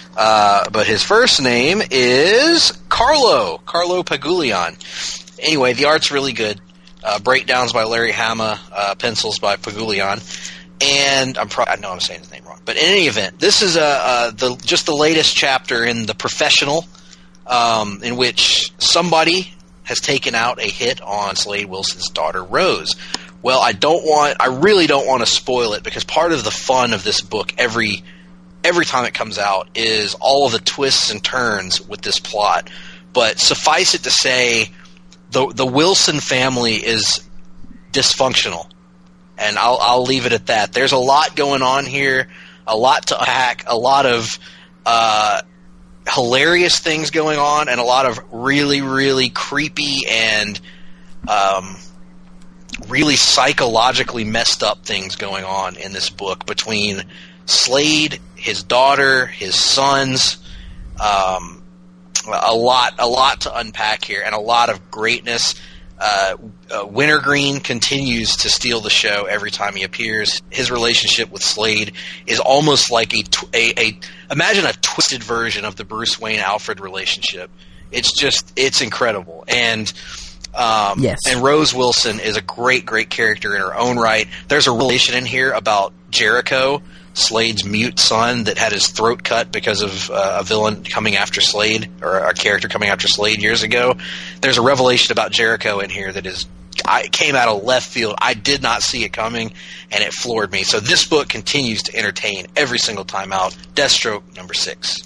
uh, but his first name is Carlo Carlo Pagulayan. Anyway, the art's really good. Uh, breakdowns by Larry Hama, uh, pencils by Pagulayan. And I'm pro- I know I'm saying his name wrong, but in any event, this is a, uh, the just the latest chapter in The Professional, um, in which somebody has taken out a hit on Slade Wilson's daughter Rose. Well, I don't want, I really don't want to spoil it because part of the fun of this book every every time it comes out is all of the twists and turns with this plot. But suffice it to say, the the Wilson family is dysfunctional. And I'll I'll leave it at that. There's a lot going on here, a lot to unpack, a lot of uh, hilarious things going on, and a lot of really, really creepy and um, really psychologically messed up things going on in this book between Slade, his daughter, his sons. Um, a lot, a lot to unpack here, and a lot of greatness. Uh, uh, Wintergreen continues to steal the show every time he appears. His relationship with Slade is almost like a, tw- a, a imagine a twisted version of the Bruce Wayne Alfred relationship. It's just it's incredible, and um, yes. and Rose Wilson is a great, great character in her own right. There's a relation in here about Jericho, Slade's mute son that had his throat cut because of uh, a villain coming after Slade, or a character coming after Slade years ago. There's a revelation about Jericho in here that is I came out of left field. I did not see it coming, and it floored me. So this book continues to entertain every single time out. Deathstroke number six.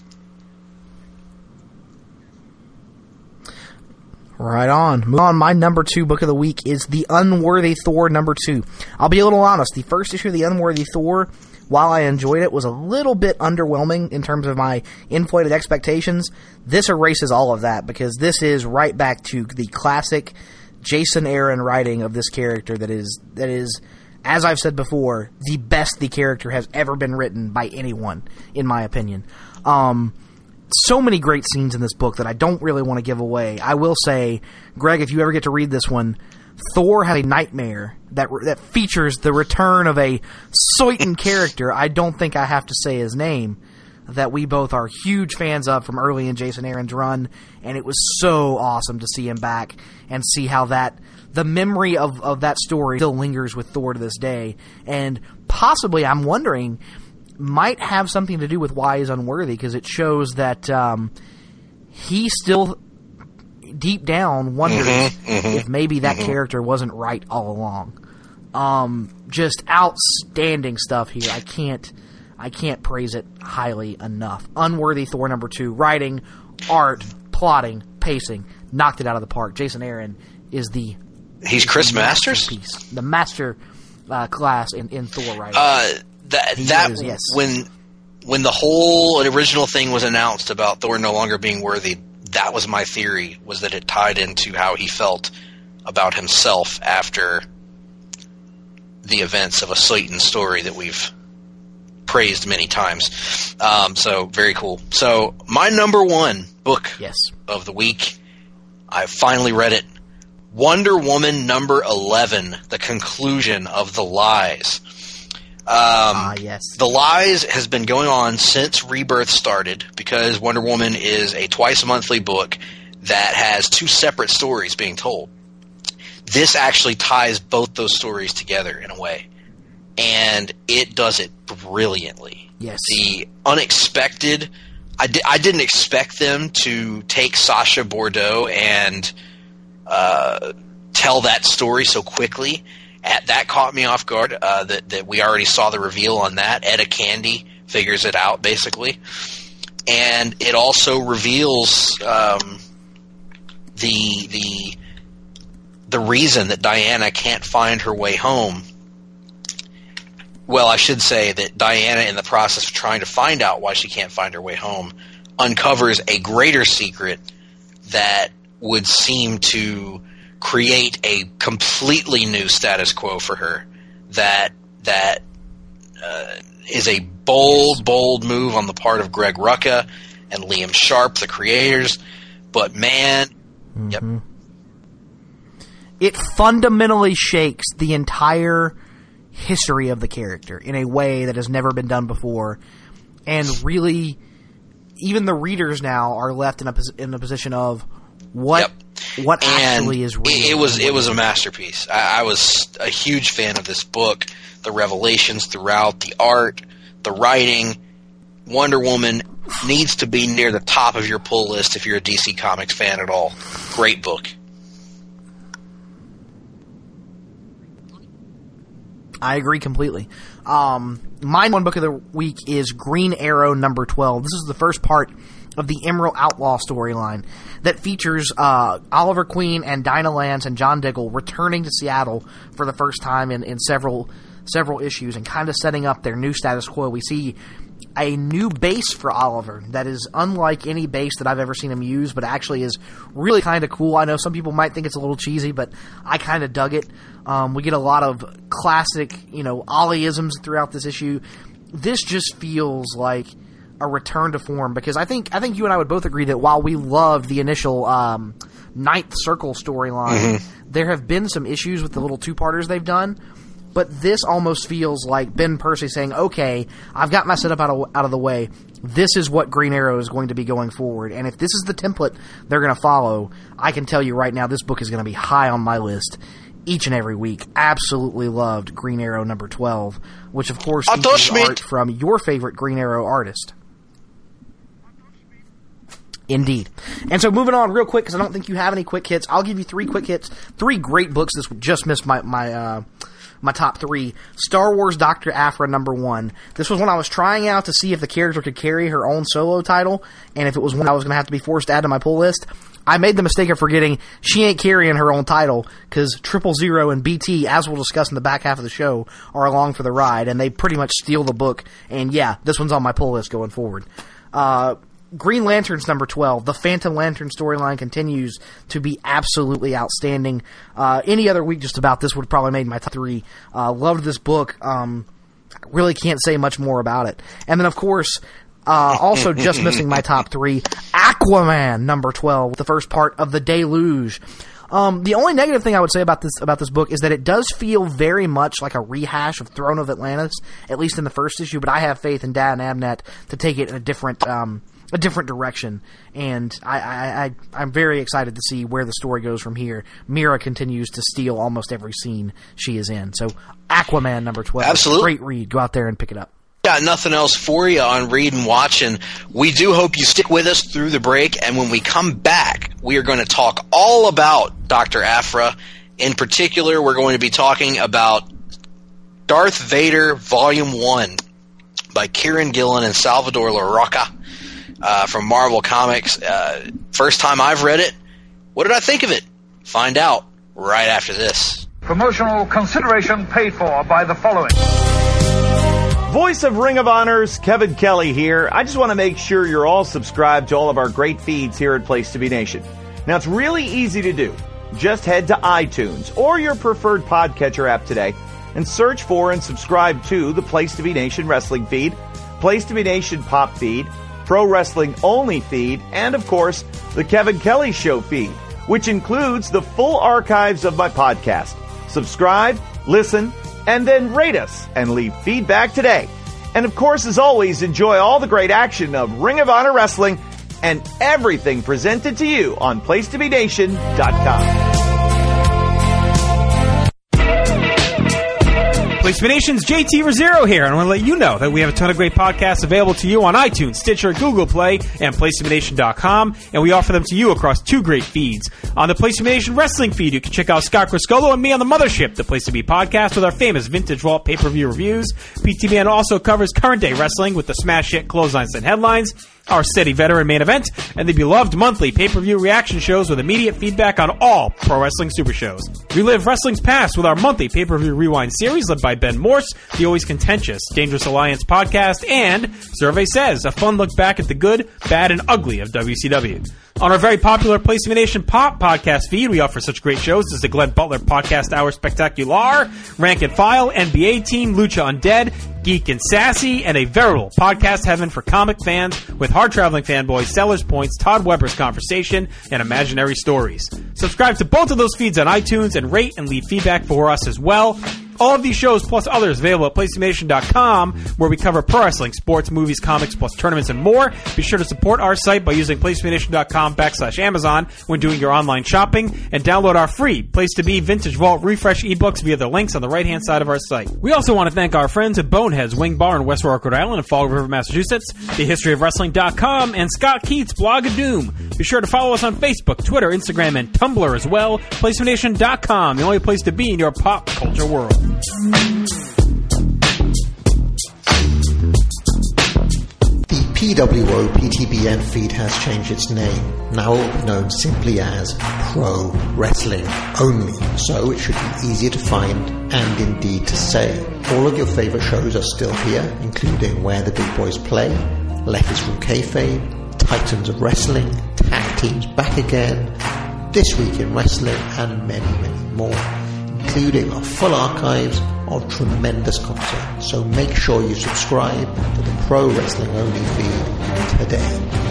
Right on. Move on. My number two book of the week is The Unworthy Thor number two. I'll be a little honest. The first issue of The Unworthy Thor, while I enjoyed it, was a little bit underwhelming in terms of my inflated expectations. This erases all of that because this is right back to the classic Jason Aaron writing of this character that is, that is, as I've said before, the best the character has ever been written by anyone, in my opinion. Um, so many great scenes in this book that I don't really want to give away. I will say, Greg, if you ever get to read this one, Thor had a nightmare that that features the return of a certain character. I don't think I have to say his name, that we both are huge fans of from early in Jason Aaron's run, and it was so awesome to see him back and see how that the memory of, of that story still lingers with Thor to this day, and possibly, I'm wondering, might have something to do with why he's unworthy, because it shows that um, he still deep down wonders mm-hmm, mm-hmm, if maybe that mm-hmm. character wasn't right all along. Um, just outstanding stuff here. I can't, I can't praise it highly enough. Unworthy Thor number two. Writing, art, plotting, pacing, knocked it out of the park. Jason Aaron is the he's Chris Masters, piece, the master uh, class in, in Thor writing. Uh, that he that is, yes. when when the whole original thing was announced about Thor no longer being worthy, that was my theory, was that it tied into how he felt about himself after the events of a Slayton story that we've praised many times. Um, so very cool. So my number one book yes. of the week, I finally read it. Wonder Woman number eleven, The Conclusion of the Lies. Um, ah, yes. The Lies has been going on since Rebirth started, because Wonder Woman is a twice monthly book that has two separate stories being told. This actually ties both those stories together in a way, and it does it brilliantly. Yes. The unexpected, I, di- I didn't expect them to take Sasha Bordeaux and uh, tell that story so quickly. At, that caught me off guard, uh, that, that we already saw the reveal on that. Etta Candy figures it out, basically. And it also reveals um, the the the reason that Diana can't find her way home. Well, I should say that Diana, in the process of trying to find out why she can't find her way home, uncovers a greater secret that would seem to create a completely new status quo for her. That that uh, is a bold, bold move on the part of Greg Rucka and Liam Sharp, the creators. But man, mm-hmm. yep. It fundamentally shakes the entire history of the character in a way that has never been done before, and really, even the readers now are left in a in a position of what yep. what and actually is real. It, it was it was a masterpiece. I, I was a huge fan of this book. The revelations throughout, the art, the writing. Wonder Woman needs to be near the top of your pull list if you're a D C Comics fan at all. Great book. I agree completely. Um, my one book of the week is Green Arrow number twelve. This is the first part of the Emerald Outlaw storyline that features uh, Oliver Queen and Dinah Lance and John Diggle returning to Seattle for the first time in, in several several issues and kind of setting up their new status quo. We see a new base for Oliver that is unlike any base that I've ever seen him use, but actually is really kind of cool. I know some people might think it's a little cheesy, but I kind of dug it. Um, we get a lot of classic, you know, Ollie-isms throughout this issue. This just feels like a return to form, because I think I think you and I would both agree that while we loved the initial um, Ninth Circle storyline, mm-hmm. there have been some issues with the little two-parters they've done. But this almost feels like Ben Percy saying, okay, I've got my setup out of, out of the way. This is what Green Arrow is going to be going forward. And if this is the template they're going to follow, I can tell you right now this book is going to be high on my list each and every week. Absolutely loved Green Arrow number twelve, which of course features art from your favorite Green Arrow artist. Indeed. And so moving on real quick, because I don't think you have any quick hits, I'll give you three quick hits. Three great books. This just missed my... my uh, My top three. Star Wars Doctor Aphra number one. This was when I was trying out to see if the character could carry her own solo title, and if it was one I was going to have to be forced to add to my pull list. I made the mistake of forgetting she ain't carrying her own title, because Triple Zero and B T, as we'll discuss in the back half of the show, are along for the ride, and they pretty much steal the book. And yeah, this one's on my pull list going forward. Uh... Green Lanterns number twelve. The Phantom Lantern storyline continues to be absolutely outstanding. Uh, any other week just about this would have probably made my top three. Uh, loved this book. Um, really can't say much more about it. And then, of course, uh, also just missing my top three, Aquaman number twelve, the first part of The Deluge. Um, the only negative thing I would say about this about this book is that it does feel very much like a rehash of Throne of Atlantis, at least in the first issue, but I have faith in Dan Abnett to take it in a different... Um, a different direction, and I, I, I, I'm very excited to see where the story goes from here. Mira continues to steal almost every scene she is in. So, Aquaman number twelve. Absolutely. Great read. Go out there and pick it up. Got nothing else for you on Read and Watch, and we do hope you stick with us through the break, and when we come back, we are going to talk all about Doctor Aphra. In particular, we're going to be talking about Darth Vader Volume one by Kieran Gillen and Salvador LaRocca uh, from Marvel Comics. Uh, first time I've read it. What did I think of it? Find out right after this. Promotional consideration paid for by the following. Voice of Ring of Honor's Kevin Kelly here. I just want to make sure you're all subscribed to all of our great feeds here at Place to Be Nation. Now, it's really easy to do. Just head to iTunes or your preferred podcatcher app today and search for and subscribe to the Place to Be Nation wrestling feed, Place to Be Nation pop feed, Pro Wrestling Only feed, and, of course, the Kevin Kelly Show feed, which includes the full archives of my podcast. Subscribe, listen, and then rate us and leave feedback today. And of course, as always, enjoy all the great action of Ring of Honor Wrestling and everything presented to you on place to be nation dot com. Place to Be Nation's J T Rosero here, and I want to let you know that we have a ton of great podcasts available to you on iTunes, Stitcher, Google Play, and place to be nation dot com, and we offer them to you across two great feeds. On the Place to Be Nation Wrestling feed, you can check out Scott Criscolo and me on the Mothership, the Place to Be podcast with our famous Vintage Vault pay-per-view reviews. P T B N also covers current day wrestling with the smash hit Clotheslines and Headlines, our steady veteran main event, and the beloved monthly pay-per-view reaction shows with immediate feedback on all Pro Wrestling Super Shows. Relive wrestling's past with our monthly pay-per-view rewind series led by Ben Morse, the always contentious Dangerous Alliance podcast, and Survey Says, a fun look back at the good, bad, and ugly of W C W. On our very popular Place to Be Nation Pop podcast feed, we offer such great shows as the Glenn Butler Podcast Hour Spectacular, Rank and File, N B A Team, Lucha Undead, Geek and Sassy, and a veritable podcast heaven for comic fans with hard-traveling fanboys, Sellers Points, Todd Weber's Conversation, and Imaginary Stories. Subscribe to both of those feeds on iTunes and rate and leave feedback for us as well. All of these shows, plus others, available at place to be nation dot com, where we cover pro wrestling, sports, movies, comics, plus tournaments and more. Be sure to support our site by using place to be nation dot com backslash Amazon when doing your online shopping, and download our free Place to Be Vintage Vault Refresh ebooks via the links on the right-hand side of our site. We also want to thank our friends at Boneheads Wing Bar in West Warwick, Rhode Island, and Fall River, Massachusetts, the history of wrestling dot com, and Scott Keith's Blog of Doom. Be sure to follow us on Facebook, Twitter, Instagram, and Tumblr as well. place to be nation dot com, the only place to be in your pop culture world. The P W O P T B N feed has changed its name. Now it will be known simply as Pro Wrestling Only, so it should be easier to find and indeed to say. All of your favourite shows are still here, including Where the Big Boys Play, Letters from Kayfabe, Titans of Wrestling, Tag Teams Back Again, This Week in Wrestling, and many, many more, including a full archives of tremendous content. So make sure you subscribe to the Pro Wrestling Only feed today.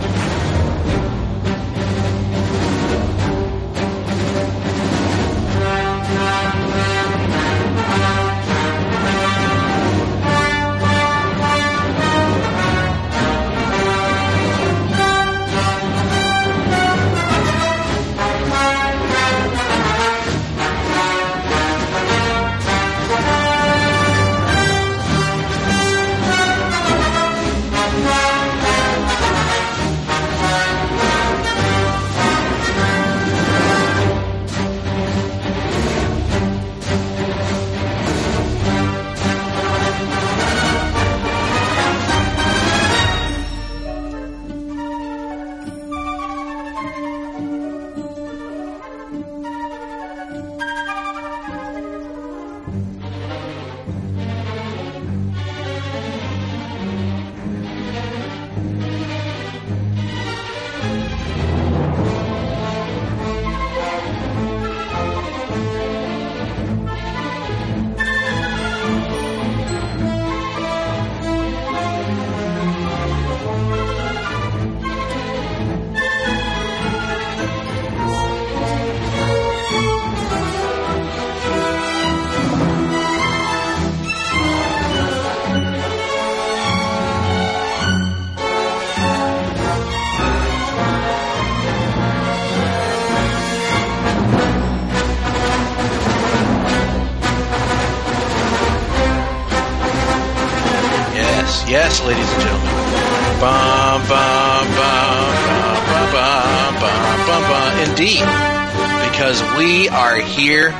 Yes, ladies and gentlemen. Bum, bum, bum, bum, bum, bum, bum, bum, bum. Indeed. Because we are here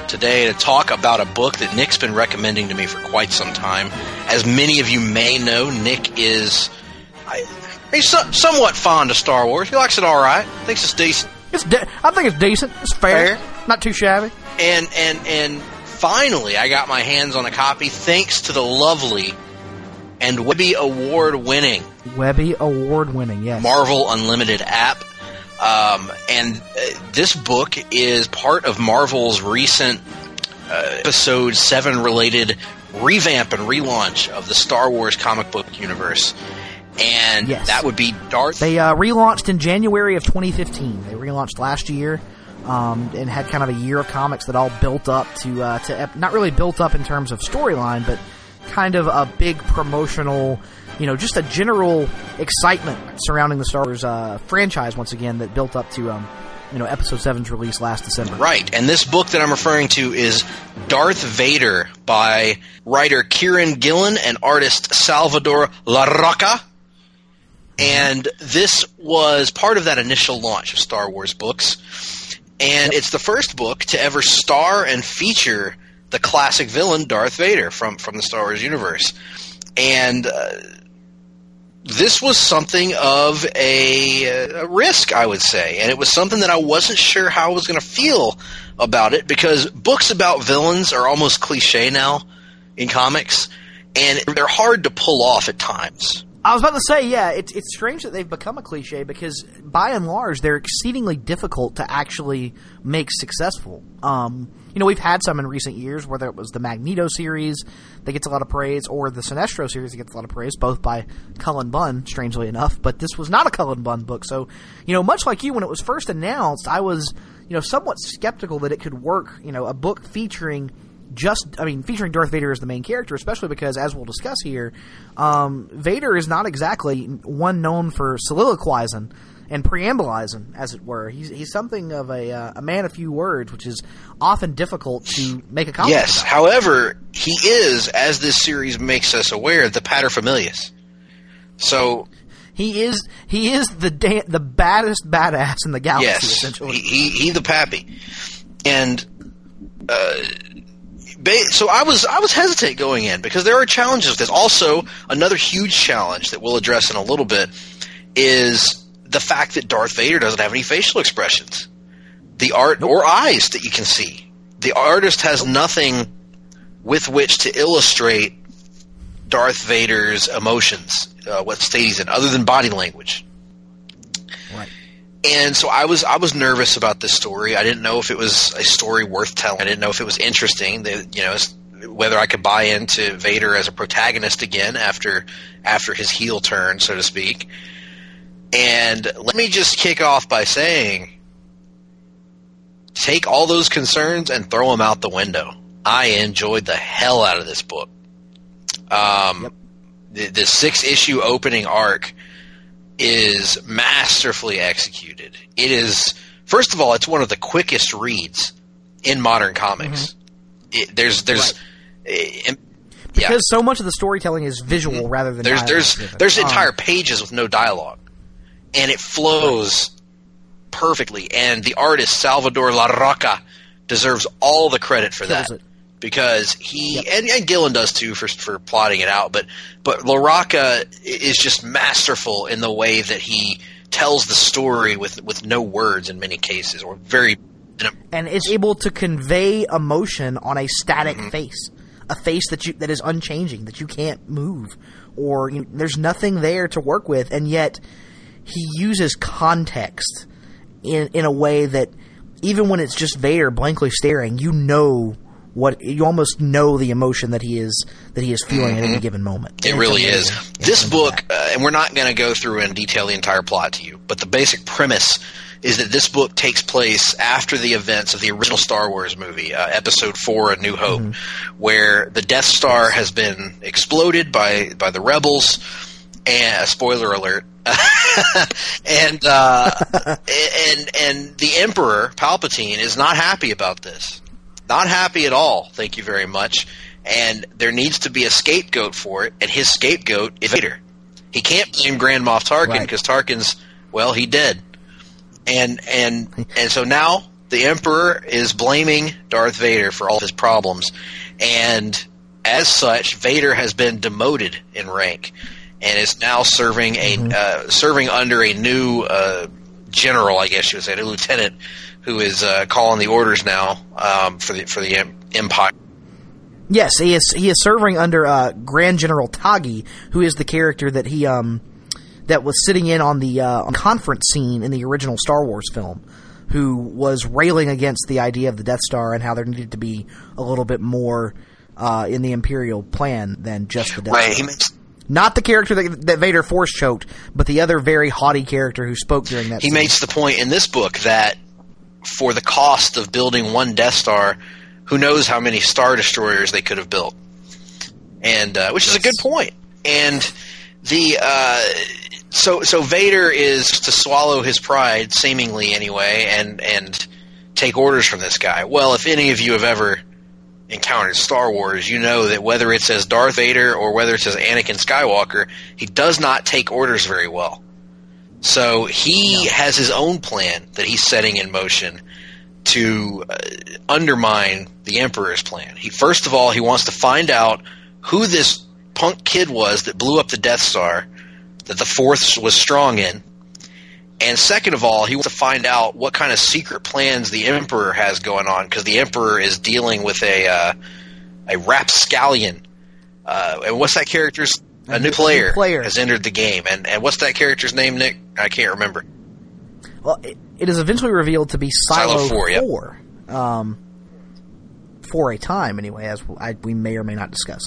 today to talk about a book that Nick's been recommending to me for quite some time. As many of you may know, Nick is I, he's so, somewhat fond of Star Wars. He likes it all right. Thinks it's decent. It's de- I think it's decent. It's fair. Fair. Not too shabby. And and and finally, I got my hands on a copy thanks to the lovely and Webby Award-winning Webby Award-winning, yes. Marvel Unlimited app. Um, and uh, this book is part of Marvel's recent uh, Episode seven related revamp and relaunch of the Star Wars comic book universe. And yes. that would be Darth... They uh, relaunched in January of twenty fifteen. They relaunched last year. Um, and had kind of a year of comics that all built up to, uh, to not really built up in terms of storyline, but kind of a big promotional, you know, just a general excitement surrounding the Star Wars uh, franchise once again that built up to, um, you know, Episode seven's release last December. Right, and this book that I'm referring to is Darth Vader by writer Kieran Gillen and artist Salvador Larroca. And this was part of that initial launch of Star Wars books. And Yep. it's the first book to ever star and feature the classic villain Darth Vader from, from the Star Wars universe. And uh, this was something of a, a risk, I would say. And it was something that I wasn't sure how I was going to feel about it, because books about villains are almost cliche now in comics, and they're hard to pull off at times. I was about to say, yeah, it's it's strange that they've become a cliche because, by and large, they're exceedingly difficult to actually make successful. Um, you know, we've had some in recent years, whether it was the Magneto series that gets a lot of praise, or the Sinestro series that gets a lot of praise, both by Cullen Bunn, strangely enough. But this was not a Cullen Bunn book, so, you know, much like you, when it was first announced, I was, you know, somewhat skeptical that it could work. You know, a book featuring just, I mean, featuring Darth Vader as the main character, especially because, as we'll discuss here, um, Vader is not exactly one known for soliloquizing and preambulizing, as it were. He's he's something of a uh, a man of few words, which is often difficult to make a comment Yes, about. however, he is, as this series makes us aware, the paterfamilias. So He is he is the da- the baddest badass in the galaxy, yes, essentially. he, he he the pappy, and uh, ba- so I was I was hesitant going in because there are challenges with this. Also, another huge challenge that we'll address in a little bit is the fact that Darth Vader doesn't have any facial expressions, the art nope. or eyes that you can see. The artist has nope. nothing with which to illustrate Darth Vader's emotions, uh, what state he's in, other than body language. Right. And so I was I was nervous about this story. I didn't know if it was a story worth telling. I didn't know if it was interesting. That, you know, whether I could buy into Vader as a protagonist again after after his heel turn, so to speak. And let me just kick off by saying, take all those concerns and throw them out the window. I enjoyed the hell out of this book. Um, yep. the, the six-issue opening arc is masterfully executed. It is, first of all, it's one of the quickest reads in modern comics. Mm-hmm. It, there's, there's, right. it, because yeah. so much of the storytelling is visual mm-hmm. rather than there's, dialogue. There's, there's um, entire pages with no dialogue, and it flows right. perfectly. And the artist Salvador Larroca deserves all the credit for Kills that. It. Because he yep. and, and Gillen does too for for plotting it out, but but Larroca is just masterful in the way that he tells the story with, with no words in many cases, or very and is able to convey emotion on a static mm-hmm. face, a face that you that is unchanging, that you can't move, or you know, there's nothing there to work with, and yet he uses context in in a way that even when it's just Vader blankly staring, you know. What you almost know the emotion that he is that he is feeling mm-hmm. at any given moment. It and really is. This book, uh, and we're not going to go through and detail the entire plot to you, but the basic premise is that this book takes place after the events of the original Star Wars movie, uh, Episode Four: A New Hope, mm-hmm. where the Death Star has been exploded by by the rebels. And spoiler alert, and uh, and and the Emperor Palpatine is not happy about this. Not happy at all, thank you very much. And there needs to be a scapegoat for it, and his scapegoat is Vader. He can't blame Grand Moff Tarkin because right. Tarkin's, well, he dead. And and and so now the Emperor is blaming Darth Vader for all of his problems, and as such, Vader has been demoted in rank and is now serving a mm-hmm. uh, serving under a new uh, general, I guess you would say, a lieutenant, who is uh, calling the orders now um, for the for the em- Empire. Yes, he is. He is serving under uh, Grand General Taggi, who is the character that he um that was sitting in on the uh, conference scene in the original Star Wars film, who was railing against the idea of the Death Star and how there needed to be a little bit more uh, in the Imperial plan than just the Death right. Star. Makes- Not the character that, that Vader force choked, but the other very haughty character who spoke during that He scene. makes the point in this book that for the cost of building one Death Star, who knows how many Star Destroyers they could have built. And uh, which is a good point. And the uh, so so Vader is to swallow his pride, seemingly anyway, and and take orders from this guy. Well, if any of you have ever encountered Star Wars, you know that whether it's as Darth Vader or whether it's as Anakin Skywalker, he does not take orders very well. So he no. has his own plan that he's setting in motion to uh, undermine the Emperor's plan. He first of all, he wants to find out who this punk kid was that blew up the Death Star that the Fourth was strong in. And second of all, he wants to find out what kind of secret plans the Emperor has going on, because the Emperor is dealing with a uh, a rapscallion. Uh, and what's that character's? A new player, new player has entered the game. And, and what's that character's name, Nick? I can't remember. Well, it, it is eventually revealed to be Silo, Silo four, four. Yep. Um, for a time, anyway, as I, we may or may not discuss.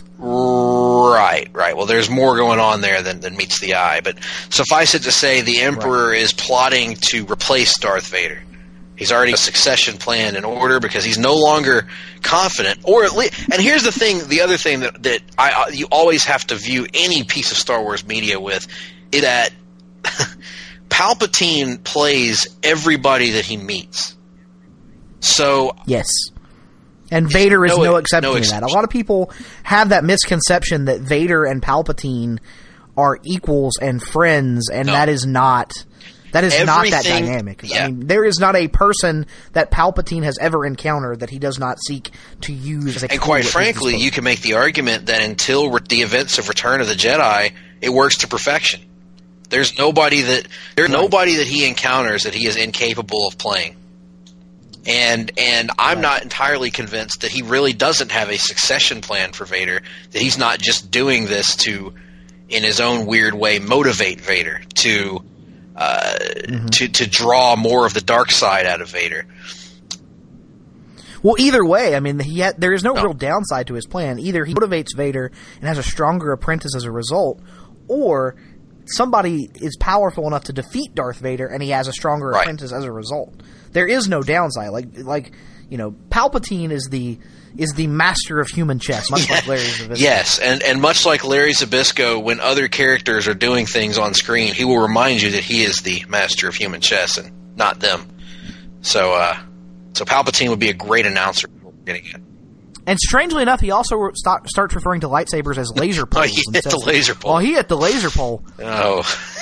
Right, right. Well, there's more going on there than, than meets the eye. But suffice it to say, the Emperor right. is plotting to replace Darth Vader. He's already a succession plan in order because he's no longer confident. Or at least, and here's the thing: the other thing that that I you always have to view any piece of Star Wars media with is that Palpatine plays everybody that he meets. So yes. And Vader is no, no exception no to that. A lot of people have that misconception that Vader and Palpatine are equals and friends, and no. that is not that is Everything, not that dynamic. Yeah. I mean, there is not a person that Palpatine has ever encountered that he does not seek to use as a And quite frankly, you can make the argument that until re- the events of Return of the Jedi, it works to perfection. There's nobody that there's right. nobody that he encounters that he is incapable of playing. And and I'm right. not entirely convinced that he really doesn't have a succession plan for Vader, that he's not just doing this to, in his own weird way, motivate Vader, to uh, mm-hmm. to, to draw more of the dark side out of Vader. Well, either way, I mean, he ha- there is no, no real downside to his plan. Either he motivates Vader and has a stronger apprentice as a result, or somebody is powerful enough to defeat Darth Vader and he has a stronger right. apprentice as a result. There is no downside. Like, like you know, Palpatine is the is the master of human chess, much yeah. like Larry Zabisco. Yes, and, and much like Larry Zabisco, when other characters are doing things on screen, he will remind you that he is the master of human chess and not them. So, uh, so Palpatine would be a great announcer. Getting it. And strangely enough, he also start, starts referring to lightsabers as laser poles. Oh, he hit the laser pole. Oh, he hit the laser pole. Oh.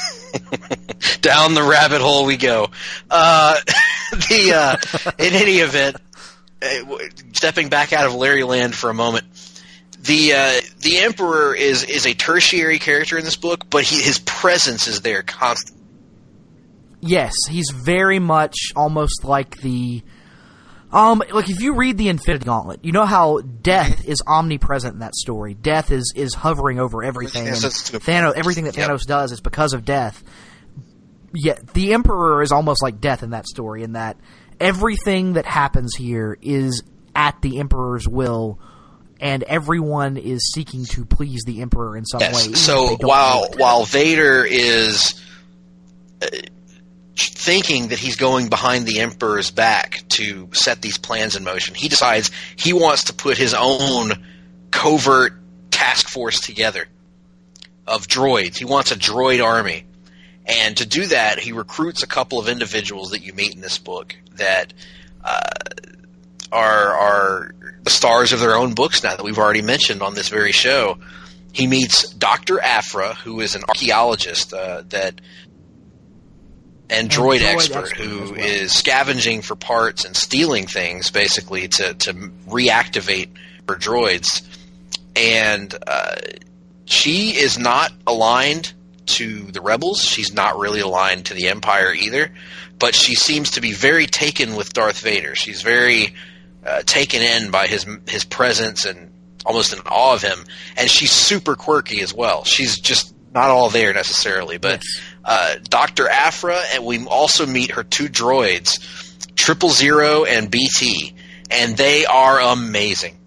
Down the rabbit hole we go. Uh, the uh, in any event, uh, stepping back out of Larry Land for a moment, the uh, the Emperor is is a tertiary character in this book, but he, his presence is there constantly. Yes, he's very much almost like the. Um, like if you read the Infinity Gauntlet, you know how death is omnipresent in that story. Death is, is hovering over everything. Yes, and that's Thanos, everything that Thanos yep. does is because of death. Yet the Emperor is almost like death in that story, in that everything that happens here is at the Emperor's will, and everyone is seeking to please the Emperor in some yes. way. So while while Vader is Uh, thinking that he's going behind the Emperor's back to set these plans in motion, he decides he wants to put his own covert task force together of droids. He wants a droid army. And to do that, he recruits a couple of individuals that you meet in this book that uh, are, are the stars of their own books now that we've already mentioned on this very show. He meets Doctor Aphra, who is an archaeologist uh, that and droid, droid expert, expert who as well. is scavenging for parts and stealing things, basically, to, to reactivate her droids. And uh, she is not aligned to the Rebels. She's not really aligned to the Empire either. But she seems to be very taken with Darth Vader. She's very uh, taken in by his his presence and almost in awe of him. And she's super quirky as well. She's just not all there necessarily. But Yes. uh, Doctor Aphra, and we also meet her two droids, Triple Zero and B T. And they are amazing.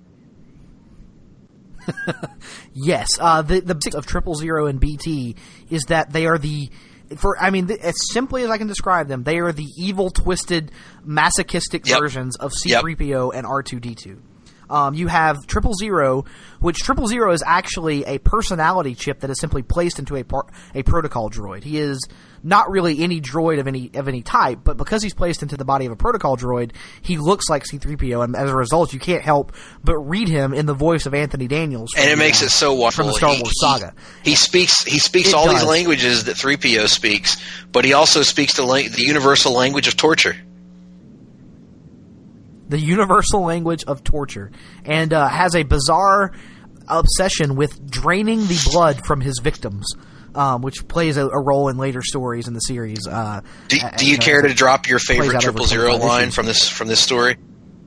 Yes, uh, the the basics of Triple Zero and B T is that they are the, for I mean, th- as simply as I can describe them, they are the evil, twisted, masochistic Yep. versions of C Yep. three P O and R two D two. Um, you have Triple Zero, which Triple Zero is actually a personality chip that is simply placed into a par- a protocol droid. He is not really any droid of any of any type, but because he's placed into the body of a protocol droid, he looks like C three P O, and as a result, you can't help but read him in the voice of Anthony Daniels. From And it the, makes uh, it so wonderful. from the Star He- Wars he- saga. He speaks. He speaks It all does. these languages that three P O speaks, but he also speaks the lang- the universal language of torture. The universal language of torture, and uh, has a bizarre obsession with draining the blood from his victims, um, which plays a, a role in later stories in the series. Uh, Do, uh, do you know, care to drop your plays favorite out over Triple Zero twenty-five line issues. from this from this story?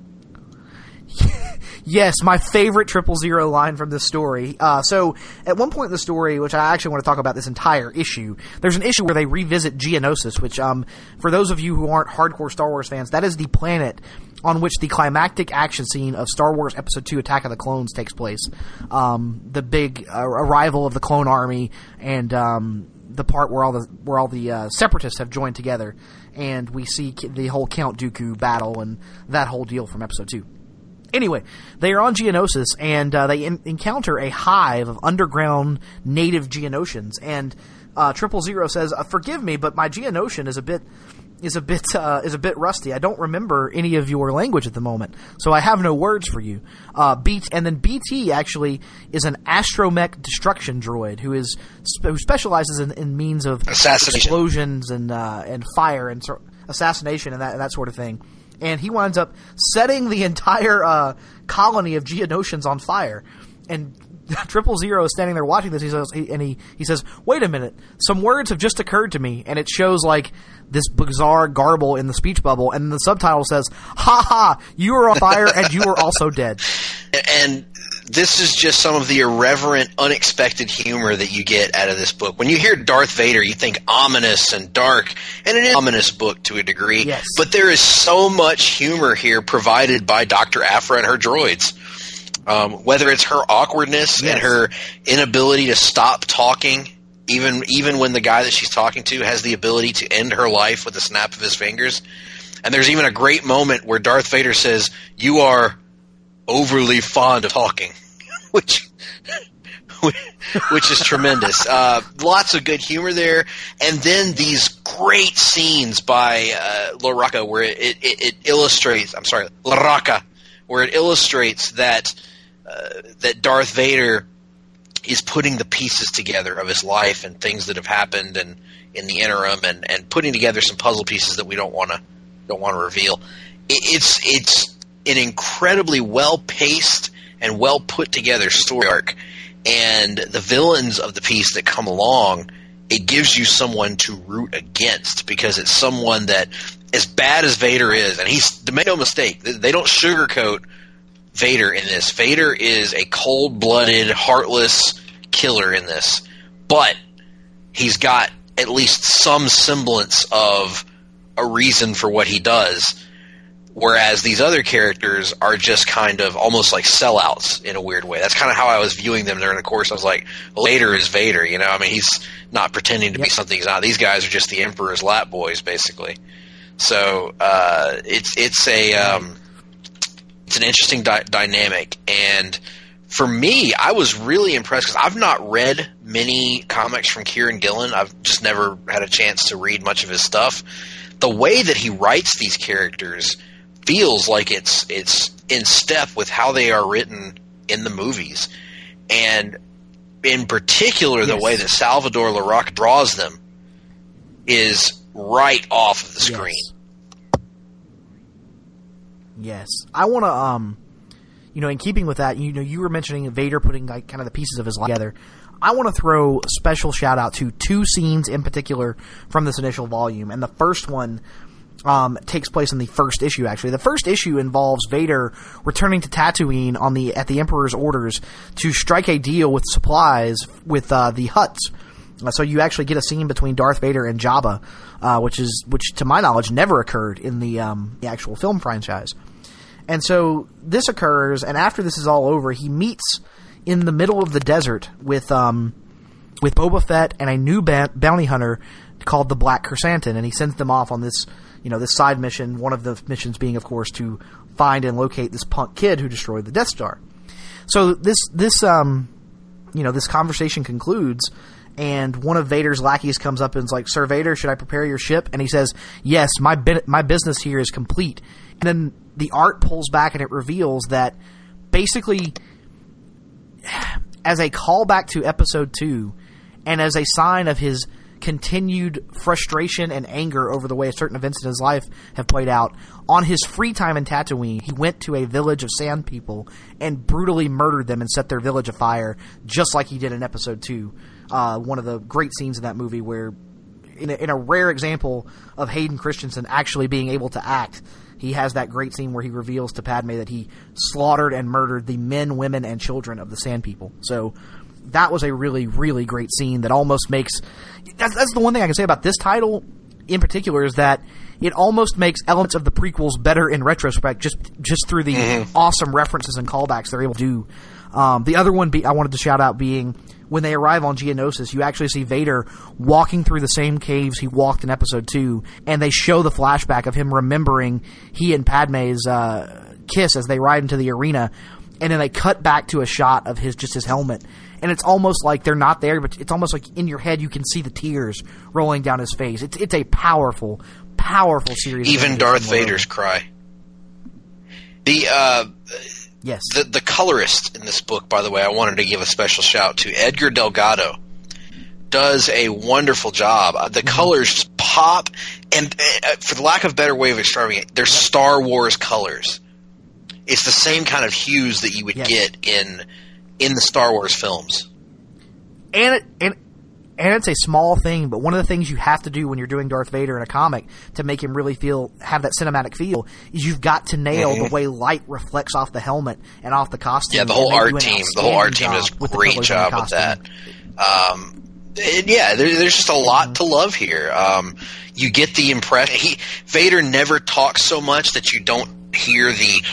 Yes, my favorite Triple Zero line from this story. Uh, so, at one point in the story, which I actually want to talk about this entire issue, there's an issue where they revisit Geonosis, which, um, for those of you who aren't hardcore Star Wars fans, that is the planet on which the climactic action scene of Star Wars Episode two Attack of the Clones takes place. Um, the big uh, arrival of the clone army and um, the part where all the where all the uh, separatists have joined together, and we see the whole Count Dooku battle and that whole deal from Episode two. Anyway, they are on Geonosis, and uh, they in- encounter a hive of underground native Geonosians. And uh, Triple Zero says, uh, "Forgive me, but my Geonosian is a bit is a bit uh, is a bit rusty. I don't remember any of your language at the moment, so I have no words for you." Uh, B- and then B T actually is an astromech destruction droid who is sp- who specializes in, in means of Assassination. explosions and uh, and fire and so- assassination and that and that sort of thing. And he winds up setting the entire uh, colony of Geonosians on fire. And Triple Zero is standing there watching this. He says, he, and he, he says, "Wait a minute! Some words have just occurred to me." And it shows like this bizarre garble in the speech bubble, and the subtitle says, "Ha ha! You are on fire, and you are also dead." And this is just some of the irreverent, unexpected humor that you get out of this book. When you hear Darth Vader, you think ominous and dark, and it is an ominous book to a degree. Yes. But there is so much humor here provided by Doctor Aphra and her droids. Um, whether it's her awkwardness Yes. and her inability to stop talking, even even when the guy that she's talking to has the ability to end her life with a snap of his fingers. And there's even a great moment where Darth Vader says, "You are overly fond of talking," which which is tremendous. Uh, lots of good humor there, and then these great scenes by uh, Laraka where it, it, it illustrates. I'm sorry, Laraka, where it illustrates that uh, that Darth Vader is putting the pieces together of his life and things that have happened and in the interim, and, and putting together some puzzle pieces that we don't want to don't want to reveal. It, it's it's an incredibly well paced and well put together story arc, and the villains of the piece that come along, it gives you someone to root against, because it's someone that, as bad as Vader is, and he's, make no mistake, they don't sugarcoat Vader in this. Vader is a cold-blooded, heartless killer in this, but he's got at least some semblance of a reason for what he does, whereas these other characters are just kind of almost like sellouts in a weird way. That's kind of how I was viewing them during the course. I was like, well, Vader is Vader, you know? I mean, he's not pretending to Yep. be something he's not. These guys are just the Emperor's lap boys, basically. So uh, it's it's a um, it's an interesting di- dynamic, and for me, I was really impressed because I've not read many comics from Kieran Gillen. I've just never had a chance to read much of his stuff. The way that he writes these characters feels like it's it's in step with how they are written in the movies, and in particular, the Yes. way that Salvador Larroque draws them is right off of the screen. Yes. Yes. I want to, um, you know, in keeping with that, you know, you were mentioning Vader putting like kind of the pieces of his life together. I want to throw a special shout out to two scenes in particular from this initial volume. And the first one um, takes place in the first issue, actually. The first issue involves Vader returning to Tatooine on the at the Emperor's orders to strike a deal with supplies with uh, the Hutts. Uh, so you actually get a scene between Darth Vader and Jabba, uh, which is which, to my knowledge, never occurred in the, um, the actual film franchise. And so this occurs, and after this is all over, he meets in the middle of the desert with um, with Boba Fett and a new ba- bounty hunter called the Black Chrysanthemum, and he sends them off on this, you know, this side mission. One of the missions being, of course, to find and locate this punk kid who destroyed the Death Star. So this this um, you know, this conversation concludes. And one of Vader's lackeys comes up and is like, "Sir Vader, should I prepare your ship?" And he says, "Yes, my bi- my business here is complete." And then the art pulls back and it reveals that basically, as a callback to Episode two, and as a sign of his continued frustration and anger over the way certain events in his life have played out, on his free time in Tatooine, he went to a village of sand people and brutally murdered them and set their village afire, just like he did in Episode two. Uh, one of the great scenes in that movie where, in a, in a rare example of Hayden Christensen actually being able to act, he has that great scene where he reveals to Padme that he slaughtered and murdered the men, women, and children of the Sand People. So that was a really, really great scene that almost makes... That's, that's the one thing I can say about this title in particular, is that it almost makes elements of the prequels better in retrospect, just just through the mm-hmm. awesome references and callbacks they're able to do. Um, the other one be, I wanted to shout out being... when they arrive on Geonosis, you actually see Vader walking through the same caves he walked in Episode two, and they show the flashback of him remembering he and Padme's uh, kiss as they ride into the arena, and then they cut back to a shot of his just his helmet, and it's almost like they're not there, but it's almost like in your head you can see the tears rolling down his face. It's it's a powerful, powerful series. Even Darth Vader's cry. The uh. Yes. The, the colorist in this book, by the way, I wanted to give a special shout to. Edgar Delgado does a wonderful job. The mm-hmm. colors just pop, and uh, for the lack of a better way of describing it, they're Star Wars colors. It's the same kind of hues that you would yes. get in in the Star Wars films. And it, and and it's a small thing, but one of the things you have to do when you're doing Darth Vader in a comic to make him really feel have that cinematic feel is you've got to nail mm-hmm. the way light reflects off the helmet and off the costume. Yeah, the whole art team, the whole art team does a great job with that. Um, and yeah, there, there's just a lot mm-hmm. to love here. Um, you get the impression he, Vader never talks so much that you don't hear the.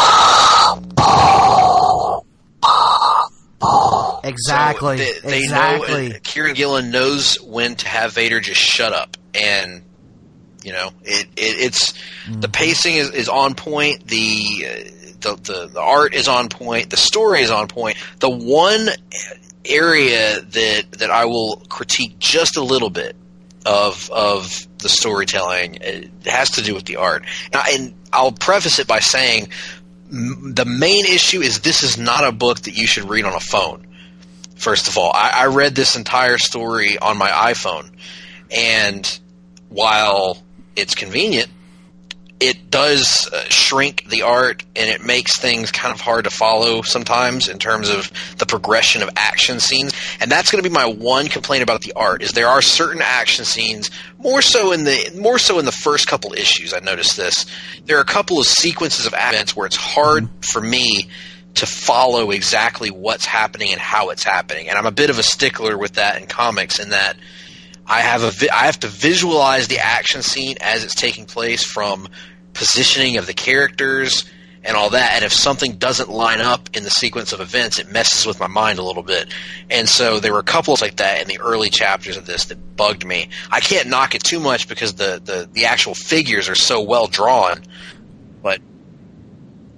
Exactly. So they, they exactly. know, Kieran Gillen knows when to have Vader just shut up, and you know it. it it's mm-hmm. the pacing is, is on point. The, uh, the the the art is on point. The story is on point. The one area that that I will critique just a little bit of of the storytelling it has to do with the art, and, I, and I'll preface it by saying the main issue is this is not a book that you should read on a phone. First of all, I, I read this entire story on my iPhone, and while it's convenient, it does uh, shrink the art, and it makes things kind of hard to follow sometimes in terms of the progression of action scenes. And that's going to be my one complaint about the art, is there are certain action scenes, more so in the more so in the first couple issues. I noticed this. There are a couple of sequences of events where it's hard for me to follow exactly what's happening and how it's happening. And I'm a bit of a stickler with that in comics, in that I have a vi- I have to visualize the action scene as it's taking place, from positioning of the characters and all that. And if something doesn't line up in the sequence of events, it messes with my mind a little bit. And so there were a couple like that in the early chapters of this that bugged me. I can't knock it too much because the, the, the actual figures are so well drawn, but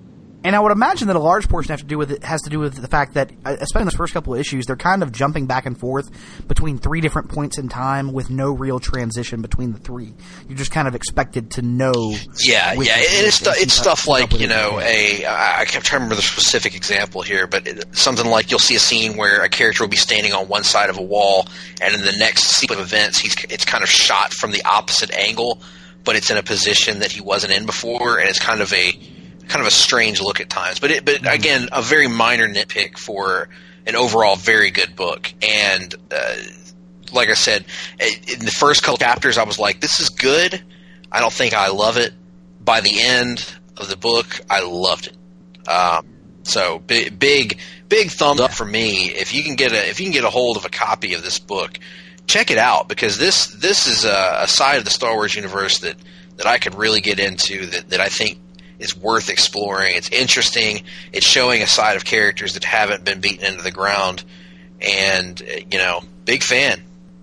And I would imagine that a large portion has to do with it has to do with the fact that, especially in the first couple of issues, they're kind of jumping back and forth between three different points in time with no real transition between the three. You're just kind of expected to know. Yeah, yeah, and it's, stu- it's stuff like, you know, a I can't try to remember the specific example here, but it, something like you'll see a scene where a character will be standing on one side of a wall, and in the next sequence of events, he's it's kind of shot from the opposite angle, but it's in a position that he wasn't in before, and it's kind of a kind of a strange look at times. But it, but again, a very minor nitpick for an overall very good book. And uh, like I said, in the first couple chapters, I was like, this is good. I don't think I love it. By the end of the book, I loved it. Um, so big, big, big thumbs up for me. If you can get a if you can get a hold of a copy of this book, check it out, because this this is a, a side of the Star Wars universe that, that I could really get into, that, that I think is worth exploring. It's interesting. It's showing a side of characters that haven't been beaten into the ground, and, you know, big fan.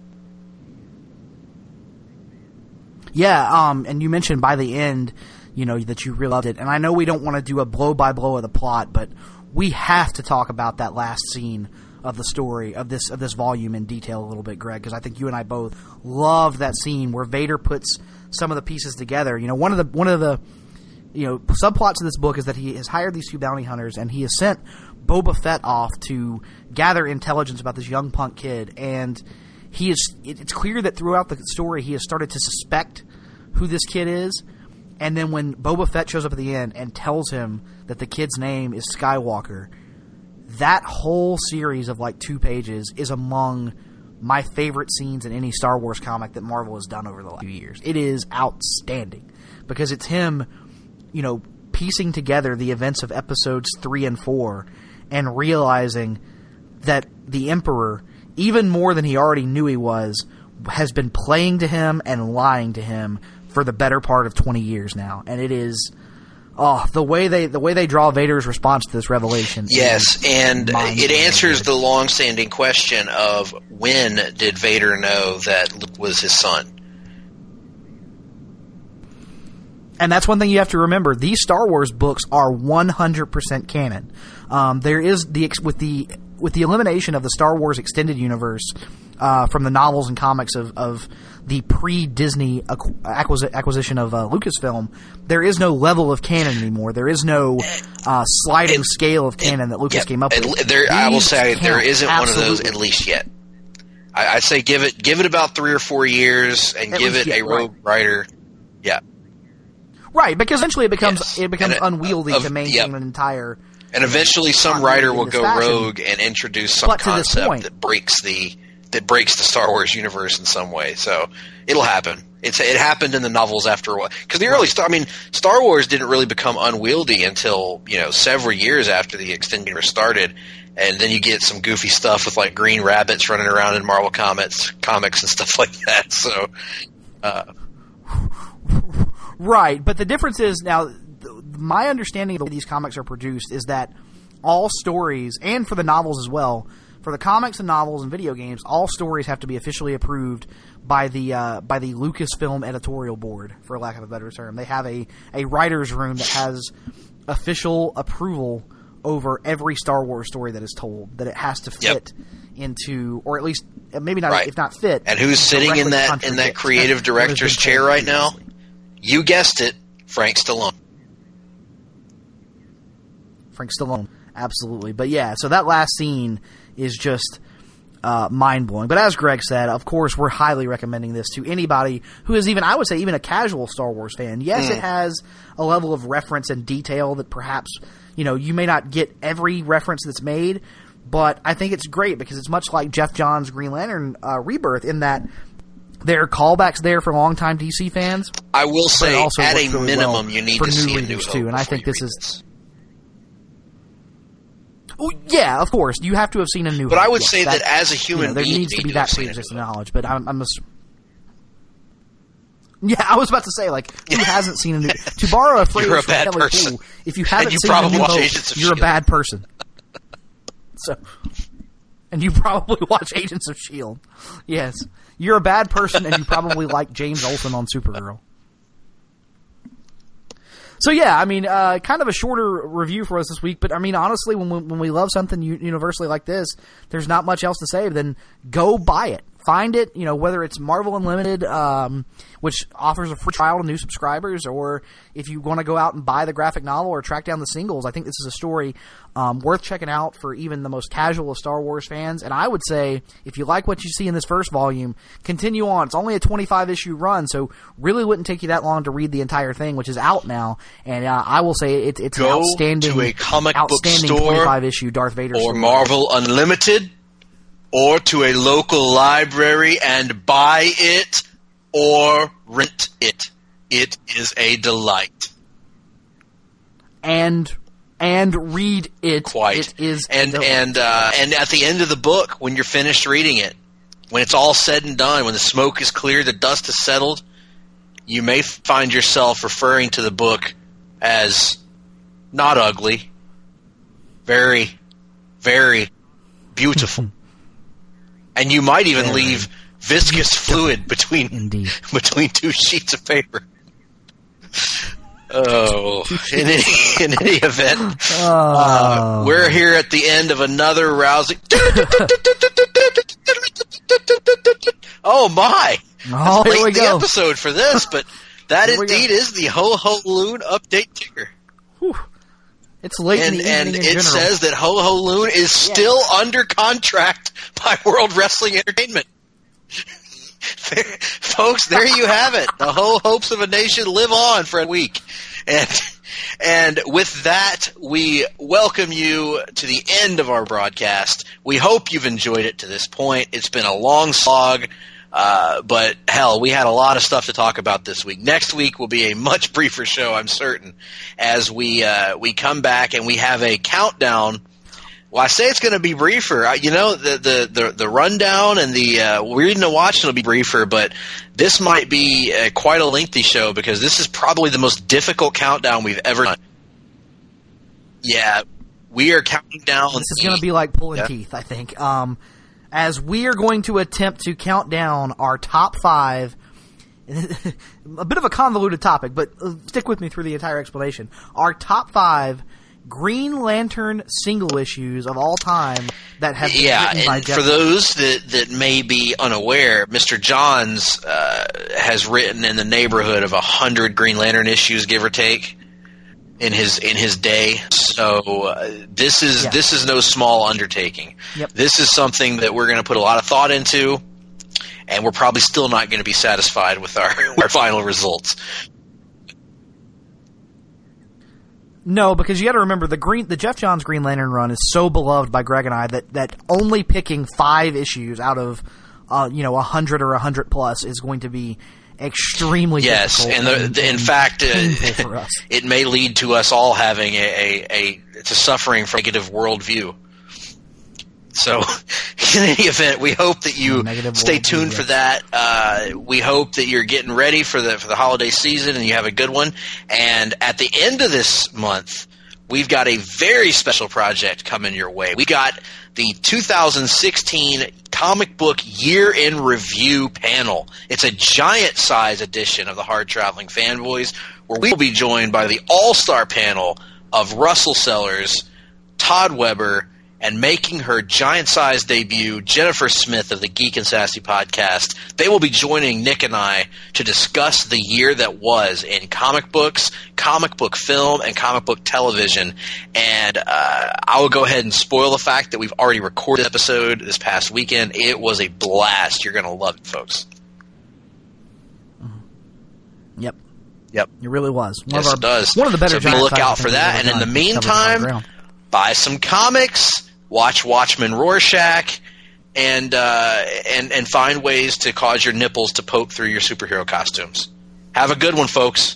Yeah, um, and you mentioned by the end, you know, that you really loved it. And I know we don't want to do a blow-by-blow of the plot, but we have to talk about that last scene of the story, of this of this volume in detail a little bit, Greg, because I think you and I both loved that scene where Vader puts some of the pieces together. You know, one of the one of the you know subplots of this book is that he has hired these two bounty hunters, and he has sent Boba Fett off to gather intelligence about this young punk kid, and he is it's clear that throughout the story he has started to suspect who this kid is. And then when Boba Fett shows up at the end and tells him that the kid's name is Skywalker, that whole series of like two pages is among my favorite scenes in any Star Wars comic that Marvel has done over the last few years. It is outstanding because it's him, you know, piecing together the events of episodes three and four and realizing that the Emperor, even more than he already knew he was, has been playing to him and lying to him for the better part of twenty years now. And it is, oh, the way they the way they draw Vader's response to this revelation. Yes, and it answers the long-standing question of when did Vader know that Luke was his son? And that's one thing you have to remember. These Star Wars books are one hundred percent canon. Um, there is the with the with the elimination of the Star Wars extended universe uh, from the novels and comics of, of the pre-Disney acquisi- acquisition of uh, Lucasfilm, there is no level of canon anymore. There is no uh, sliding and, scale of canon and, that Lucas yeah, came up with. There, I will say there isn't absolutely. one of those at least yet. I, I'd say give it give it about three or four years and at give it yet, a rogue right. writer. Yeah. Right, because eventually it becomes yes. it becomes and, unwieldy uh, to maintain yep. an entire. And eventually, some writer will go fashion. rogue and introduce some but concept point, that breaks the that breaks the Star Wars universe in some way. So it'll happen. It's it happened in the novels after a while, because the early Star I mean Star Wars didn't really become unwieldy until you know several years after the extended universe started, and then you get some goofy stuff with like green rabbits running around in Marvel comics comics and stuff like that. So. Uh, Right, but the difference is now, my understanding of the way these comics are produced is that all stories, and for the novels as well, for the comics and novels and video games, all stories have to be officially approved by the uh, by the Lucasfilm editorial board, for lack of a better term. They have a, a writer's room that has official approval over every Star Wars story that is told, that it has to fit yep. into, or at least, maybe not, right. if not fit. And who's sitting in that in that creative director's chair right now? You guessed it, Frank Stallone. Frank Stallone, absolutely. But yeah, so that last scene is just uh, mind-blowing. But as Greg said, of course, we're highly recommending this to anybody who is even, I would say, even a casual Star Wars fan. Yes, mm. it has a level of reference and detail that perhaps, you know, you may not get every reference that's made, but I think it's great because it's much like Jeff Johns' Green Lantern uh, Rebirth in that there are callbacks there for longtime D C fans. I will say, at a really minimum, well you need to see a New Hope too, and I think this is. Oh, yeah, of course, you have to have seen a New But Hope. I would yes, say that, that as a human you know, there being, needs to be that pre-existing knowledge. But I'm, I'm a, yeah, I was about to say, like, who hasn't seen a New? To borrow a phrase you're a from bad Kelly person. Poole, if you haven't you seen a New Hope, you're Shield. a bad person. So. And you probably watch Agents of S H I E L D. Yes. You're a bad person, and you probably like James Olsen on Supergirl. So yeah, I mean, uh, kind of a shorter review for us this week, but I mean, honestly, when we, when we love something universally like this, there's not much else to say than go buy it. Find it, you know, whether it's Marvel Unlimited, um, which offers a free trial to new subscribers, or if you want to go out and buy the graphic novel or track down the singles. I think this is a story um, worth checking out for even the most casual of Star Wars fans. And I would say, if you like what you see in this first volume, continue on. It's only a twenty-five issue run, so really wouldn't take you that long to read the entire thing, which is out now. And uh, I will say it, it's go an outstanding, to a comic book outstanding store twenty-five issue Darth Vader or story. Marvel Unlimited, or to a local library and buy it or rent it. It is a delight. And and read it. Quite. It is and a delight. and uh, and at the end of the book, when you're finished reading it, when it's all said and done, when the smoke is clear, the dust is settled, you may find yourself referring to the book as not ugly, very, very beautiful. And you might even Very leave viscous fluid between Indeed. between two sheets of paper. Oh, in any, in any event, uh, we're here at the end of another rousing. Oh my! Oh, That's here late we in the go. episode for this, but that Here we indeed go. is the Ho Ho Loon update ticker. Whew. It's late And, in the and evening it in general. says that Ho Ho Loon is still under contract by World Wrestling Entertainment. Folks, there you have it. The Ho Hopes of a Nation live on for a week. And and with that, we welcome you to the end of our broadcast. We hope you've enjoyed it to this point. It's been a long slog. Uh, but hell, we had a lot of stuff to talk about this week. Next week will be a much briefer show, I'm certain, as we uh, we come back and we have a countdown. Well, I say it's going to be briefer. Uh, you know, the, the the the rundown and the uh, reading and watching will be briefer, but this might be uh, quite a lengthy show because this is probably the most difficult countdown we've ever done. Yeah, we are counting down. This is going to be like pulling Yeah. teeth, I think. Um, as we are going to attempt to count down our top five, a bit of a convoluted topic, but uh, stick with me through the entire explanation. Our top five Green Lantern single issues of all time that have been Yeah, written by and Jeff for those that, that may be unaware, Mister Johns uh, has written in the neighborhood of a hundred Green Lantern issues, give or take, in his in his day. So uh, this is Yeah. this is no small undertaking. Yep. This is something that we're going to put a lot of thought into, and we're probably still not going to be satisfied with our our final results. No, because you got to remember the green, the Jeff Johns Green Lantern run is so beloved by Greg and I that, that only picking five issues out of, uh, you know, a hundred or a hundred plus is going to be extremely Yes, difficult. and, the, the, in fact, painful uh, for us. it may lead to us all having a, a, a it's a suffering from negative worldview. So, in any event, we hope that you Negative stay worldview, tuned yes. for that. Uh, we hope that you're getting ready for the for the holiday season and you have a good one. And at the end of this month, we've got a very special project coming your way. We got the two thousand sixteen Comic Book Year in Review panel. It's a giant size edition of the Hard Traveling Fanboys, where we will be joined by the all-star panel of Russell Sellers, Todd Weber, and making her giant-sized debut, Jennifer Smith of the Geek and Sassy podcast. They will be joining Nick and I to discuss the year that was in comic books, comic book film, and comic book television. And uh, I will go ahead and spoil the fact that we've already recorded an episode this past weekend. It was a blast. You're going to love it, folks. Yep, Yep. it really was. One Yes, of our, it does. One of the better. So be on the giant lookout sizes for I think that. we've And in ever the done. Covered a lot of meantime, ground. buy some comics, watch Watchmen Rorschach, and uh, and and find ways to cause your nipples to poke through your superhero costumes. Have a good one, folks.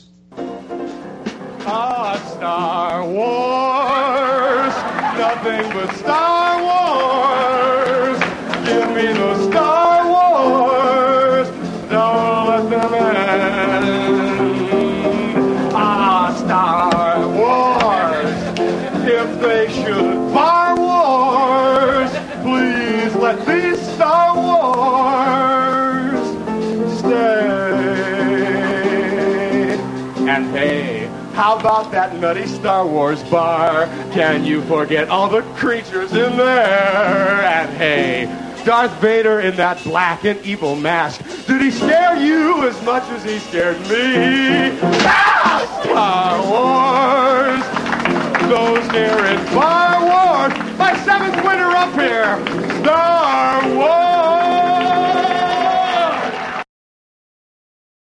Ah, Star Wars, nothing but Star Wars. Give me the Star Wars, don't let them end. Ah, Star Wars, if they should bar wars, please let these Star Wars stay. And hey, How about that nutty Star Wars bar? Can you forget all the creatures in there? And hey, Darth Vader in that black and evil mask, did he scare you as much as he scared me? Ah, Star Wars! Those near in Star Wars! My seventh winner up here! Star Wars!